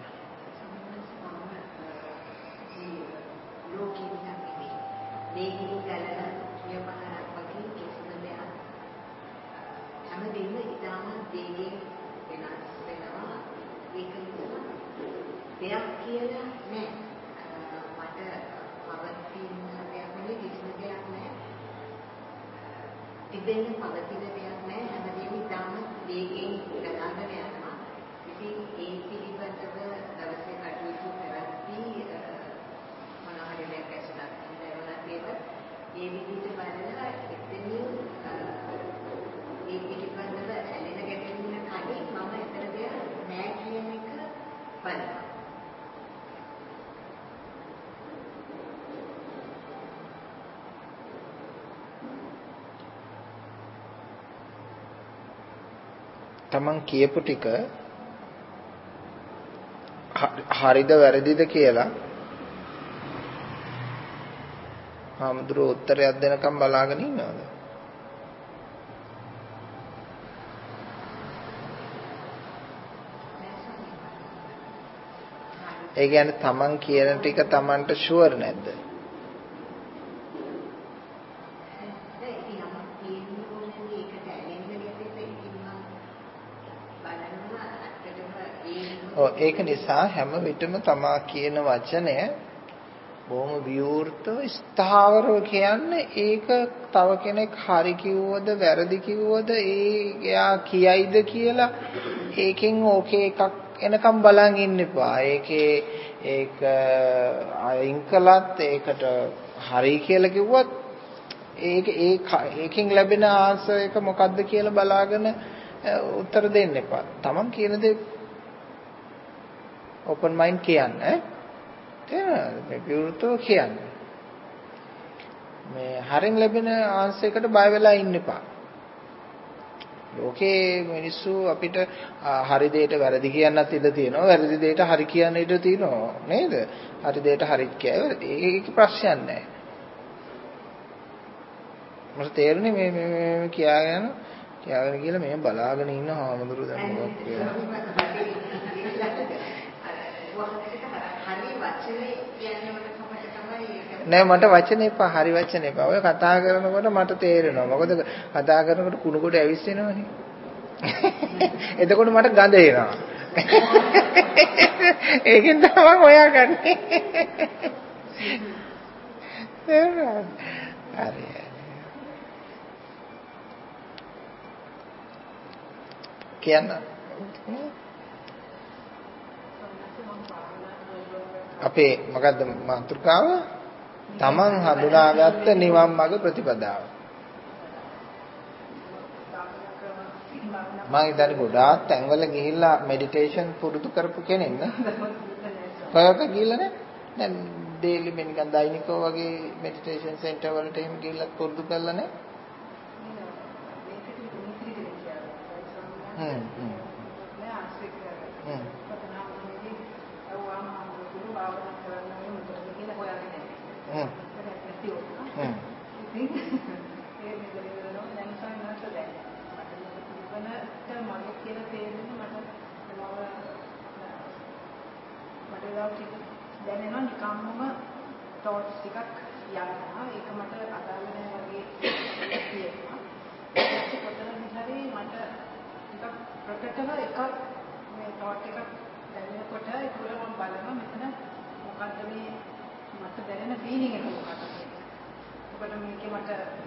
මේකෙන් ගලන නියමහරක් වගේ කිසිම දෙයක් හැමදේම ඉතාම වේගයෙන් වෙනස් වෙනවා. ඒක නිසා දෙයක් කියලා නෑ. මට පවතින දෙයක් නෙවෙයි කිසිම දෙයක් නෑ. තිබෙන පවතින දෙයක් නෑ. හැමදේම ඉතාම වේගයෙන් ගලාගෙන යනවා. ඉතින් ඒ පිළිබඳව දවසේ කටයුතු කරද්දී මොනවාරි දෙයක් ඇසුණා ඒ විදිහට බලලා එතනින් ඒ පිළිබඳව ඇලෙන ගැටෙන්න කලින් මම එතන දෙයක් නෑ කියන එක බලනවා. තමන් කියපු ටික හරිද වැරදිද කියලා හාමුදුරුවෝ උත්තරයක් දෙනකම් බලාගෙන ඉන්නවද? ඒ කියන්නේ තමන් කියන ටික තමන්ට ෂුවර් නැද්ද? ඒක නිසා හැම විටම තමා කියන වචනය බොහොම විවෘතව ස්ථාවරව කියන්නේ ඒක තව කෙනෙක් හරි කිව්වද වැරදි කිව්වද එයා කියයිද කියලා ඒකෙන් ඕකේ එකක් එනකම් බලන් ඉන්න එපා. ඒක අයින් කළත් ඒකට හරි කියලා කිව්වත් ඒකෙන් ලැබෙන ආන්සර් එක මොකද්ද කියලා බලාගෙන උත්තර දෙන්න එපා. තමන් කියන දේ ඕපන් මයින්ඩ් කියන්නේ මේ විවෘතව කියන්නේ මේ හරින් ලැබෙන ආන්සර් එකට බය වෙලා ඉන්න එපා. ලෝකේ මිනිස්සු අපිට හරි දෙයට වැරදි කියන්නත් ඉඩ තියෙනවා, වැරදි දෙයට හරි කියන්න ඉඩ තියෙනවා නේද? හරි දෙයට හරි කියයි ඒක ප්‍රශ්නයක් නැහැ. මට තේරුණේ මේ කියාගෙන කියලා මේ බලාගෙන ඉන්න හාමුදුරුවෝ දැන් මොකක්ද කියලා. නෑ මට වචනේ එපා, හරි වචනේ එපා. ඔය කතා කරනකොට මට තේරෙනවා. මොකද කතා කරනකොට කුණු කොට ඇවිස්සෙනවනේ. එතකොට මට ගඳ එනවා. ඒකෙන් තමයි හොයාගන්නේ. හරි. කියන්න. අපේ මොකද්ද මාතෘකාව? තමන් හඳුනාගත්ත නිවන් මාර්ග ප්‍රතිපදාව. මම ඉතින් ගොඩාක් තැන්වල ගිහිල්ලා මෙඩිටේෂන් පුරුදු කරපු කෙනෙක් නේ. කොහොමද ගිහිල්ලා නේ? දැන් ඩේලි නිකන් දෛනිකව වගේ මෙඩිටේෂන් සෙන්ටර් වලට එහෙම ගිහිල්ලා පුරුදු කරලා නේ. දැනෙනවා නිකම්ම thoughts ටිකක් යනවා. ඒක මට අදාළ නැහැ වගේ තියෙනවා. ඒක කොතනද හරි මට ටිකක් ප්‍රකටව එකක් මේ thought එකක් දැනෙනකොට ඒක උඩ මම බලනවා මෙතන මොකද්ද මේ මට දැනෙන feeling එක මොකක්ද කියලා. මොකද මේකේ මට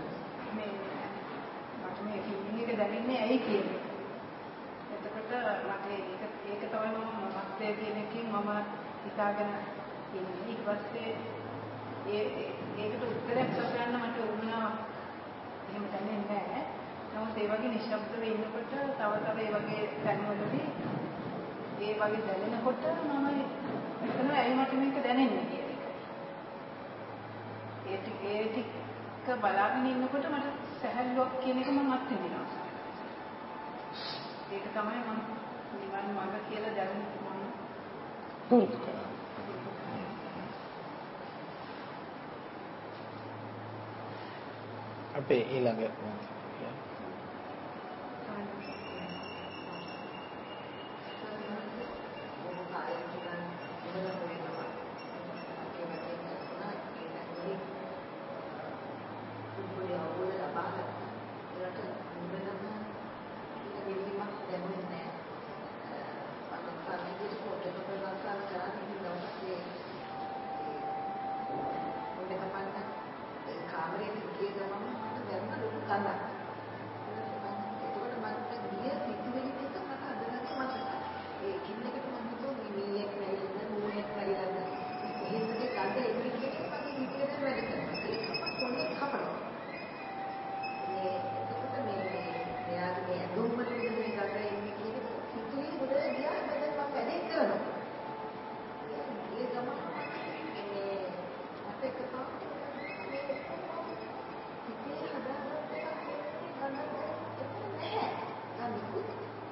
මේ feeling එක දැනෙන්නේ ඇයි කියන්නේ. එතකොට මට ඒක තමයි මම මමත්වයේ කියන එකකින් මම හිතාගෙන ඉන්නේ. ඊට පස්සේ ඒකට උත්තරයක් සොයන්න මට උරුමනා එහෙම දැනෙන්නේ නැහැ. නමුත් ඒ වගේ නිශ්ශබ්දව ඉන්නකොට තව ඒ වගේ තැන්වලදී ඒ වගේ දැනෙනකොට මම හිතනවා ඇයි මට මේක දැනෙන්නේ කියන එක. ඒ ටික බලාගෙන ඉන්නකොට මට සැහැල්ලුවක් කියන එක මම අත්විඳිනවා. ඒක තමයි මම නිවන් මාර්ග කියලා දැනුනේ මම පුරුදු කරා. අපේ ඊළඟ සඳහන්. ඒකට මට ගිය සිතුවිලි ටික මට අදගන්න මතකයි. ඒ කින්නකට මම හිතුවා මීයක් නැවිලා මූණයක් නැවිලා ඉන්නේ කඩ එන්නේ මගේ හිතේ වැඩ කරනවා. ඒක කොහොමද කපනවා. එතකොට මෙයාගේ ඇඳුම්වල මේ කඩ එන්නේ කියන සිතුවිලි ගොඩ ගියා දැන් මම වැඩේ කරනවා. ඒ ගමන මට එකපාරට හිතේ හදාගත්ත එකක් නැහැ. අනිකුත්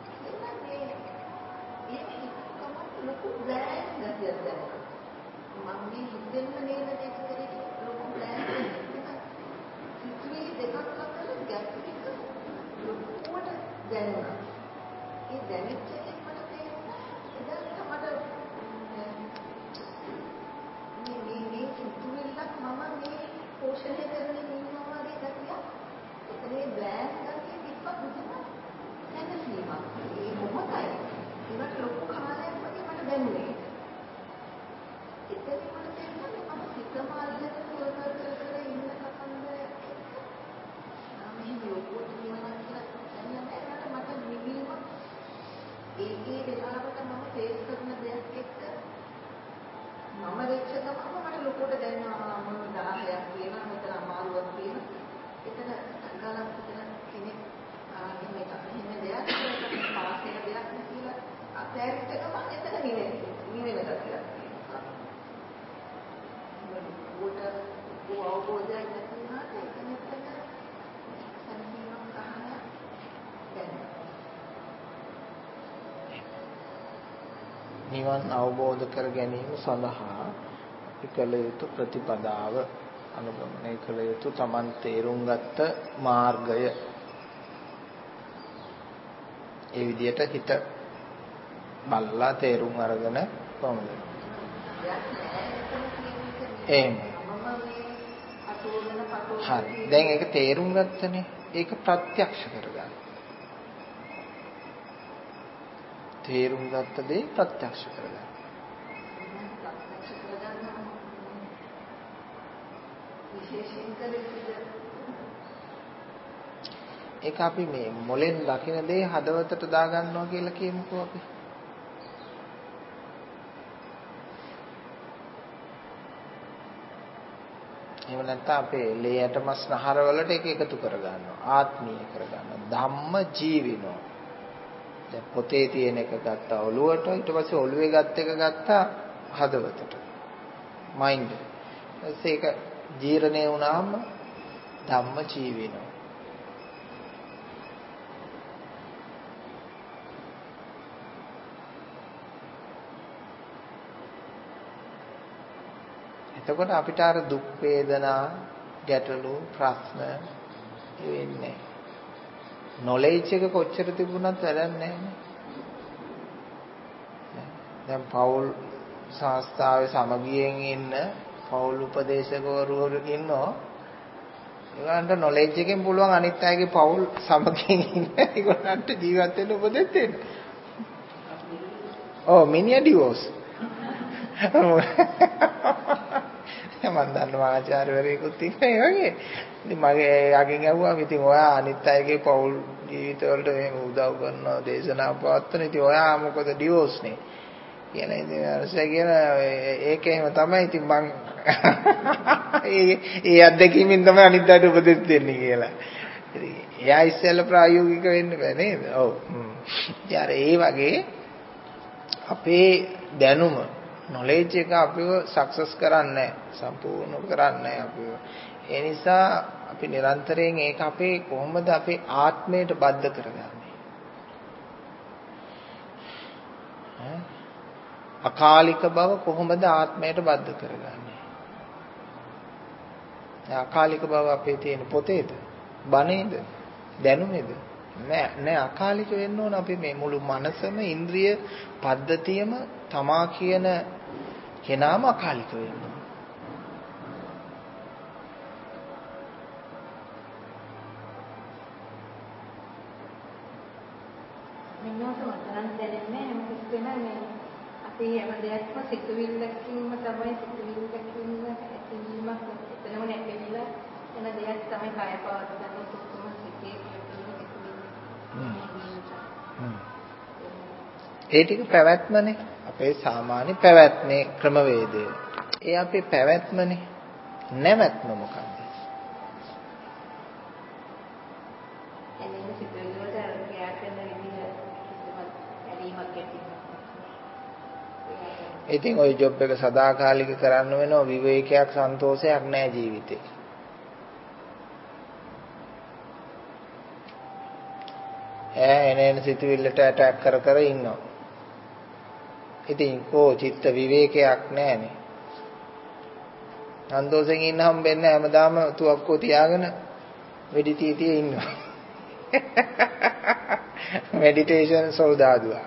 ලොකු බ්ලෑන්ක් ගතියක් දැනෙනවා. මම මේ හිතෙන්න නේද මේක කරේ ලොකු බ්ලෑන්ක් එකක්. සිතුවිලි දෙකක් අතර ගැප් එක ලොකුවට දැනුණා. ඒ දැනෙච්ච එක මට තේරුණා. එදා මට මේ සිතුවිල්ලක් මම මේ පෝෂණය කරගෙන ඉන්නවා වගේ ගතියක්. ඒකේ බ්ලෑන්ක් ගතිය තිබ්බ බුදුම නැතිවීමක්. ඒ මොහොතයි. ඒකට ලොකු කාලයක් වගේ මට දැනුනේ. එතන මට තේරුණා මම සිතම අල්ලගෙන කර ඉන්න කතන්දර එක්ක මේ ලොකුට නිවනක් කියලා දැනලා මට නිවීම ඒකේ වෙලාවට මම ෆේස් කරන දෙයක් එක්ක මම වෙච්ච ගමන් මට ලොකුට දැනෙනවා මම 10ක් කියනවා මෙතන අමාරුවක් කියනවා. එතන ගලක් විතර කෙනෙක් එහෙම දෙයක් පාස් වෙන දෙයක් කියලා අතෑරිච්ච ගමන් එතන නිවෙන ගතියක් තියෙනවා. මොකට අවබෝධයක් නැති වුණාට ඒක නැත්නම් සංකීර්ණ කහන නිවන් අවබෝධ කර ගැනීම සඳහා කළ යුතු ප්‍රතිපදාව අනුගමනය කළ යුතු Taman තේරුම් ගත්ත මාර්ගය ඒ විදිහට හිත බලලා තේරුම් අරගෙන කොහොමද එහෙම හරි දැන් ඒක තේරුම් ගත්තනේ ඒක ප්‍රත්‍යක්ෂ කරගන්න තේරුම් ගත්ත දේ ප්‍රත්‍යක්ෂ කරගන්න ඒක අපි මේ මොලෙන් දකින දේ හදවතට දාගන්නවා කියලා කියමුකෝ අපි. එහෙම නැත්නම් අපේ ලේ යට මස් නහර වලට ඒක එකතු කරගන්නවා. ආත්මීය කරගන්නවා. ධම්ම ජීවිනෝ. දැන් පොතේ තියෙන එක ගත්තා ඔළුවට ඊට පස්සේ ඔළුවේ ගත්ත එක ගත්තා හදවතට. මයින්ඩ්. ඒක ජීර්ණය වුණාම ධම්ම ජීවිනෝ. එතකොට අපිට අර දුක් වේදනා ගැටලු ප්‍රශ්න වෙන්නේ නොලෙජ් එක කොච්චර තිබුණත් වැඩක් නැහැ. දැන් පෞල් සංස්ථාවේ සමගියෙන් ඉන්න පෞල් උපදේශකවරු ඉන්නෝ ඒගොල්ලන්ට නොලෙජ් එකෙන් පුළුවන් අනිත් අයගේ පෞල් සමගියෙන් ඉන්න ඒගොල්ලන්ට ජීවත් වෙන්න උපදෙස් දෙන්න. ඔව් මිනිහා ඩිවෝස්. මම දන්නවා ආචාර්යවරයෙකුත් ඉන්නේ ඒ වගේ. ඉතින් මගේ යකින් ඇහුවා ඉතින් ඔයා අනිත් අයගේ පෞල් ජීවිතවලට එහෙම උදව් කරනවා දේශනා පවත්වන. ඉතින් ඔයා මොකද ඩිවෝස් නේ? කියලා ඉතින් අරසේ කියන ඒක එහෙම තමයි. ඉතින් මං ඒ අත්දැකීමෙන් තමයි අනිත් අයට උපදෙස් දෙන්නේ කියලා. ඉතින් එයා ඉස්සෙල්ලා ප්‍රායෝගික වෙන්න බෑ නේද? ඔව්. ඉතින් ඒ වගේ අපේ දැනුම නොලෙජ් එක අපිව සක්සස් කරන්නේ සම්පූර්ණ කරන්නේ අපිව. ඒ නිසා අපි නිරන්තරයෙන් ඒක අපේ කොහොමද අපේ ආත්මයට බද්ධ කරගන්නේ? අකාලික බව කොහොමද ආත්මයට බද්ධ කරගන්නේ? අකාලික බව අපේ තියෙන පොතේද? බණේද? දැනුමේද? නෑ අකාලික වෙන්න ඕන අපි මේ මුළු මනසම ඉන්ද්‍රිය පද්ධතියම තමා කියන කෙනාම අකාලික වෙන්න ඕන. මෙන්නට වතරන් දැනෙන්නේ හැමතිස්සෙම මේ අපි හැම දෙයක්ම සිතුවිල්ලකින්ම තමයි සිතුවිල්ලකින්ම ඇතිවීමක් එතනම නැතිවිලා එන දෙයක් තමයි කාය පවත්තන සුක්ෂම ඒ ටික පැවැත්මනේ. අපේ සාමාන්‍ය පැවැත්මේ ක්‍රමවේදය. ඒ අපේ පැවැත්මනේ. නැවැත්ම මොකක්ද? ඉතින් ওই ජොබ් එක සදාකාලික කරන්න වෙනවා. විවේකයක් සන්තෝෂයක් නැහැ ජීවිතේ. එන සිතුවිල්ලට ඇටැක් කර කර ඉන්නවා. ඉතින් කෝ චිත්ත විවේකයක් නැහැනේ. සන්තෝෂෙන් ඉන්න හම්බෙන්නේ හැමදාම තුවක්කුව තියාගෙන වෙඩි තීතියේ ඉන්නවා. මෙඩිටේෂන් සෝදාදුවා.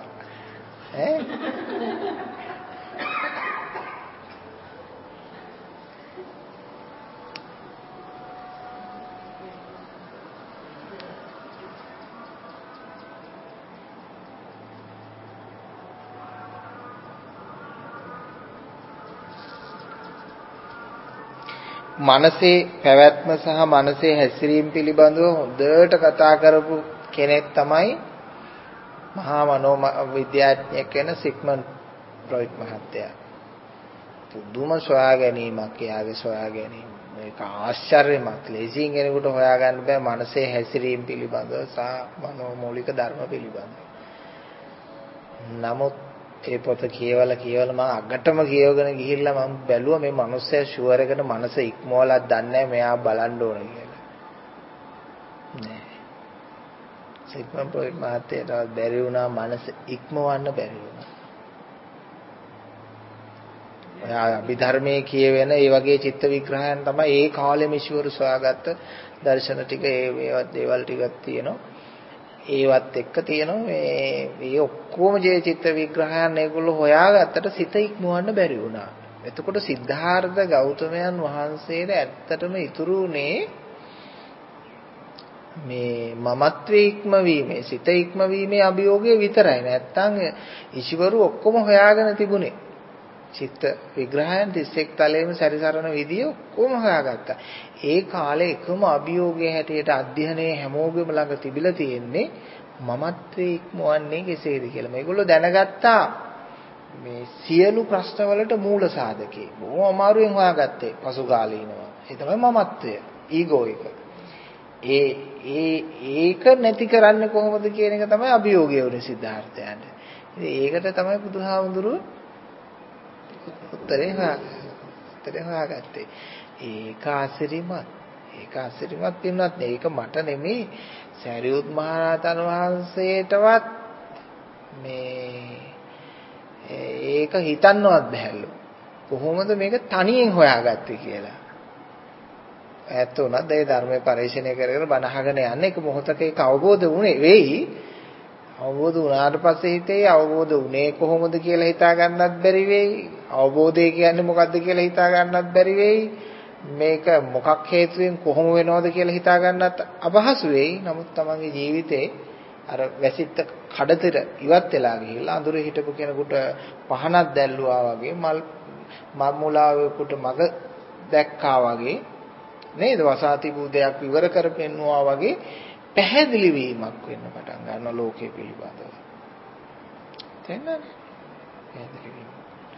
මනසේ පැවැත්ම සහ මනසේ හැසිරීම පිළිබඳව හොඳට කතා කරපු කෙනෙක් තමයි මහා මනෝවිද්‍යාඥයෙක් වෙන සිග්මන්ඩ් ෆ්‍රොයිඩ් මහත්තයා. පුදුම සොයා ගැනීමක් එයාගේ සොයා ගැනීම. මේක ආශ්චර්යමත්. ලේසියෙන් කෙනෙකුට හොයාගන්න බෑ මනසේ හැසිරීම පිළිබඳව සහ මනෝමූලික ධර්ම පිළිබඳව. නමුත් ඒ පොත කියවලා මම අගටම කියවගෙන ගිහිල්ලා මම බැලුවා මේ මිනිස්සයා ෂුවර් එකට මනස ඉක්මවලා දන්නේ මෙයා බලන්න ඕන කියලා. නෑ. සිග්මන්ඩ් ෆ්‍රොයිඩ් මහත්තයාට බැරි වුණා මනස ඉක්මවන්න බැරි වුණා. එයා අභිධර්මයේ කියවෙන ඒ වගේ චිත්ත විග්‍රහයන් තමයි ඒ කාලෙම ඊශ්වර සොයාගත්ත දර්ශන ටික ඒ දේවල් ටිකක් තියෙනවා. ඒවත් එක්ක තියෙනවා මේ ඔක්කොම ජේ චිත්ත විග්‍රහයන් ඒගොල්ලෝ හොයාගත්තට සිත ඉක්මවන්න බැරි වුණා. එතකොට සිද්ධාර්ථ ගෞතමයන් වහන්සේට ඇත්තටම ඉතුරු උනේ මේ මමත්වයේ ඉක්මවීමේ සිත ඉක්මවීමේ අභියෝගය විතරයි. නැත්තම් ඊශ්වරු ඔක්කොම හොයාගෙන තිබුණේ. චිත්ත විග්‍රහයන් 31 තලයේම සැරිසරන විදිය ඔක්කොම හොයාගත්තා. ඒ කාලේ එකම අභියෝගයේ හැටියට අධ්‍යයනයේ හැමෝගෙම ළඟ තිබිලා තියෙන්නේ මමත්වයේ ඉක්මවන්නේ කෙසේද කියලා. මේගොල්ලෝ දැනගත්තා මේ සියලු ප්‍රශ්නවලට මූල සාධකේ. බොහොම අමාරුවෙන් හොයාගත්තේ පසු කාලීනවා. ඒ තමයි මමත්වය, ඊගෝ එක. ඒක නැති කරන්නේ කොහොමද කියන එක තමයි අභියෝගය වුනේ සිද්ධාර්ථයන්ට. ඉතින් ඒකට තමයි බුදුහාමුදුරුවෝ උත්තරේ හොයාගත්තේ. ඒක ආශ්චර්යමත් වෙනවත් නේ. ඒක මට නෙමෙයි සරියුත් මහ රහතන් වහන්සේටවත් ඒක හිතන්නවත් බැහැලු. කොහොමද මේක තනියෙන් හොයාගත්තේ කියලා. ඇත්ත උනත් ඒ ධර්මයේ පරිශ්‍රණය කරගෙන බණ අහගෙන යන්නේ ඒක මොහොතක ඒක අවබෝධ වුණේ වෙයි. අවබෝධ වුණාට පස්සේ හිතේ අවබෝධ වුණේ කොහොමද කියලා හිතා ගන්නත් බැරි වෙයි. අවබෝධය කියන්නේ මොකද්ද කියලා හිතා ගන්නත් බැරි වෙයි. මේක මොකක් හේතුවෙන් කොහොම වෙනවද කියලා හිතා ගන්නත් අපහසු වෙයි. නමුත් තමන්ගේ ජීවිතේ අර වැසිට කඩතර ඉවත් වෙලා ගිහිල්ලා අඳුරේ හිටපු කෙනෙකුට පහනක් දැල්ලුවා වගේ මල් මුලාවෙකුට මග දැක්කා වගේ නේද? වසාති බුදයක් විවර කරපෙන්නවා වගේ පැහැදිලි වීමක් වෙන්න පටන් ගන්නවා ලෝකයේ පිළිබඳව. තේරෙනවද? පැහැදිලි වීම.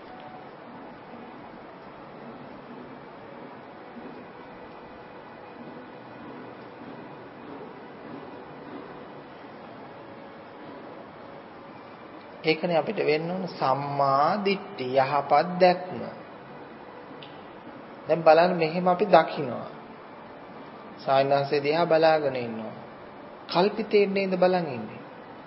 ඒකනේ අපිට වෙන්න ඕන සම්මා දිට්ඨි යහපත් දැක්ම. දැන් බලන්න මෙහෙම අපි දකිනවා. සායනහසේ දිහා බලාගෙන ඉන්නවා. කල්පිතයෙන් නේද බලන් ඉන්නේ.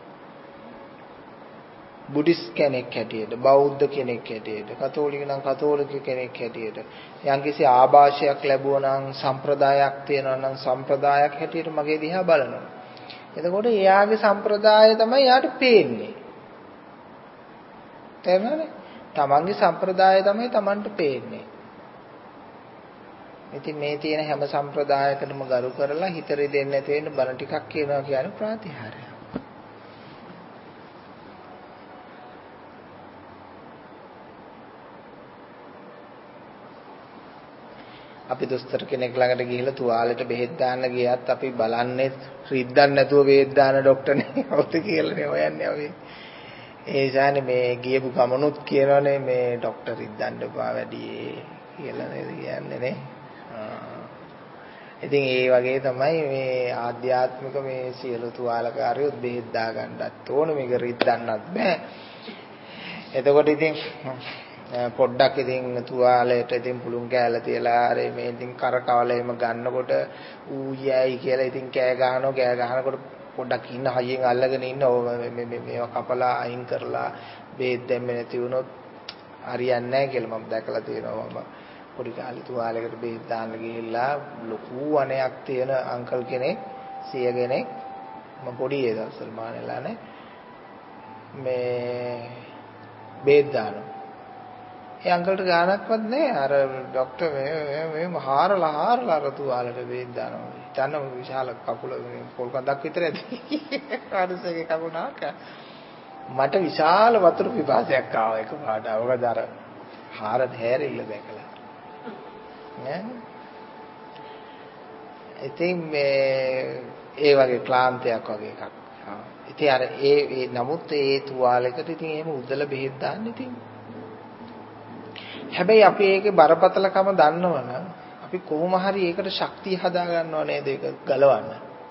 බුද්දිස් කෙනෙක් හැටියට, බෞද්ධ කෙනෙක් හැටියට, කතෝලික නම් කතෝලික කෙනෙක් හැටියට, යම්කිසි ආభాෂයක් ලැබුවා නම් සම්ප්‍රදායක් තියෙනවා නම් සම්ප්‍රදායක් හැටියට මගේ දිහා බලනවා. එතකොට එයාගේ සම්ප්‍රදාය තමයි යාට පේන්නේ. තේරෙනවද? තමන්ගේ සම්ප්‍රදාය තමයි තමන්ට පේන්නේ. ඉතින් මේ තියෙන හැම සම්ප්‍රදායකටම ගරු කරලා හිත රිදෙන්නේ නැති වෙන්න බණ ටිකක් කියනවා කියන්නේ ප්‍රාතිහාර්යය. අපි දොස්තර කෙනෙක් ළඟට ගිහිල්ලා තුවාලෙට බෙහෙත් දාන්න ගියත් අපි බලන්නේ රිද්දන්න නැතුව බෙහෙත් දාන ડોක්ටර්නේ අවුත් කියලා නේ හොයන්නේ අපි. ඒ ශානේ මේ ගියපු ගමනුත් කියනවනේ මේ ડોක්ටර් ඉද්දන්න එපා වැඩි කියලා නේද කියන්නේ නේ. ඉතින් ඒ වගේ තමයි මේ ආධ්‍යාත්මික මේ සියලු තුවාලකාරයෝ බෙහෙත් දා ගන්නත් ඕන මේක රිද්දන්නත් බෑ. එතකොට ඉතින් පොඩ්ඩක් ඉතින් තුවාලයට ඉතින් පුළුන් කෑල්ල තියලා ආරේ මේ ඉතින් කරකවල එහෙම ගන්නකොට ඌයයි කියලා ඉතින් කෑ ගහනකොට පොඩ්ඩක් ඉන්න හයියෙන් අල්ලගෙන ඉන්න මේවා කපලා අයින් කරලා බෙහෙත් දැම්මේ නැති වුණොත් හරියන්නේ නැහැ කියලා මම දැකලා තියෙනවා. මම පොඩි කාලේ තුවාලයකට බෙහෙත් දාන්න ගිහිල්ලා ලොකු අනයක් තියෙන අංකල් කෙනෙක් සිය කෙනෙක් මම පොඩි ඒ දවස්වල මානෙලා නේ මේ බෙහෙත් දානවා. ඒ අංකල්ට ගානක්වත් නැහැ. අර ડોක්ටර් මේ මහාරලා අර තුවාලෙට බෙහෙත් දානවා. හිතන්න විශාල කකුල පොල් කඳක් විතර ඇති. ආරසගේ කකුණාක මට විශාල වතුර පිපාසයක් ආවා එකපාරට. අවගද අර හාර හැරිල්ල දැකලා. නේ? ඉතින් ඒ වගේ ක්ලාන්තයක් වගේ එකක්. ඉතින් අර ඒ නමුත් ඒ තුවාලයකට ඉතින් එහෙම උදල බෙහෙත් දාන්න ඉතින් හැබැයි අපි ඒකේ බරපතලකම දන්නවනම් අපි කොහොම හරි ඒකට ශක්තිය හදා ගන්නව නේද ඒක ගලවන්න.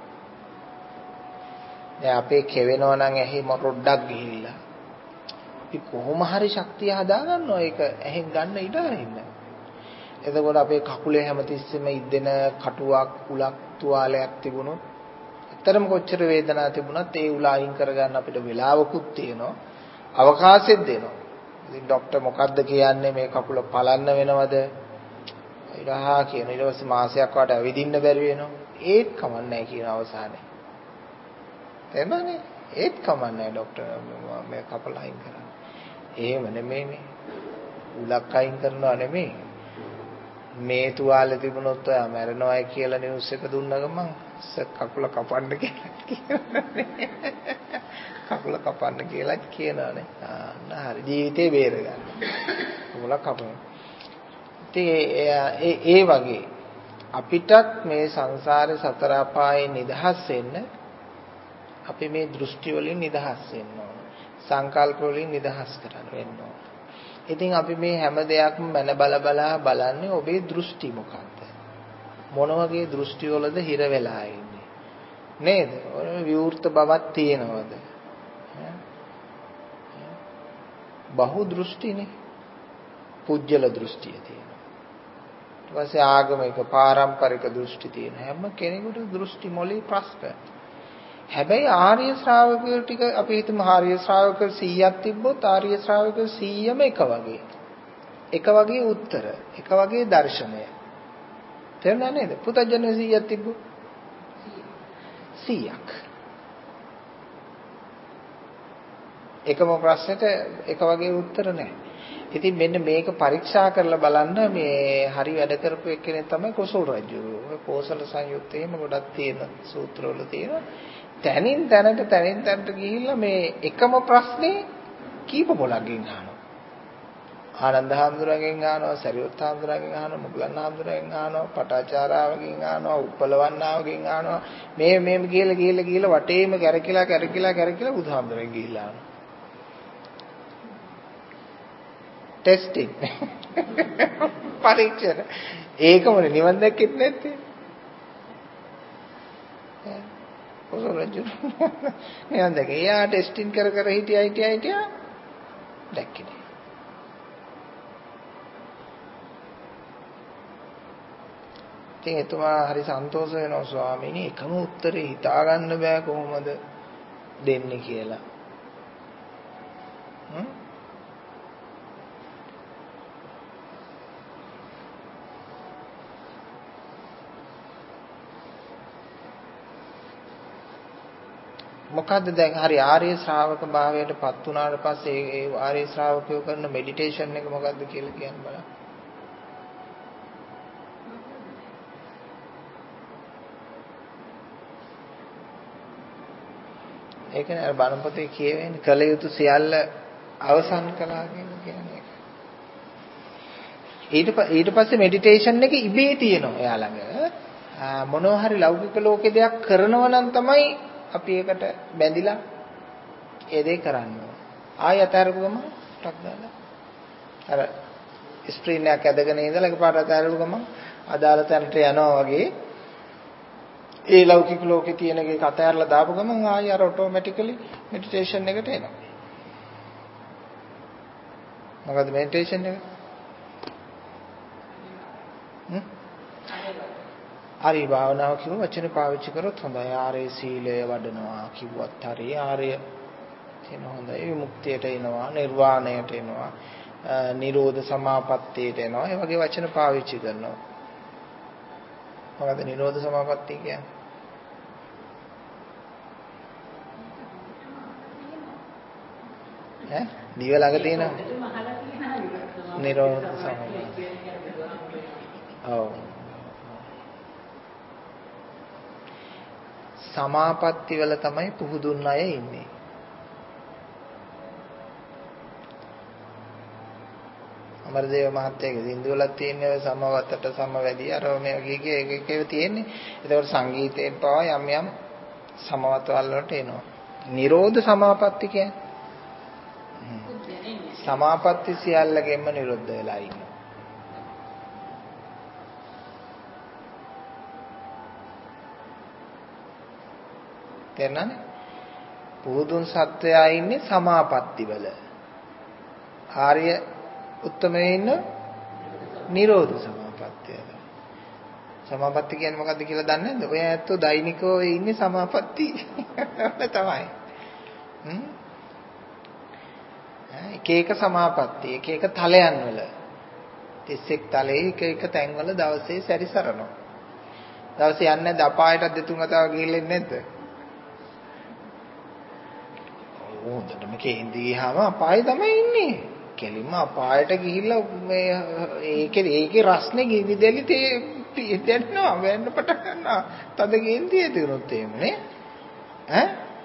දැන් අපේ කෙවෙනවා නම් ඇහි රොඩක් ගිහිල්ලා අපි කොහොම හරි ශක්තිය හදා ගන්නවා ඒක ඇහෙන් ගන්න ඉඩ අරින්න. එතකොට අපේ කකුලේ හැමතිස්සෙම ඉද්දෙන කටුවක් උලක් තුවාලයක් තිබුණොත් ඇත්තරම කොච්චර වේදනාවක් තිබුණත් ඒ උල අයින් කරගන්න අපිට වෙලාවකුත් තියෙනවා අවකාශෙත් දෙනවා. ඉතින් ડોක්ටර් මොකද්ද කියන්නේ මේ කකුල පලන්න වෙනවද? ඊළහා කියන ඊට පස්සේ මාසයක් වට ඇවිදින්න බැරි වෙනවා. ඒත් කමන්නේ කියන අවසානයේ. එමනේ ඒත් කමන්නේ ડોක්ටර් මේ කකුල අයින් කරන්න. එහෙම නෙමෙයිනේ. උලක් අයින් කරනවා නෙමෙයි. මේ තුවාලේ තිබුණොත් ඔයා මැරෙනවායි කියලා නිවුස් එක දුන්න ගමන් කකුල කපන්න කකුල කපන්න කියලා කියනවානේ. හරි ජීවිතේ බේර ගන්න. කකුල කපන. ඉතින් ඒ වගේ අපිටත් මේ සංසාරේ සතර අපායේ නිදහස් වෙන්න අපි මේ දෘෂ්ටි වලින් නිදහස් වෙන්න ඕන. සංකල්ප වලින් නිදහස් කරන්න වෙන්න ඕන. ඉතින් අපි මේ හැම දෙයක්ම මන බලා බලන්නේ ඔබේ දෘෂ්ටි මොකක්ද? මොන වගේ දෘෂ්ටි වලද හිර වෙලා ඉන්නේ? නේද? ඔය විවෘත බවක් තියෙනවද? බහු දෘෂ්ටිනේ. පුජ්‍යල දෘෂ්ටිය තියෙනවා. ඊට පස්සේ ආගමික පාරම්පරික දෘෂ්ටි තියෙන හැම කෙනෙකුට දෘෂ්ටි මොලේ ප්‍රශ්න. හැබැයි ආර්ය ශ්‍රාවකයෝ ටික අපි හිතමු ආර්ය ශ්‍රාවක 100ක් තිබ්බොත් ආර්ය ශ්‍රාවක 100ම එක වගේ. එක වගේ උත්තර, එක වගේ දර්ශනය. තේරුණා නේද? පුතජන 100ක් තිබ්බොත් 100ක්. එකම ප්‍රශ්නෙට එක වගේ උත්තර නැහැ. ඉතින් මෙන්න මේක පරීක්ෂා කරලා බලන්න මේ හරි වැඩ කරපු එක්කෙනෙක් තමයි කොසල් රජු. ඔය කෝසල සංයුත්තේම ගොඩක් තියෙන සූත්‍රවල තියෙනවා. තැනින් තැනට ගිහිල්ලා මේ එකම ප්‍රශ්නේ කීප පොලක්ගෙන් අහනවා. ආනන්ද හාමුදුරගෙන් අහනවා, සරියුත් හාමුදුරගෙන් අහනවා, මුගලන් හාමුදුරගෙන් අහනවා, පටාචාරාවගෙන් අහනවා, උප්පලවන්නාවගෙන් අහනවා. මේ ගිහිල්ලා වටේම කැරකිලා බුදුහාමුදුරගෙන් ගිහිල්ලා අහනවා. ටෙස්ටිං පරීක්ෂණ ඒකමනේ නිවන් දැක්කෙත් නැත්තේ කොසල් රජු නිවන් දැක්කේ යා ටෙස්ටිං කර හිටියා දැක්කේ නෑ. ඉතින් එතුමා හරි සන්තෝෂ වෙනවා ස්වාමීනි එකම උත්තරේ හිතා ගන්න බෑ කොහොමද දෙන්නේ කියලා. මොකද්ද දැන් හරි ආර්ය ශ්‍රාවක භාවයට පත් වුණාට පස්සේ ඒ ආර්ය ශ්‍රාවකයෝ කරන මෙඩිටේෂන් එක මොකද්ද කියලා කියන්න බලන්න. ඒ කියන්නේ අර බණ පොතේ කියවෙන්නේ කල යුතු සියල්ල අවසන් කළා කියන්නේ. ඊට පස්සේ මෙඩිටේෂන් එක ඉබේ තියෙනවා එයා ළඟ. මොනවා හරි ලෞකික ලෝකේ දෙයක් කරනවා නම් තමයි අපි ඒකට බැඳිලා ඒ දේ කරන්නේ. ආය අතාරපු ගමන් ටක් දාලා අර ස්ක්‍රීන් එකක් ඇදගෙන ඉඳලා එකපාරට අතාරපු ගමන් අදාළ තැනට යනවා වගේ ඒ ලෞකික ලෝකේ තියෙන එකක් අතහැරලා දාපු ගමන් ආය අර ඔටෝමැටිකලි මෙඩිටේෂන් එකට එනවා. මොකද මෙඩිටේෂන් එක? හරි භාවනාව කියව වචන පාවිච්චි කරොත් හොඳයි. ආර්ය සීලය වඩනවා කිව්වත් හරි. ආර්ය කියන හොඳයි. විමුක්තියට එනවා, නිර්වාණයට එනවා, නිරෝධ සමාපත්තියට එනවා. ඒ වගේ වචන පාවිච්චි කරනවා. මොකද නිරෝධ සමාපත්තිය කියන්නේ? ඈ? දිව ළඟ තියෙනවා. නිරෝධ සමාපත්තිය. ඔව්. සමාපatti වල තමයි පුහුදුන් අය ඉන්නේ. අමරදේව මහත්තයාගේ සින්දුවලක් තියෙනවා සමවතට සමවැදී අර මේ වගේ එක එක තියෙන්නේ. ඒතකොට සංගීතයෙන් පවා යම් යම් සමවතවල වලට එනවා. නිරෝධ සමාපatti කියන්නේ සමාපatti සියල්ලගෙන්ම නිරුද්ධ වෙලා ඉන්නවා. තේරෙනවද? පුදුන් සත්වයා ඉන්නේ සමාපatti වල. ආර්ය උත්තමයේ ඉන්න නිරෝධ සමාපත්තිය. සමාපatti කියන්නේ මොකද්ද කියලා දන්නේ නැද්ද? ඔය ඇත්තෝ දෛනිකව ඉන්නේ සමාපatti තමයි. එක එක සමාපatti එක එක තලයන් වල 31 තලයේ එක එක තැන් වල දවසේ සැරිසරනවා. දවසේ යන්නේ නැද්ද? අපායට දෙතුන් වතාවක් ගිහිල්ලා ඉන්නේ නැද්ද? හොඳටම කේන්ති ගියාම අපායේ තමයි ඉන්නේ. කෙලින්ම අපායට ගිහිල්ලා මේ ඒකේ රස්නේ ගිවිදෙලි දෙන්නවා වෙන්න පටන් ගන්නවා. තද කේන්තිය තියුනොත් එහෙමනේ. ඈ?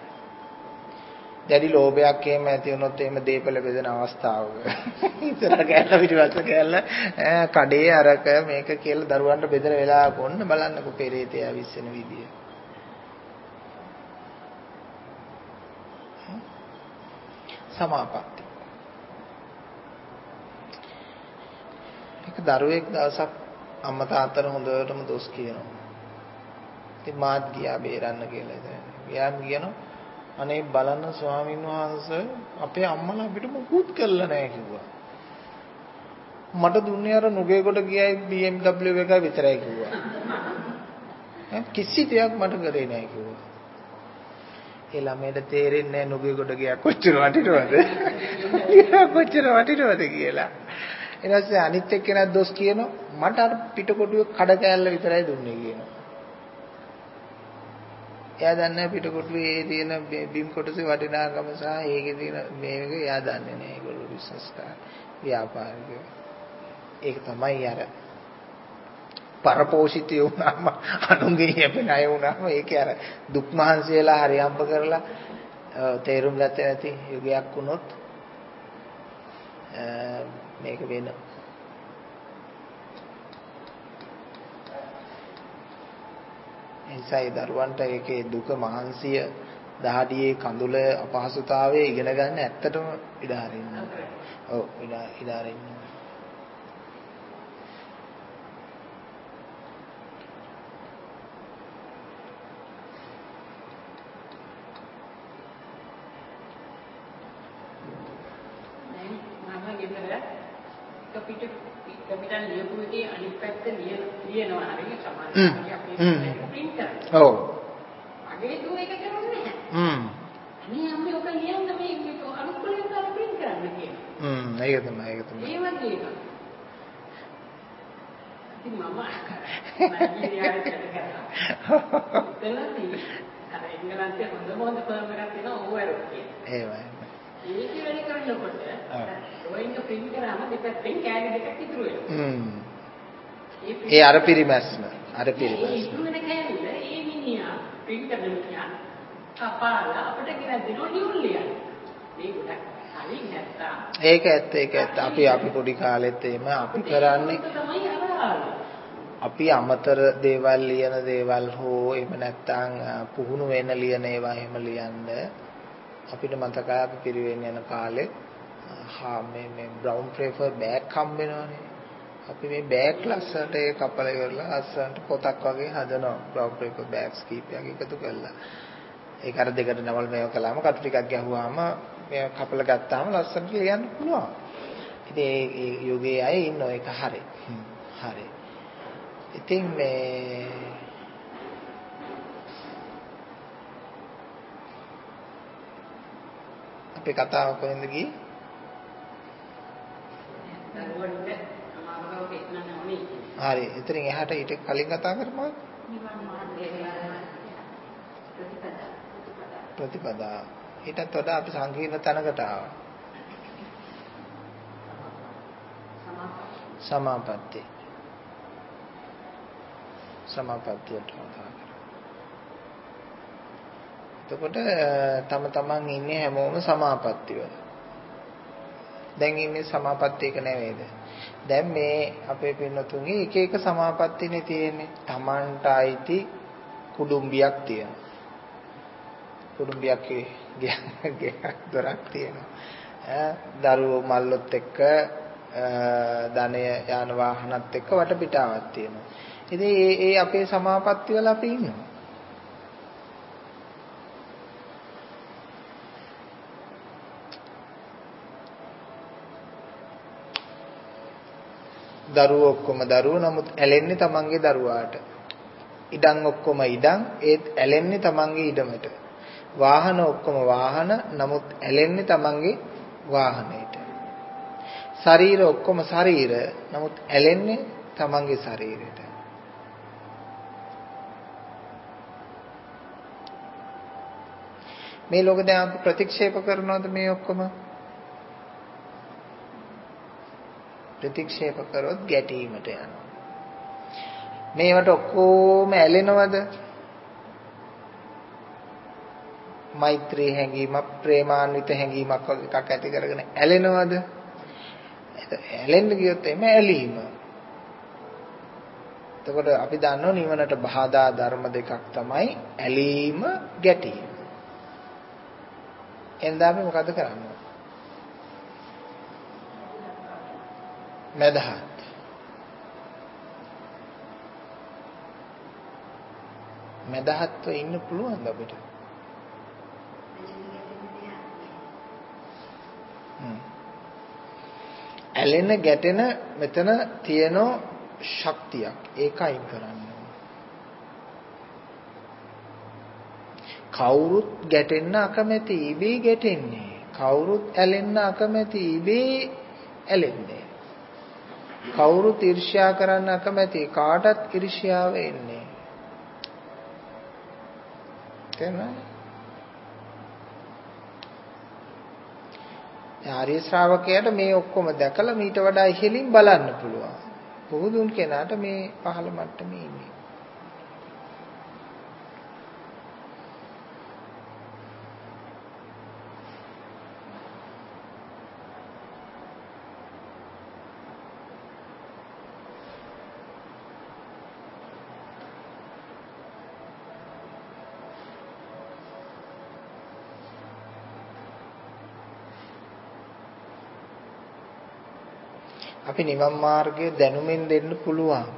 දැඩි ලෝභයක් එහෙම ඇති වුණොත් එහෙම දීපල බෙදෙන අවස්ථාවක. ඉතර ගෑල්ලා පිටිපස්ස ගෑල්ලා කඩේ අරක මේක කියලා දරුවන්ට බෙදෙන වෙලාවක ඔන්න බලන්නකෝ පෙරේතය විශ්සෙන විදිය. සමාපatti. එක දරුවෙක් දවසක් අම්මා තාත්තට හොඳටම දොස් කියනවා. ඉතින් මාත් ගියා බේරන්න කියලා ඉතින්. ගියාම කියනවා අනේ බලන්න ස්වාමීන් වහන්සේ අපේ අම්මලා අපිට මුකුත් කළා නැහැ කිව්වා. මට දුන්නේ අර නුගේ කොට ගියයි BMW එක විතරයි කිව්වා. කිසි දෙයක් මට කරේ නැහැ කිව්වා. ඒ ළමයට තේරෙන්නේ නැහැ නුගේ කොට ගියා කොච්චර වටිනවද? කොච්චර වටිනවද කියලා. ඊට පස්සේ අනිත් එක්කෙනා දොස් කියනවා මට අර පිටකොටුවේ කඩ කෑල්ල විතරයි දුන්නේ කියනවා. එයා දන්නේ පිටකොටුවේ තියෙන බිම් කොටසේ වටිනාකම සහ ඒකේ තියෙන මේක එයා දන්නේ නැහැ. ඒගොල්ලෝ බිස්නස් කරන ව්‍යාපාරිකයෝ. ඒක තමයි අර පරපෝෂිතය වුණාම අනුන්ගේ යැපෙන අය වුණාම ඒකේ අර දුක් මහන්සි වෙලා හරි හම්බ කරලා තේරුම් ගත නැති යුගයක් වුණොත් මේක වෙන එයිසයි දරුවන්ට ඒකේ දුක මහන්සිය දහඩියේ කඳුල අපහසුතාවය ඉගෙන ගන්න ඇත්තටම ඉඩ හරින්න. ඔව් ඉඩ හරින්න. කපිටල් ලියපු එකේ අනිත් පැත්ත ලියනවා හරිය සමානයි අපි print කරනවා. ඔව්. අගේ දුර එක කරන්නේ නැහැ. අනේ අපි ඔක ලියන්න මේ අනුකූලව කරලා print කරන්න කියනවා. ඒක තමයි. ඒ වගේ එක. ඉතින් මම ඉරියාවට කරා. එතනදී අර ඉංග්‍රීසි හොඳ ෆර්ම් එකක් තියෙනවා ඕවර් කියලා. ඒවයි. ඒක වැඩි කරනකොට ඩ්‍රොයින් එක print කරාම දෙපැත්තෙන් කැලි දෙකක් ඉතුරු වෙනවා. ඒ අර පිරිමැස්ම ඒ ඉතුරු වෙන කැලි ඒ මිනිහා print කරන මිනිහා කපාලා අපිට ගෙනත් දෙනවා නියුල් ලියන්න. මේ ගොඩක් කලින් නැත්තා. ඒක ඇත්ත. අපි පොඩි කාලෙත් එහෙම අපි කරන්නේ අපි අමතර දේවල් ලියන දේවල් හෝ එහෙම නැත්නම් පුහුණු වෙන ලියන ඒවා එහෙම ලියන්න අපිට මතකයි අපි පිරිවෙන් යන කාලේ මේ බ්‍රවුන් පේපර් බෑග් හම්බ වෙනවනේ. අපි මේ බෑග් ලස්සනට ඒ කපලා ඉවරලා ලස්සනට පොතක් වගේ හදනවා. බ්‍රවුන් පේපර් බෑග්ස් කීපයක් එකතු කරලා. ඒක අර දෙකට නවල් මේව කළාම කටු ටිකක් ගැහුවාම මේ කපලා ගත්තාම ලස්සනට ලියන්න පුළුවන්. ඉතින් ඒ යුගයේ අය ඉන්නෝ ඒක හරි. හරි. ඉතින් මේ අපේ කතාව කොහෙන්ද ගියේ? හරි. එතනින් එහාට ඊට කලින් කතා කරමු. ප්‍රතිපදා. ඊටත් වඩා අපි සංකීර්ණ තැනකට ආවා. සමාපatti. සමාපත්තියට කතා කරා. එතකොට තමන් ඉන්නේ හැමෝම සමාපatti වල. දැන් ඉන්නේ සමාපත්තියක නෙවෙයිද? දැන් මේ අපේ පින්නතුන්ගේ එක එක සමාපත්තිනේ තියෙන්නේ. තමන්ට අයිති කුඩුම්බියක් තියෙනවා. කුඩුම්බියක් දොරක් තියෙනවා. දරුවෝ මල්ලොත් එක්ක ධනය යාන වාහනත් එක්ක වටපිටාවක් තියෙනවා. ඉතින් ඒ අපේ සමාපatti වල අපි ඉන්නවා. දරුවෝ ඔක්කොම දරුවෝ නමුත් ඇලෙන්නේ තමන්ගේ දරුවාට. ඉඩම් ඔක්කොම ඉඩම් ඒත් ඇලෙන්නේ තමන්ගේ ඉඩමට. වාහන ඔක්කොම වාහන නමුත් ඇලෙන්නේ තමන්ගේ වාහනයට. ශරීර ඔක්කොම ශරීර නමුත් ඇලෙන්නේ තමන්ගේ ශරීරයට. මේ ලෝකෙ දැන් අපි ප්‍රතික්ෂේප කරනවද මේ ඔක්කොම? ප්‍රතික්ෂේප කරොත් ගැටීමට යනවා. මේවට ඔක්කොම ඇලෙනවද? මෛත්‍රී හැඟීමක්, ප්‍රේමාන්විත හැඟීමක් වගේ එකක් ඇති කරගෙන ඇලෙනවද? ඇලෙන්න ගියොත් එමෙ ඇලීම. එතකොට අපි දන්නෝ නිවනට බාධා ධර්ම දෙකක් තමයි ඇලීම, ගැටීම. එඳා අපි මොකද කරන්නේ? මදහත්. මදහත්ව ඉන්න පුළුවන්ද අපිට? ඇලෙන ගැටෙන මෙතන තියෙන ශක්තියක් ඒකයි කරන්නේ. කවුරුත් ගැටෙන්න අකමැති ඉබේ ගැටෙන්නේ. කවුරුත් ඇලෙන්න අකමැති ඉබේ ඇලෙන්නේ. කවුරුත් ඊර්ෂ්‍යා කරන්න අකමැති කාටත් ඊර්ෂ්‍යාව එන්නේ. තේරුණාද? ආර්ය ශ්‍රාවකයාට මේ ඔක්කොම දැකලා මීට වඩා ඉහළින් බලන්න පුළුවන්. පුහුදුන් කෙනාට මේ පහළ මට්ටමේ ඉන්නේ. අපි නිවන් මාර්ගය දැනුමින් දෙන්න පුළුවන්.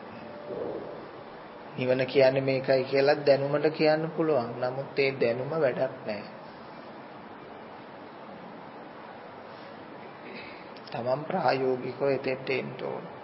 නිවන කියන්නේ මේකයි කියලා දැනුමට කියන්න පුළුවන්. නමුත් ඒ දැනුම වැඩක් නැහැ. තමන් ප්‍රායෝගිකව එතෙන්ට එන්න ඕන.